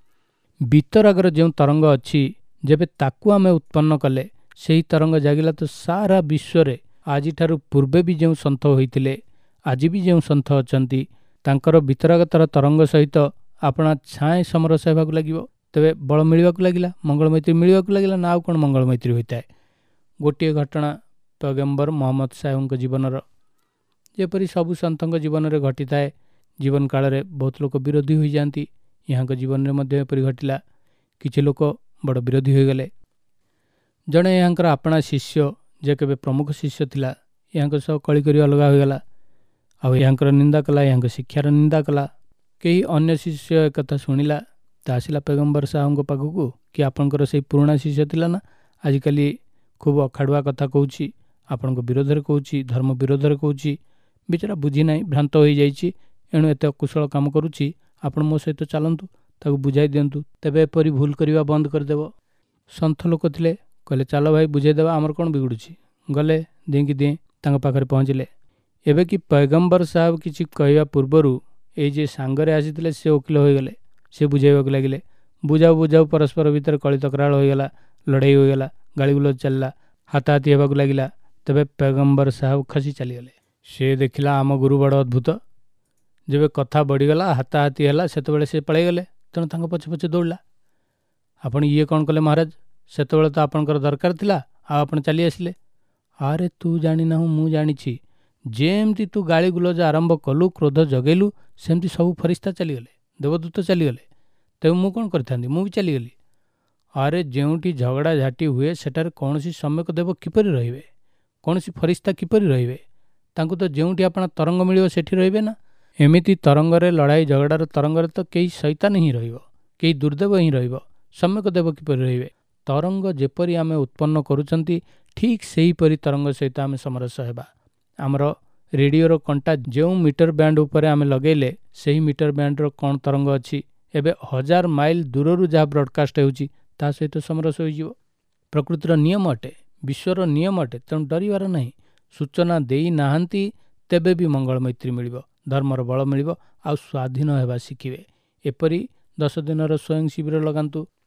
ବିତରାଗର ଯେଉଁ ତରଙ୍ଗ ଅଛି, ଯେବେ ତାକୁ ଆମେ ଉତ୍ପନ୍ନ କଲେ, ସେହି ତରଙ୍ଗ ଜାଗିଲା ତ ସାରା ବିଶ୍ୱରେ ଆଜିଠାରୁ ପୂର୍ବେ ବି ଯେଉଁ ସନ୍ଥ ହୋଇଥିଲେ, ଆଜି ବି ଯେଉଁ ସନ୍ଥ ଅଛନ୍ତି, ତାଙ୍କର ବିତରାଗତାର ତରଙ୍ଗ ସହିତ ଆପଣା ଛାଏଁ ସମରସ ହେବାକୁ ଲାଗିବ। ତେବେ ବଳ ମିଳିବାକୁ ଲାଗିଲା, ମଙ୍ଗଳ ମୈତ୍ରୀ ମିଳିବାକୁ ଲାଗିଲା। ନା ଆଉ କ'ଣ ମଙ୍ଗଳ ମୈତ୍ରୀ ହୋଇଥାଏ? ଗୋଟିଏ ଘଟଣା ପୈଗମ୍ବର ମହମ୍ମଦ ସାହେବଙ୍କ ଜୀବନର, ଯେପରି ସବୁ ସନ୍ଥଙ୍କ ଜୀବନରେ ଘଟିଥାଏ। ଜୀବନ କାଳରେ ବହୁତ ଲୋକ ବିରୋଧୀ ହୋଇଯାଆନ୍ତି। ଏହାଙ୍କ ଜୀବନରେ ମଧ୍ୟ ଏପରି ଘଟିଲା। କିଛି ଲୋକ ବଡ଼ ବିରୋଧୀ ହୋଇଗଲେ। ଜଣେ ଏହାଙ୍କର ଆପଣା ଶିଷ୍ୟ, ଯେ କେବେ ପ୍ରମୁଖ ଶିଷ୍ୟ ଥିଲା, ଏହାଙ୍କ ସହ କଳି କରି ଅଲଗା ହୋଇଗଲା। ଆଉ ଏହାଙ୍କର ନିନ୍ଦା କଲା, ଏହାଙ୍କ ଶିକ୍ଷାର ନିନ୍ଦା କଲା। କେହି ଅନ୍ୟ ଶିଷ୍ୟ ଏକଥା ଶୁଣିଲା, ତ ଆସିଲା ପୈଗମ୍ବର ସାହେବଙ୍କ ପାଖକୁ କି ଆପଣଙ୍କର ସେଇ ପୁରୁଣା ଶିଷ୍ୟ ଥିଲା ନା, ଆଜିକାଲି ଖୁବ୍ ଅଖାଡ଼ୁଆ କଥା କହୁଛି, ଆପଣଙ୍କ ବିରୋଧରେ କହୁଛି, ଧର୍ମ ବିରୋଧରେ କହୁଛି। ବିଚରା ବୁଝି ନାହିଁ, ଭ୍ରାନ୍ତ ହୋଇଯାଇଛି, ଏଣୁ ଏତେ ଅକୁଶଳ କାମ କରୁଛି। ଆପଣ ମୋ ସହିତ ଚାଲନ୍ତୁ, ତାକୁ ବୁଝାଇ ଦିଅନ୍ତୁ, ତେବେ ଏପରି ଭୁଲ କରିବା ବନ୍ଦ କରିଦେବ। ସନ୍ଥ ଲୋକ ଥିଲେ, କହିଲେ ଚାଲ ଭାଇ ବୁଝାଇଦେବା, ଆମର କ'ଣ ବିଗୁଡ଼ୁଛି। ଗଲେ, ଦିଁକି ଦିଏଁ ତାଙ୍କ ପାଖରେ ପହଞ୍ଚିଲେ। ଏବେ କି ପୈଗମ୍ବର ସାହେବ କିଛି କହିବା ପୂର୍ବରୁ ଏଇ ଯେ ସାଙ୍ଗରେ ଆସିଥିଲେ ସେ ଓକିଲ ହୋଇଗଲେ। ସେ ବୁଝାଇବାକୁ ଲାଗିଲେ। ବୁଝାଉ ବୁଝାଉ ପରସ୍ପର ଭିତରେ କଳି ତକରାଳ ହୋଇଗଲା, ଲଢ଼େଇ ହୋଇଗଲା, ଗାଳିଗୁଲଜ ଚାଲିଲା, ହାତାହାତି ହେବାକୁ ଲାଗିଲା। ତେବେ ପୈଗମ୍ବର ସାହେବ ଖସି ଚାଲିଗଲେ। ସେ ଦେଖିଲା ଆମ ଗୁରୁ ବଡ଼ ଅଦ୍ଭୁତ। ଯେବେ କଥା ବଢ଼ିଗଲା, ହାତାହାତି ହେଲା, ସେତେବେଳେ ସେ ପଳାଇଗଲେ। ତେଣୁ ତାଙ୍କ ପଛେ ପଛେ ଦୌଡ଼ିଲା। ଆପଣ ଇଏ କ'ଣ କଲେ ମହାରାଜ? ସେତେବେଳେ ତ ଆପଣଙ୍କର ଦରକାର ଥିଲା, ଆଉ ଆପଣ ଚାଲି ଆସିଲେ। ଆରେ ତୁ ଜାଣିନାହୁଁ, ମୁଁ ଜାଣିଛି। ଯେମିତି ତୁ ଗାଳି ଗୁଲଜ ଆରମ୍ଭ କଲୁ, କ୍ରୋଧ ଜଗେଇଲୁ, ସେମିତି ସବୁ ଫରିସ୍ତା ଚାଲିଗଲେ, ଦେବଦୂତ ଚାଲିଗଲେ। ତେବେ ମୁଁ କ'ଣ କରିଥାନ୍ତି? ମୁଁ ବି ଚାଲିଗଲି। ଆରେ ଯେଉଁଠି ଝଗଡ଼ା ଝାଟି ହୁଏ, ସେଠାରେ କୌଣସି ସମ୍ୟକ ଦେବ କିପରି ରହିବେ? କୌଣସି ଫରିସ୍ତା କିପରି ରହିବେ? ତାଙ୍କୁ ତ ଯେଉଁଠି ଆପଣ ତରଙ୍ଗ ମିଳିବ ସେଠି ରହିବେ ନା। ଏମିତି ତରଙ୍ଗରେ, ଲଢ଼ାଇ ଝଗଡ଼ାର ତରଙ୍ଗରେ ତ କେହି ଶୈତାନ ହିଁ ରହିବ, କେହି ଦୁର୍ଦେବ ହିଁ ରହିବ। ସମ୍ୟକ ଦେବ କିପରି ରହିବେ? ତରଙ୍ଗ ଯେପରି ଆମେ ଉତ୍ପନ୍ନ କରୁଛନ୍ତି, ଠିକ୍ ସେହିପରି ତରଙ୍ଗ ସହିତ ଆମେ ସମରସ ହେବା। ଆମର ରେଡ଼ିଓର କଣ୍ଟା ଯେଉଁ ମିଟର ବ୍ୟାଣ୍ଡ ଉପରେ ଆମେ ଲଗାଇଲେ, ସେହି ମିଟର ବ୍ୟାଣ୍ଡର କ'ଣ ତରଙ୍ଗ ଅଛି, ଏବେ ହଜାର ମାଇଲ ଦୂରରୁ ଯାହା ବ୍ରଡ଼କାଷ୍ଟ ହେଉଛି, ତା ସହିତ ସମରସ ହୋଇଯିବ। ପ୍ରକୃତିର ନିୟମ ଅଟେ, ବିଶ୍ୱର ନିୟମ ଅଟେ। ତେଣୁ ଡରିବାର ନାହିଁ। ସୂଚନା ଦେଇ ନାହାନ୍ତି, ତେବେ ବି ମଙ୍ଗଳ ମୈତ୍ରୀ ମିଳିବ, ଧର୍ମର ବଳ ମିଳିବ, ଆଉ ସ୍ୱାଧୀନ ହେବା ଶିଖିବେ। ଏପରି ଦଶ ଦିନର ସ୍ୱୟଂ ଶିବିର ଲଗାନ୍ତୁ।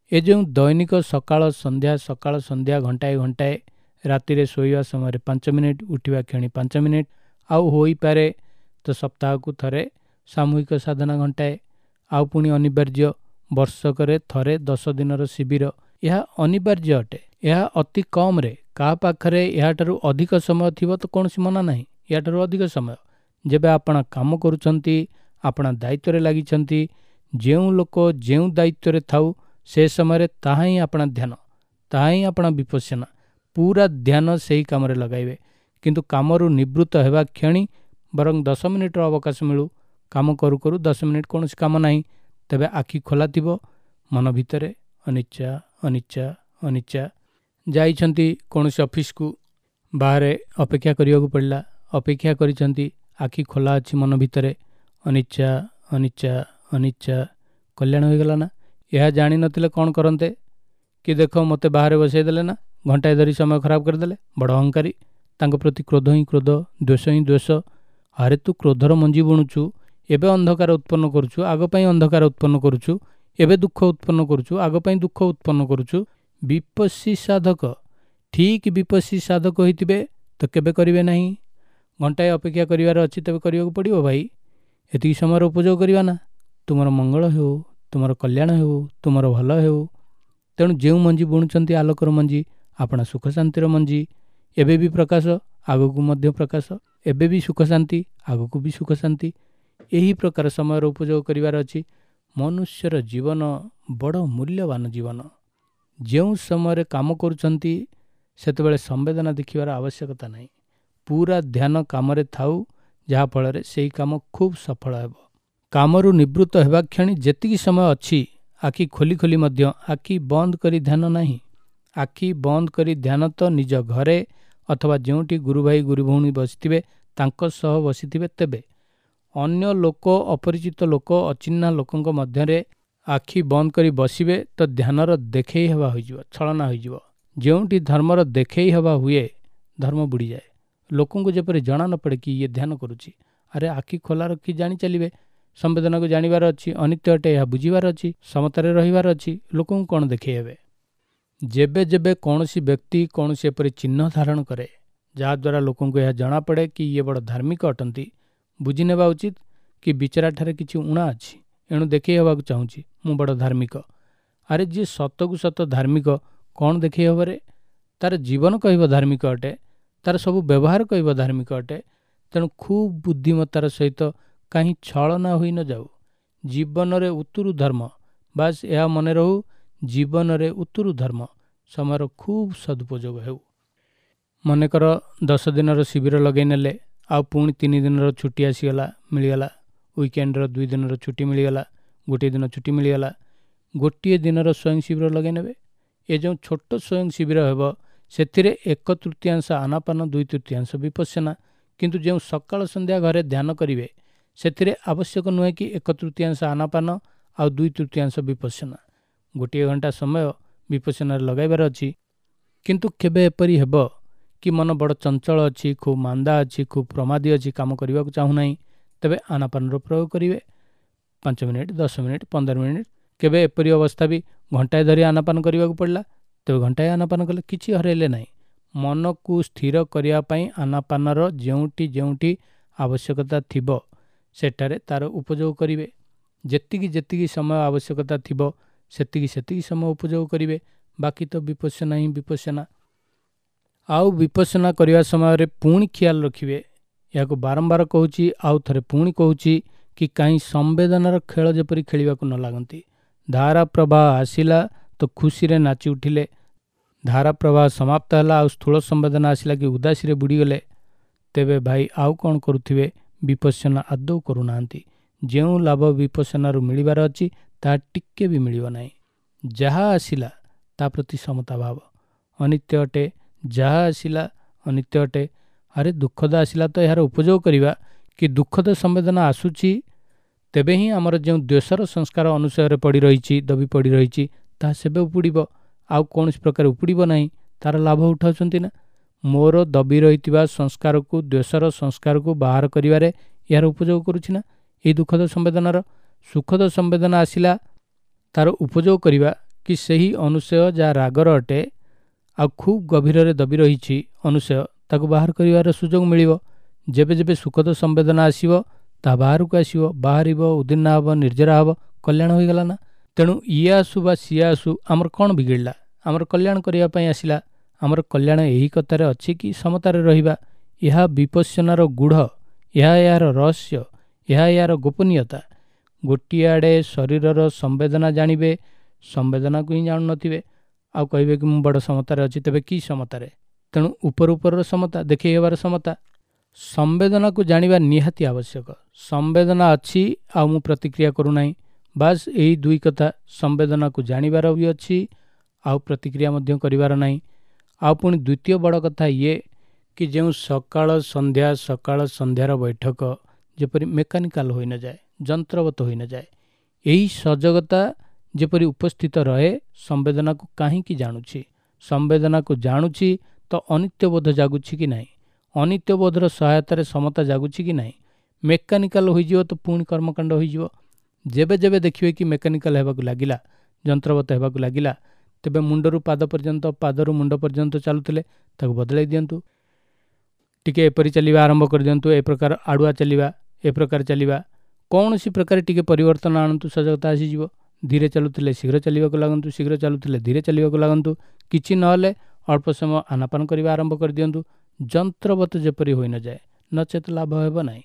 ଏ ଯେଉଁ ଦୈନିକ ସକାଳ ସନ୍ଧ୍ୟା ସକାଳ ସନ୍ଧ୍ୟା ଘଣ୍ଟାଏ ଘଣ୍ଟାଏ ରାତିରେ ଶୋଇବା ସମୟରେ ପାଞ୍ଚ ମିନିଟ୍ ଉଠିବା କ୍ଷଣି ପାଞ୍ଚ ମିନିଟ୍ ଆଉ ହୋଇପାରେ ତ ସପ୍ତାହକୁ ଥରେ ସାମୂହିକ ସାଧନା ଘଣ୍ଟାଏ ଆଉ ପୁଣି ଅନିବାର୍ଯ୍ୟ ବର୍ଷକରେ ଥରେ ଦଶ ଦିନର ଶିବିର ଏହା ଅନିବାର୍ଯ୍ୟ ଅଟେ। ଏହା ଅତି କମ୍ରେ କାହା ପାଖରେ ଏହାଠାରୁ ଅଧିକ ସମୟ ଥିବ ତ କୌଣସି ମନା ନାହିଁ। ଏହାଠାରୁ ଅଧିକ ସମୟ ଯେବେ ଆପଣ କାମ କରୁଛନ୍ତି ଆପଣ ଦାୟିତ୍ୱରେ ଲାଗିଛନ୍ତି ଯେଉଁ ଲୋକ ଯେଉଁ ଦାୟିତ୍ୱରେ ଥାଉ ସେ ସମୟରେ ତାହା ହିଁ ଆପଣ ଧ୍ୟାନ ତାହା ହିଁ ଆପଣ ବିପଶ୍ୟନା ପୁରା ଧ୍ୟାନ ସେହି କାମରେ ଲଗାଇବେ। କିନ୍ତୁ କାମରୁ ନିବୃତ୍ତ ହେବା କ୍ଷଣି ବରଂ ଦଶ ମିନିଟ୍ର ଅବକାଶ ମିଳୁ କାମ କରୁ କରୁ ଦଶ ମିନିଟ୍ କୌଣସି କାମ ନାହିଁ ତେବେ ଆଖି ଖୋଲା ଥିବ ମନ ଭିତରେ ଅନିଚ୍ଛା ଅନିଚ୍ଛା ଅନିଚ୍ଛା ଯାଇଛନ୍ତି କୌଣସି ଅଫିସକୁ ବାହାରେ ଅପେକ୍ଷା କରିବାକୁ ପଡ଼ିଲା ଅପେକ୍ଷା କରିଛନ୍ତି ଆଖି ଖୋଲା ଅଛି ମନ ଭିତରେ ଅନିଚ୍ଛା ଅନିଚ୍ଛା ଅନିଚ୍ଛା କଲ୍ୟାଣ ହୋଇଗଲା ନା। ଏହା ଜାଣିନଥିଲେ କ'ଣ କରନ୍ତେ କି ଦେଖ ମୋତେ ବାହାରେ ବସାଇ ଦେଲେ ନା ଘଣ୍ଟାଏ ଧରି ସମୟ ଖରାପ କରିଦେଲେ ବଡ଼ ଅହଙ୍କାରୀ ତାଙ୍କ ପ୍ରତି କ୍ରୋଧ ହିଁ କ୍ରୋଧ ଦ୍ୱେଷ ହିଁ ଦ୍ୱେଷ। ଆରେ ତୁ କ୍ରୋଧର ମଞ୍ଜି ବୁଣୁଛୁ ଏବେ ଅନ୍ଧକାର ଉତ୍ପନ୍ନ କରୁଛୁ ଆଗ ପାଇଁ ଅନ୍ଧକାର ଉତ୍ପନ୍ନ କରୁଛୁ ଏବେ ଦୁଃଖ ଉତ୍ପନ୍ନ କରୁଛୁ ଆଗ ପାଇଁ ଦୁଃଖ ଉତ୍ପନ୍ନ କରୁଛୁ। ବିପස්සୀ ସାଧକ ଠିକ୍ ବିପස්සୀ ସାଧକ ହୋଇଥିବେ ତ କେବେ କରିବେ ନାହିଁ। ଘଣ୍ଟାଏ ଅପେକ୍ଷା କରିବାର ଅଛି ତେବେ କରିବାକୁ ପଡ଼ିବ ଭାଇ ଏତିକି ସମୟର ଉପଯୋଗ କରିବା ନା ତୁମର ମଙ୍ଗଳ ହେଉ ତୁମର କଲ୍ୟାଣ ହେଉ ତୁମର ଭଲ ହେଉ। ତେଣୁ ଯେଉଁ ମଞ୍ଜି ବୁଣୁଛନ୍ତି ଆଲୋକର ମଞ୍ଜି ଆପଣ ସୁଖ ଶାନ୍ତିର ମଞ୍ଜି ଏବେ ବି ପ୍ରକାଶ ଆଗକୁ ମଧ୍ୟ ପ୍ରକାଶ ଏବେ ବି ସୁଖ ଶାନ୍ତି ଆଗକୁ ବି ସୁଖ ଶାନ୍ତି ଏହି ପ୍ରକାର ସମୟର ଉପଯୋଗ କରିବାର ଅଛି। ମନୁଷ୍ୟର ଜୀବନ ବଡ଼ ମୂଲ୍ୟବାନ ଜୀବନ। ଯେଉଁ ସମୟରେ କାମ କରୁଛନ୍ତି ସେତେବେଳେ ସମ୍ବେଦନା ଦେଖିବାର ଆବଶ୍ୟକତା ନାହିଁ ପୁରା ଧ୍ୟାନ କାମରେ ଥାଉ ଯାହାଫଳରେ ସେହି କାମ ଖୁବ୍ ସଫଳ ହେବ। କାମରୁ ନିବୃତ୍ତ ହେବା କ୍ଷଣି ଯେତିକି ସମୟ ଅଛି ଆଖି ଖୋଲି ଖୋଲି ମଧ୍ୟ ଆଖି ବନ୍ଦ କରି ଧ୍ୟାନ ନାହିଁ। ଆଖି ବନ୍ଦ କରି ଧ୍ୟାନ ତ ନିଜ ଘରେ ଅଥବା ଯେଉଁଠି ଗୁରୁ ଭାଇ ଗୁରୁ ଭଉଣୀ ବସିଥିବେ ତାଙ୍କ ସହ ବସିଥିବେ ତେବେ ଅନ୍ୟ ଲୋକ ଅପରିଚିତ ଲୋକ ଅଚିହ୍ନା ଲୋକଙ୍କ ମଧ୍ୟରେ ଆଖି ବନ୍ଦ କରି ବସିବେ ତ ଧ୍ୟାନର ଦେଖେଇ ହେବା ହୋଇଯିବ ଛଳନା ହୋଇଯିବ। ଯେଉଁଠି ଧର୍ମର ଦେଖେଇ ହେବା ହୁଏ ଧର୍ମ ବୁଡ଼ିଯାଏ ଲୋକଙ୍କୁ ଯେପରି ଜଣା ନ ପଡ଼େ କି ଇଏ ଧ୍ୟାନ କରୁଛି। ଆରେ ଆଖି ଖୋଲା ରଖି ଜାଣି ଚାଲିବେ ସମ୍ବେଦନାକୁ ଜାଣିବାର ଅଛି ଅନିତ୍ୟ ଅଟେ ଏହା ବୁଝିବାର ଅଛି ସମତାରେ ରହିବାର ଅଛି ଲୋକଙ୍କୁ କ'ଣ ଦେଖେଇ ହେବେ। ଯେବେ ଯେବେ କୌଣସି ବ୍ୟକ୍ତି କୌଣସି ଏପରି ଚିହ୍ନ ଧାରଣ କରେ ଯାହାଦ୍ୱାରା ଲୋକଙ୍କୁ ଏହା ଜଣାପଡ଼େ କି ଇଏ ବଡ଼ ଧାର୍ମିକ ଅଟନ୍ତି ବୁଝି ନେବା ଉଚିତ କି ବିଚରାଠାରେ କିଛି ଉଣା ଅଛି ଏଣୁ ଦେଖେଇ ହେବାକୁ ଚାହୁଁଛି ମୁଁ ବଡ଼ ଧାର୍ମିକ। ଆରେ ଯିଏ ସତକୁ ସତ ଧାର୍ମିକ କ'ଣ ଦେଖେଇ ହେବରେ ତାର ଜୀବନ କହିବ ଧାର୍ମିକ ଅଟେ ତାର ସବୁ ବ୍ୟବହାର କହିବ ଧାର୍ମିକ ଅଟେ। ତେଣୁ ଖୁବ୍ ବୁଦ୍ଧିମତାର ସହିତ କାହିଁ ଛଳନା ହୋଇ ନ ଯାଉ ଜୀବନରେ ଉତ୍ତୁରୁ ଧର୍ମ ବାସ୍ ଏହା ମନେ ରହୁ ଜୀବନରେ ଉତ୍ତୁରୁ ଧର୍ମ ସମୟର ଖୁବ୍ ସଦୁପଯୋଗ ହେଉ। ମନେକର ଦଶ ଦିନର ଶିବିର ଲଗାଇ ନେଲେ ଆଉ ପୁଣି ତିନି ଦିନର ଛୁଟି ଆସିଗଲା ମିଳିଗଲା ୱିକେଣ୍ଡର ଦୁଇ ଦିନର ଛୁଟି ମିଳିଗଲା ଗୋଟିଏ ଦିନ ଛୁଟି ମିଳିଗଲା ଗୋଟିଏ ଦିନର ସ୍ୱୟଂ ଶିବିର ଲଗାଇ ନେବେ। ଏ ଯେଉଁ ଛୋଟ ସ୍ୱୟଂ ଶିବିର ହେବ ସେଥିରେ ଏକ ତୃତୀୟାଂଶ ଆନାପାନ ଦୁଇ ତୃତୀୟାଂଶ ବିପଶ୍ୟନା। କିନ୍ତୁ ଯେଉଁ ସକାଳ ସନ୍ଧ୍ୟା ଘରେ ଧ୍ୟାନ କରିବେ ସେଥିରେ ଆବଶ୍ୟକ ନୁହେଁ କି ଏକ ତୃତୀୟାଂଶ ଆନାପାନ ଆଉ ଦୁଇ ତୃତୀୟାଂଶ ବିପଶ୍ୟନା ଗୋଟିଏ ଘଣ୍ଟା ସମୟ ବିପଶ୍ୟନାରେ ଲଗାଇବାର ଅଛି। କିନ୍ତୁ କେବେ ଏପରି ହେବ କି ମନ ବଡ଼ ଚଞ୍ଚଳ ଅଛି ଖୁବ୍ ମାନ୍ଦା ଅଛି ଖୁବ୍ ପ୍ରମାଦୀ ଅଛି କାମ କରିବାକୁ ଚାହୁଁନାହିଁ ତେବେ ଆନାପାନର ପ୍ରୟୋଗ କରିବେ ପାଞ୍ଚ ମିନିଟ୍ ଦଶ ମିନିଟ୍ ପନ୍ଦର ମିନିଟ୍। କେବେ ଏପରି ଅବସ୍ଥା ବି ଘଣ୍ଟାଏ ଧରି ଆନାପାନ କରିବାକୁ ପଡ଼ିଲା ତେବେ ଘଣ୍ଟାଏ ଆନାପାନ କଲେ କିଛି ହରାଇଲେ ନାହିଁ। ମନକୁ ସ୍ଥିର କରିବା ପାଇଁ ଆନାପାନର ଯେଉଁଠି ଯେଉଁଠି ଆବଶ୍ୟକତା ଥିବ ସେଠାରେ ତାର ଉପଯୋଗ କରିବେ। ଯେତିକି ଯେତିକି ସମୟ ଆବଶ୍ୟକତା ଥିବ ସେତିକି ସେତିକି ସମୟ ଉପଯୋଗ କରିବେ ବାକି ତ ବିପଶ୍ୟନା ହିଁ ବିପଶ୍ୟନା। ଆଉ ବିପଶ୍ୟନା କରିବା ସମୟରେ ପୁଣି ଖିଆଲ ରଖିବେ ଏହାକୁ ବାରମ୍ବାର କହୁଛି ଆଉ ଥରେ ପୁଣି କହୁଛି କି କାହିଁ ସମ୍ବେଦନାର ଖେଳ ଯେପରି ଖେଳିବାକୁ ନ ଲାଗନ୍ତି। ଧାରା ପ୍ରବାହ ଆସିଲା ତ ଖୁସିରେ ନାଚି ଉଠିଲେ ଧାରା ପ୍ରବାହ ସମାପ୍ତ ହେଲା ଆଉ ସ୍ଥୂଳ ସମ୍ବେଦନା ଆସିଲା କି ଉଦାସୀରେ ବୁଡ଼ିଗଲେ ତେବେ ଭାଇ ଆଉ କ'ଣ କରୁଥିବେ ବିପଶ୍ୟନା ଆଦୌ କରୁନାହାନ୍ତି। ଯେଉଁ ଲାଭ ବିପଶ୍ୟନାରୁ ମିଳିବାର ଅଛି ତାହା ଟିକେ ବି ମିଳିବ ନାହିଁ। ଯାହା ଆସିଲା ତା ପ୍ରତି ସମତା ଭାବ ଅନିତ୍ୟ ଅଟେ ଯାହା ଆସିଲା ଅନିତ୍ୟ ଅଟେ। ଆରେ ଦୁଃଖଦ ଆସିଲା ତ ଏହାର ଉପଯୋଗ କରିବା କି ଦୁଃଖଦ ସମ୍ବେଦନା ଆସୁଛି ତେବେ ହିଁ ଆମର ଯେଉଁ ଦ୍ୱେଷର ସଂସ୍କାର ଅନୁସୟରେ ପଡ଼ି ରହିଛି ଦବି ପଡ଼ି ରହିଛି ତାହା ସେବେ ଉପୁଡ଼ିବ ଆଉ କୌଣସି ପ୍ରକାର ଉପୁଡ଼ିବ ନାହିଁ। ତାର ଲାଭ ଉଠାଉଛନ୍ତି ନା ମୋର ଦବି ରହିଥିବା ସଂସ୍କାରକୁ ଦ୍ୱେଷର ସଂସ୍କାରକୁ ବାହାର କରିବାରେ ଏହାର ଉପଯୋଗ କରୁଛି ନା ଏହି ଦୁଃଖଦ ସମ୍ବେଦନାର। ସୁଖଦ ସମ୍ବେଦନା ଆସିଲା ତାର ଉପଯୋଗ କରିବା कि सही अनुशय जहाँ रागर अटे आ खूब गभीर दबी रही अनुशय ताकू बाहर कर सुजोग मिल जेबे जेबे सुखद संवेदना आसो ता बाहर को आसो बाहर उद्दीर्णा हम निर्जरा हम कल्याण हो गला ना। तेणु ये आसु बा सी आसु आमर कौन बिगड़ला आमर कल्याण करने आसला आमर कल्याण यही कथार अच्छी कि समतार रहिबा। यह विपश्यनार गुढ़ यह यार रहस्य यह यार गोपनीयता। गोटे आड़े शरीरर संवेदना जानिबे संवेदना को ही जानु नथिबे आउ कहिबे कि मु बड़ समतार अच्छी तेबे कि समतारे। तेणु उपर उपर समता देखै हेबार समता संवेदना को जानिबा निहाती आवश्यक। संवेदना अच्छी आ मु प्रतिक्रिया करू नाही बास यही दुई कथा संवेदना को जानिबार भी अच्छी आउ प्रतिक्रिया मध्य करिवार नाही। आ पुणी द्वितीय बड़ कथा ये कि जो सकाळ संध्या सकाळ संध्यार बैठक जेपरि मेकानिकाल होई न जाए जंत्रवत होई न जाए यही सजगता जेपरि उपस्थित रहे संवेदना को काहींकी जानुछि संवेदना को जानुछि तो अनित्यबोध जागुछि कि नाही अनित्यबोधर सहायतार समता जागुछि कि नाही। मेकानिकाल होइजिवो तो पुणी कर्मकांड होइजिवो जेबे जेबे देखिए कि मेकानिकाल हेबाकु लागिला जंत्रवत हेबाकु लागिला तेबे मुंडरू पाद पर्यंत पादरू मुंड पर्यंत चलुथिले ताकु बदलाई दियंतु टिके एपरि चलिबा आरंभ कर दियंतु ए प्रकार आडुआ चलिबा ए प्रकार चलिबा कौन सी प्रकार टिके परिवर्तन आणंतु सजगता आसीजिवो। धीरे चलुथिले शीघ्र चलिबाकु लागंतु शीघ्र चलुथिले धीरे चलिबाकु लागंतु किछि नहले अल्प समय आनापान करिबा आरंभ कर दियंतु जंत्रवत जेपरि होई न जाए नचेत लाभ हेबो नाही।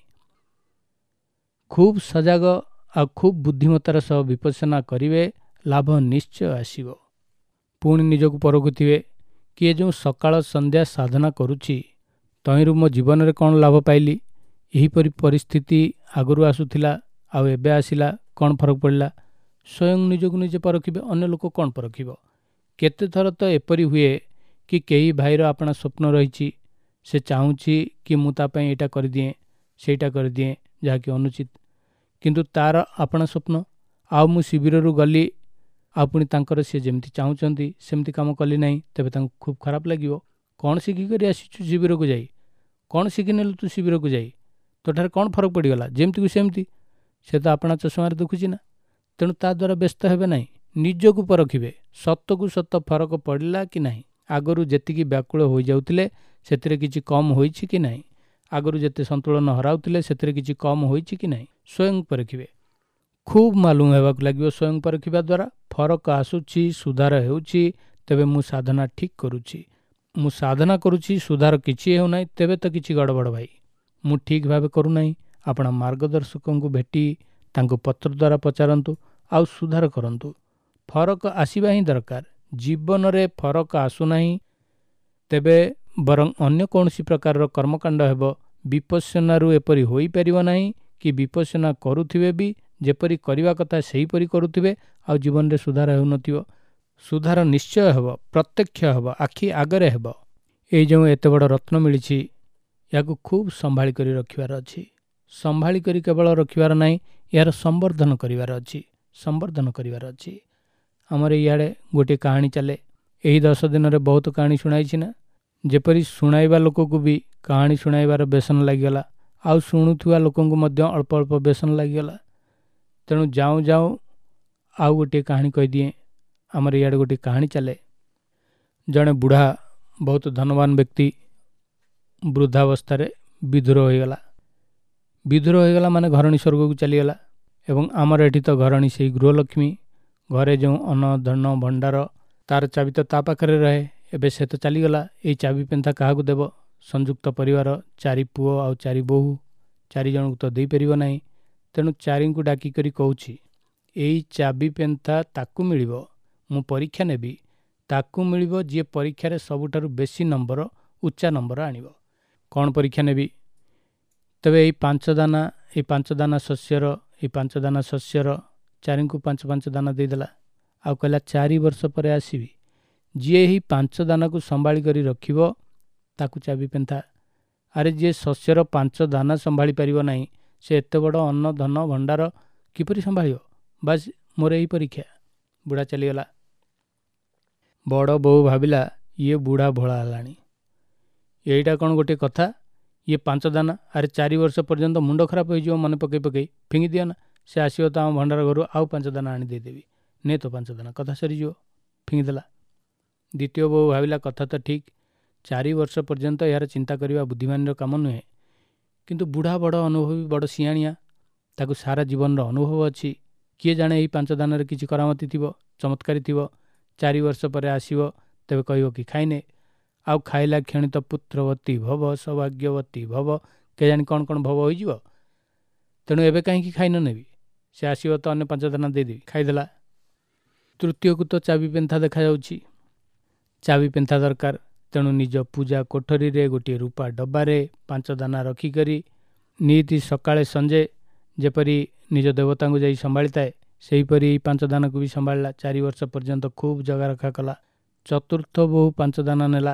खूब सजाग आ खूब बुद्धिमतार सह विपश्यना करिवे लाभ निश्चय आसीबो। पुणी निजकु परखुथिबे कि जो सकाळ संध्या साधना करुछि तहिरु मो जीवन रे कौन लाभ पाइली यहीपरि परिस्थिति आगुरु आसुथिला आउ एबे आसिला कौन फरक पड़ला स्वयं निजकु निजे परखिबे अन्य लोक कौन परखिबो। केते थर तो एपरि हुए कि केही भाईर आपणा स्वप्न रहिछि से चाहूछि कि मु ता पई एटा कर दिए सेटा कर दिए जाकि अनुचित किंतु तार आपणा स्वप्न आउ मु शिविर रु गली आ पुणी तांकर से जेमती चाहूचंती सेमती काम कली नाही तेबे तांको खूब खराब लागिवो। कौन शिखी करी आसीछु शिविर को जाई कौन शिखी नेलु तू शिविर को जाई तोठार कौन फरक पड़गला जेमती को सेमती से तो आपणा चषमार देखुची ना। तेणु ता द्वारा व्यस्त हेबे नाही निजकु परखिबे सत्य को सत्य फरक पड़ला कि नाही आगरु जेतिकी व्याकुल हो जाउतिले सेतिरे किछि कम होईछि कि नाही आगरु जेते संतुलन हराउतिले सेतिरे किछि कम होईछि कि नाही स्वयं परखिबे। खूब मालूम हेबाकु लागिवो स्वयं परखिबा द्वारा फरक आसुछि सुधार हेउछि तेबे मु साधना ठीक करुछि मु साधना करुछि सुधार किछि हेउ नाही तेबे तो किछि गड़बड़ भाई मु ठीक भाबे करू नाही। आपणा मार्गदर्शकों को भेटी तांको पत्र द्वारा पचारंतु आउ सुधार करंतु फरक आसीबा ही दरकार। जीवन रे फरक आसु नाही तेबे बरं अन्य कौनसी प्रकार कर्मकांड हेबो विपश्यनारु एपरि होई परिबो नाही कि विपश्यना करुथिबे भी जेपरि करिवा कथा सेही परि करुथिबे आ जीवन रे सुधार हेउ नथिबो। सुधार निश्चय हेबो प्रत्यक्ष हेबो आखि आगरे हेबो। एई जो एते बड़ रत्न मिलिछि याकु खूब संभाळी करी रखिबार अछि संभाळी करी केवल रखिबार नाही यार संवर्धन करिवार अछि संवर्धन करिवार अछि। हमर इयाडे गोटे कहानी चले एही दस दिन रे बहुत कहानी सुनाइछि ना जेपरि सुनाइबा लोक को भी कहानी सुनाइबार बेसन लागिगला आउ शुणुथुवा लोकन को मध्य अल्प अल्प बेसन लागिगला। तेणु जाऊँ जाऊँ आउ गोटे कहानी कह दिए। आमर इयाडे गोटे कहानी चले जड़े बुढ़ा बहुत धनवान व्यक्ति वृद्धावस्था विधुर हो गला विधुर हो गला माने घरणी स्वर्ग को चलीगला एवं आमर एठी तो घरणी से गृहलक्ष्मी घरे जो अन्न धन भंडार तार चाबी तो ता पाखरे रहे एबे से तो चलीगला ये चाबी पेंथा क्या देव संयुक्त परिवार चारि पुओ आउ चारि बोहू चारि जन को तो दे परिबो नाही। तेणु चारि को डाकी करी कहूछि एई चाबी पेंथा ताकू मिलिबो मु परीक्षा नेबी ताकू मिलिबो जे परीक्षा रे सबुठारु बेसी नंबर उच्चा नंबर आनिबो। कौन परीक्षा नेबी तबे एई पांच दाना एई पांच दाना शस्यर एई पांच दाना शस्यर चारि को पांच पांच दाना दे देला आउ कहला चारि वर्ष परे आसीबी जे ही पांच दाना को संभाली करी रखिबो ताकू चाबी पेंथा। अरे जे शस्यर पांच दाना संभाली परिबो नाही से एते बड़ अन्न धन भंडार किपरि संभालियो बस मोर एही परीक्षा। बुढ़ा चलीगला बड़ बहु भाविला ये बुढ़ा भोला हलाणी एईटा कौन गोटे कथा ये पांच दाना अरे चारि वर्ष पर्यंत मुंड खराब हो मन पकई पकई फिंगी दिया ना से आसो तो आम भंडार घर आउ पांच दाना आनी देदेवी नहीं तो पांच दाना कथा सरीज ଫିଙ୍ଗିଦେଲା। ଦ୍ୱିତୀୟ ବୋହୂ ଭାବିଲା କଥା ତ ଠିକ୍, ଚାରି ବର୍ଷ ପର୍ଯ୍ୟନ୍ତ ଏହାର ଚିନ୍ତା କରିବା ବୁଦ୍ଧିମାନର କାମ ନୁହେଁ। କିନ୍ତୁ ବୁଢ଼ା ବଡ଼ ଅନୁଭବୀ, ବଡ଼ ସିଆଣିଆ, ତାକୁ ସାରା ଜୀବନର ଅନୁଭବ ଅଛି। କିଏ ଜାଣେ ଏହି ପାଞ୍ଚ ଦାନରେ କିଛି କରାମତି ଥିବ, ଚମତ୍କାରୀ ଥିବ। ଚାରି ବର୍ଷ ପରେ ଆସିବ, ତେବେ କହିବ କି ଖାଇନେ। ଆଉ ଖାଇଲା କ୍ଷଣି ତ ପୁତ୍ରବତୀ ଭବ, ସୌଭାଗ୍ୟବତୀ ଭବ, କେଜାଣି କ'ଣ କ'ଣ ଭବ ହୋଇଯିବ। ତେଣୁ ଏବେ କାହିଁକି ଖାଇ ନ ନେବି, ସେ ଆସିବ ତ ଅନ୍ୟ ପାଞ୍ଚ ଦାନା ଦେଇଦେବି, ଖାଇଦେଲା। ତୃତୀୟକୁ ତ ଚାବି ପେନ୍ଥା ଦେଖାଯାଉଛି, ଚାବି ପେନ୍ଥା ଦରକାର। ତେଣୁ ନିଜ ପୂଜା କୋଠରୀରେ ଗୋଟିଏ ରୂପା ଡବାରେ ପାଞ୍ଚ ଦାନା ରଖିକରି ନିତି ସକାଳେ ସଞ୍ଜେ ଯେପରି ନିଜ ଦେବତାଙ୍କୁ ଯାଇ ସମ୍ଭାଳିଥାଏ, ସେହିପରି ଏହି ପାଞ୍ଚ ଦାନାକୁ ବି ସମ୍ଭାଳିଲା। ଚାରି ବର୍ଷ ପର୍ଯ୍ୟନ୍ତ ଖୁବ୍ ଜଗା ରଖା କଲା। ଚତୁର୍ଥ ବୋହୂ ପାଞ୍ଚ ଦାନା ନେଲା,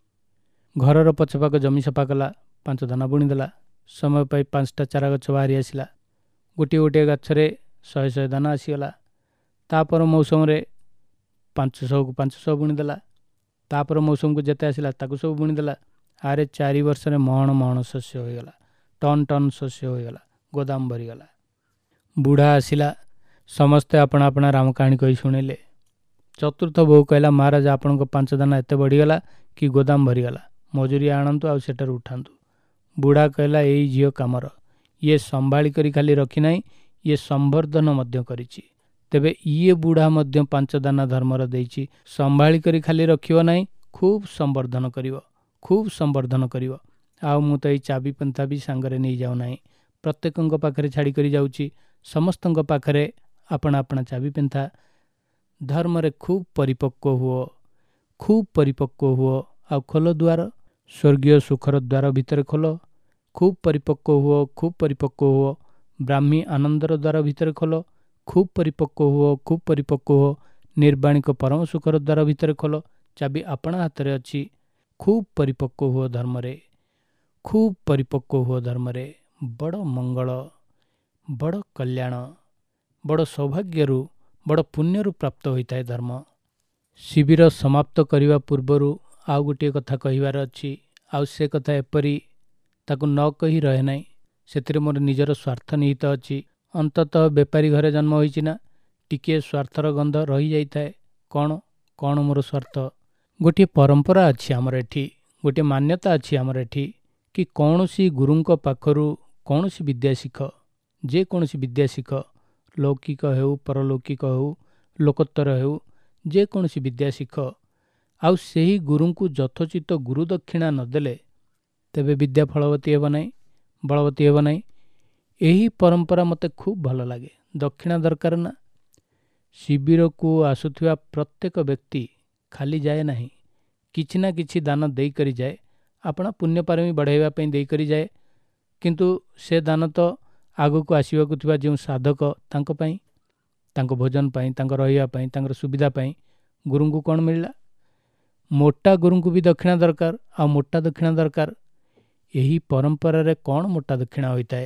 ଘରର ପଛପାଖ ଜମି ସଫା କଲା, ପାଞ୍ଚ ଦାନା ବୁଣିଦେଲା। ସମୟ ପାଇ ପାଞ୍ଚଟା ଚାରା ଗଛ ବାହାରି ଆସିଲା। ଗୋଟିଏ ଗୋଟିଏ ଗଛରେ ଶହେ ଶହେ ଦାନା ଆସିଗଲା। ତାପର ମୌସମରେ ପାଞ୍ଚଶହକୁ ପାଞ୍ଚଶହ ବୁଣିଦେଲା। ତାପର ମୌସମକୁ ଯେତେ ଆସିଲା ତାକୁ ସବୁ ବୁଣିଦେଲା। ଆରେ ଚାରି ବର୍ଷରେ ମହଣ ମହଣ ଶସ୍ୟ ହୋଇଗଲା, ଟନ୍ ଟନ୍ ଶସ୍ୟ ହୋଇଗଲା, ଗୋଦାମ ଭରିଗଲା। ବୁଢ଼ା ଆସିଲା, ସମସ୍ତେ ଆପଣା ଆପଣା ରାମ କାହାଣୀ କହି ଶୁଣିଲେ। ଚତୁର୍ଥ ବୋହୂ କହିଲା, ମହାରାଜ, ଆପଣଙ୍କ ପାଞ୍ଚ ଦାନା ଏତେ ବଢ଼ିଗଲା କି ଗୋଦାମ ଭରିଗଲା, ମଜୁରିଆ ଆଣନ୍ତୁ ଆଉ ସେଠାରୁ ଉଠାନ୍ତୁ। ବୁଢ଼ା କହିଲା, ଏଇ ଝିଅ କାମର, ଇଏ ସମ୍ଭାଳି କରି ଖାଲି ରଖିନାହିଁ, ଇଏ ସମ୍ବର୍ଦ୍ଧନ ମଧ୍ୟ କରିଛି। ତେବେ ଇଏ ବୁଢ଼ା ମଧ୍ୟ ପାଞ୍ଚ ଦାନା ଧର୍ମର ଦେଇଛି। ସମ୍ଭାଳି କରି ଖାଲି ରଖିବ ନାହିଁ, ଖୁବ୍ ସମ୍ବର୍ଦ୍ଧନ କରିବ, ଖୁବ୍ ସମ୍ବର୍ଦ୍ଧନ କରିବ। ଆଉ ମୁଁ ତ ଏଇ ଚାବି ପନ୍ଥା ବି ସାଙ୍ଗରେ ନେଇଯାଉ ନାହିଁ, ପ୍ରତ୍ୟେକଙ୍କ ପାଖରେ ଛାଡ଼ି କରି ଯାଉଛି। ସମସ୍ତଙ୍କ ପାଖରେ ଆପଣା ଆପଣା ଚାବି ପେନ୍ଥା। ଧର୍ମରେ ଖୁବ୍ ପରିପକ୍ୱ ହୁଅ, ଖୁବ୍ ପରିପକ୍ୱ ହୁଅ। ଆଉ ଖୋଲ ଦ୍ୱାର, ସ୍ୱର୍ଗୀୟ ସୁଖର ଦ୍ୱାର ଭିତରେ ଖୋଲ। ଖୁବ୍ ପରିପକ୍ୱ ହୁଅ, ଖୁବ୍ ପରିପକ୍ୱ ହୁଅ। ବ୍ରାହ୍ମୀ ଆନନ୍ଦର ଦ୍ୱାର ଭିତରେ ଖୋଲ। ଖୁବ୍ ପରିପକ୍ୱ ହୁଅ, ଖୁବ୍ ପରିପକ୍ୱ ହୁଅ। ନିର୍ବାଣିକ ପରମ ସୁଖର ଦ୍ୱାର ଭିତରେ ଖୋଲ। ଚାବି ଆପଣା ହାତରେ ଅଛି। ଖୁବ୍ ପରିପକ୍ୱ ହୁଅ ଧର୍ମରେ, ଖୁବ୍ ପରିପକ୍ୱ ହୁଅ ଧର୍ମରେ। ବଡ଼ ମଙ୍ଗଳ, ବଡ଼ କଲ୍ୟାଣ, ବଡ଼ ସୌଭାଗ୍ୟରୁ, ବଡ଼ ପୁଣ୍ୟରୁ ପ୍ରାପ୍ତ ହୋଇଥାଏ ଧର୍ମ। ଶିବିର ସମାପ୍ତ କରିବା ପୂର୍ବରୁ ଆଉ ଗୋଟିଏ କଥା କହିବାର ଅଛି। ଆଉ ସେ କଥା ଏପରି, ତାକୁ ନ କହି ରହେ ନାହିଁ। ସେଥିରେ ମୋର ନିଜର ସ୍ୱାର୍ଥ ନିହିତ ଅଛି। ଅନ୍ତତଃ ବେପାରୀ ଘରେ ଜନ୍ମ ହୋଇଛି ନା, ଟିକିଏ ସ୍ୱାର୍ଥର ଗନ୍ଧ ରହିଯାଇଥାଏ। କ'ଣ କ'ଣ ମୋର ସ୍ୱାର୍ଥ? ଗୋଟିଏ ପରମ୍ପରା ଅଛି ଆମର ଏଠି, ଗୋଟିଏ ମାନ୍ୟତା ଅଛି ଆମର ଏଠି, କି କୌଣସି ଗୁରୁଙ୍କ ପାଖରୁ କୌଣସି ବିଦ୍ୟା ଶିଖ, ଯେକୌଣସି ବିଦ୍ୟା ଶିଖ, ଲୌକିକ ହେଉ, ପରଲୌକିକ ହେଉ, ଲୋକୋତ୍ତର ହେଉ, ଯେକୌଣସି ବିଦ୍ୟା ଶିଖ, ଆଉ ସେହି ଗୁରୁଙ୍କୁ ଯଥୋଚିତ ଗୁରୁ ଦକ୍ଷିଣା ନଦେଲେ ତେବେ ବିଦ୍ୟା ଫଳବତୀ ହେବ ନାହିଁ, ବଳବତୀ ହେବ ନାହିଁ। ଏହି ପରମ୍ପରା ମୋତେ ଖୁବ୍ ଭଲ ଲାଗେ। ଦକ୍ଷିଣା ଦରକାର ନା। ଶିବିରକୁ ଆସୁଥିବା ପ୍ରତ୍ୟେକ ବ୍ୟକ୍ତି ଖାଲି ଯାଏ ନାହିଁ, କିଛି ନା କିଛି ଦାନ ଦେଇକରି ଯାଏ। ଆପଣା ପୁଣ୍ୟପାରମୀ ବଢ଼ାଇବା ପାଇଁ ଦେଇକରି ଯାଏ। କିନ୍ତୁ ସେ ଦାନ ତ ଆଗକୁ ଆସିବାକୁ ଥିବା ଯେଉଁ ସାଧକ ତାଙ୍କ ପାଇଁ, ତାଙ୍କ ଭୋଜନ ପାଇଁ, ତାଙ୍କ ରହିବା ପାଇଁ, ତାଙ୍କର ସୁବିଧା ପାଇଁ। ଗୁରୁଙ୍କୁ କ'ଣ ମିଳିଲା? ମୋଟା ଗୁରୁଙ୍କୁ ବି ଦକ୍ଷିଣା ଦରକାର। ଆଉ ମୋଟା ଦକ୍ଷିଣା ଦରକାର। ଏହି ପରମ୍ପରାରେ କ'ଣ ମୋଟା ଦକ୍ଷିଣା ହୋଇଥାଏ?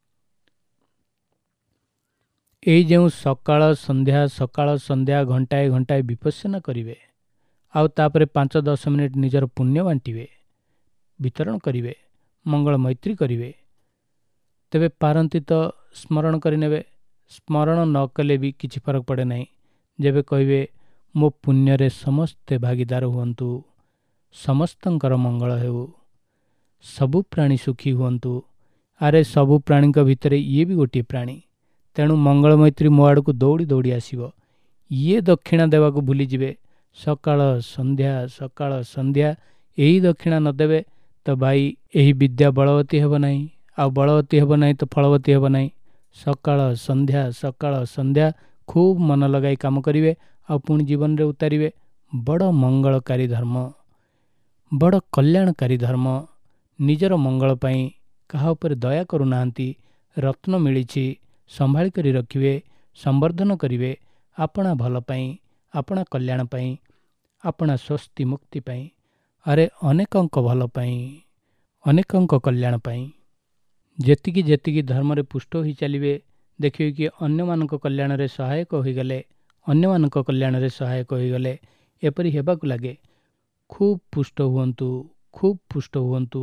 ଏଇ ଯେଉଁ ସକାଳ ସନ୍ଧ୍ୟା ସକାଳ ସନ୍ଧ୍ୟା ଘଣ୍ଟାଏ ଘଣ୍ଟାଏ ବିପස්සନା କରିବେ, ଆଉ ତାପରେ ପାଞ୍ଚ ଦଶ ମିନିଟ୍ ନିଜର ପୁଣ୍ୟ ବାଣ୍ଟିବେ, ବିତରଣ କରିବେ, ମଙ୍ଗଳ ମୈତ୍ରୀ କରିବେ, ତେବେ ପାରନ୍ତି ତ ସ୍ମରଣ କରିନେବେ। ସ୍ମରଣ ନ କଲେ ବି କିଛି ଫରକ ପଡ଼େ ନାହିଁ। ଯେବେ କହିବେ ମୋ ପୁଣ୍ୟରେ ସମସ୍ତେ ଭାଗିଦାର ହୁଅନ୍ତୁ, ସମସ୍ତଙ୍କର ମଙ୍ଗଳ ହେଉ, ସବୁ ପ୍ରାଣୀ ସୁଖୀ ହୁଅନ୍ତୁ। ଆରେ ସବୁ ପ୍ରାଣୀଙ୍କ ଭିତରେ ଇଏ ବି ଗୋଟିଏ ପ୍ରାଣୀ। ତେଣୁ ମଙ୍ଗଳ ମୈତ୍ରୀ ମୋ ଆଡ଼କୁ ଦୌଡ଼ି ଦୌଡ଼ି ଆସିବ। ଇଏ ଦକ୍ଷିଣା ଦେବାକୁ ଭୁଲିଯିବେ। ସକାଳ ସନ୍ଧ୍ୟା ସକାଳ ସନ୍ଧ୍ୟା ଏହି ଦକ୍ଷିଣା ନଦେବେ ତ ଭାଇ ଏହି ବିଦ୍ୟା ବଳବତୀ ହେବ ନାହିଁ, ଆଉ ବଳବତୀ ହେବ ନାହିଁ ତ ଫଳବତୀ ହେବ ନାହିଁ। ସକାଳ ସନ୍ଧ୍ୟା ସକାଳ ସନ୍ଧ୍ୟା ଖୁବ୍ ମନ ଲଗାଇ କାମ କରିବେ, ଆଉ ପୁଣି ଜୀବନରେ ଉତାରିବେ। ବଡ଼ ମଙ୍ଗଳକାରୀ ଧର୍ମ, ବଡ଼ କଲ୍ୟାଣକାରୀ ଧର୍ମ। ନିଜର ମଙ୍ଗଳ ପାଇଁ କାହା ଉପରେ ଦୟା କରୁନାହାନ୍ତି। ରତ୍ନ ମିଳିଛି, ସମ୍ଭାଳି କରି ରଖିବେ, ସମ୍ବର୍ଦ୍ଧନ କରିବେ। ଆପଣା ଭଲ ପାଇଁ, ଆପଣା କଲ୍ୟାଣ ପାଇଁ, ଆପଣା ସ୍ୱସ୍ତି ମୁକ୍ତି ପାଇଁ, ଆରେ ଅନେକଙ୍କ ଭଲ ପାଇଁ, ଅନେକଙ୍କ କଲ୍ୟାଣ ପାଇଁ। ଯେତିକି ଯେତିକି ଧର୍ମରେ ପୁଷ୍ଟ ହୋଇ ଚାଲିବେ, ଦେଖିବେ କି ଅନ୍ୟମାନଙ୍କ କଲ୍ୟାଣରେ ସହାୟକ ହୋଇଗଲେ, ଅନ୍ୟମାନଙ୍କ କଲ୍ୟାଣରେ ସହାୟକ ହୋଇଗଲେ ଏପରି ହେବାକୁ ଲାଗେ। ଖୁବ୍ ପୁଷ୍ଟ ହୁଅନ୍ତୁ, ଖୁବ୍ ପୁଷ୍ଟ ହୁଅନ୍ତୁ।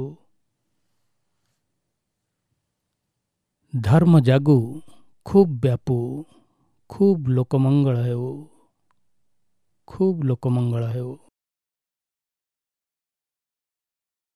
ଧର୍ମ ଜାଗୁ, ଖୁବ୍ ବ୍ୟାପୁ, ଖୁବ୍ ଲୋକମଙ୍ଗଳ ହେଉ। ଖୁବ୍ ଲୋକମଙ୍ଗଳ ହେଉ।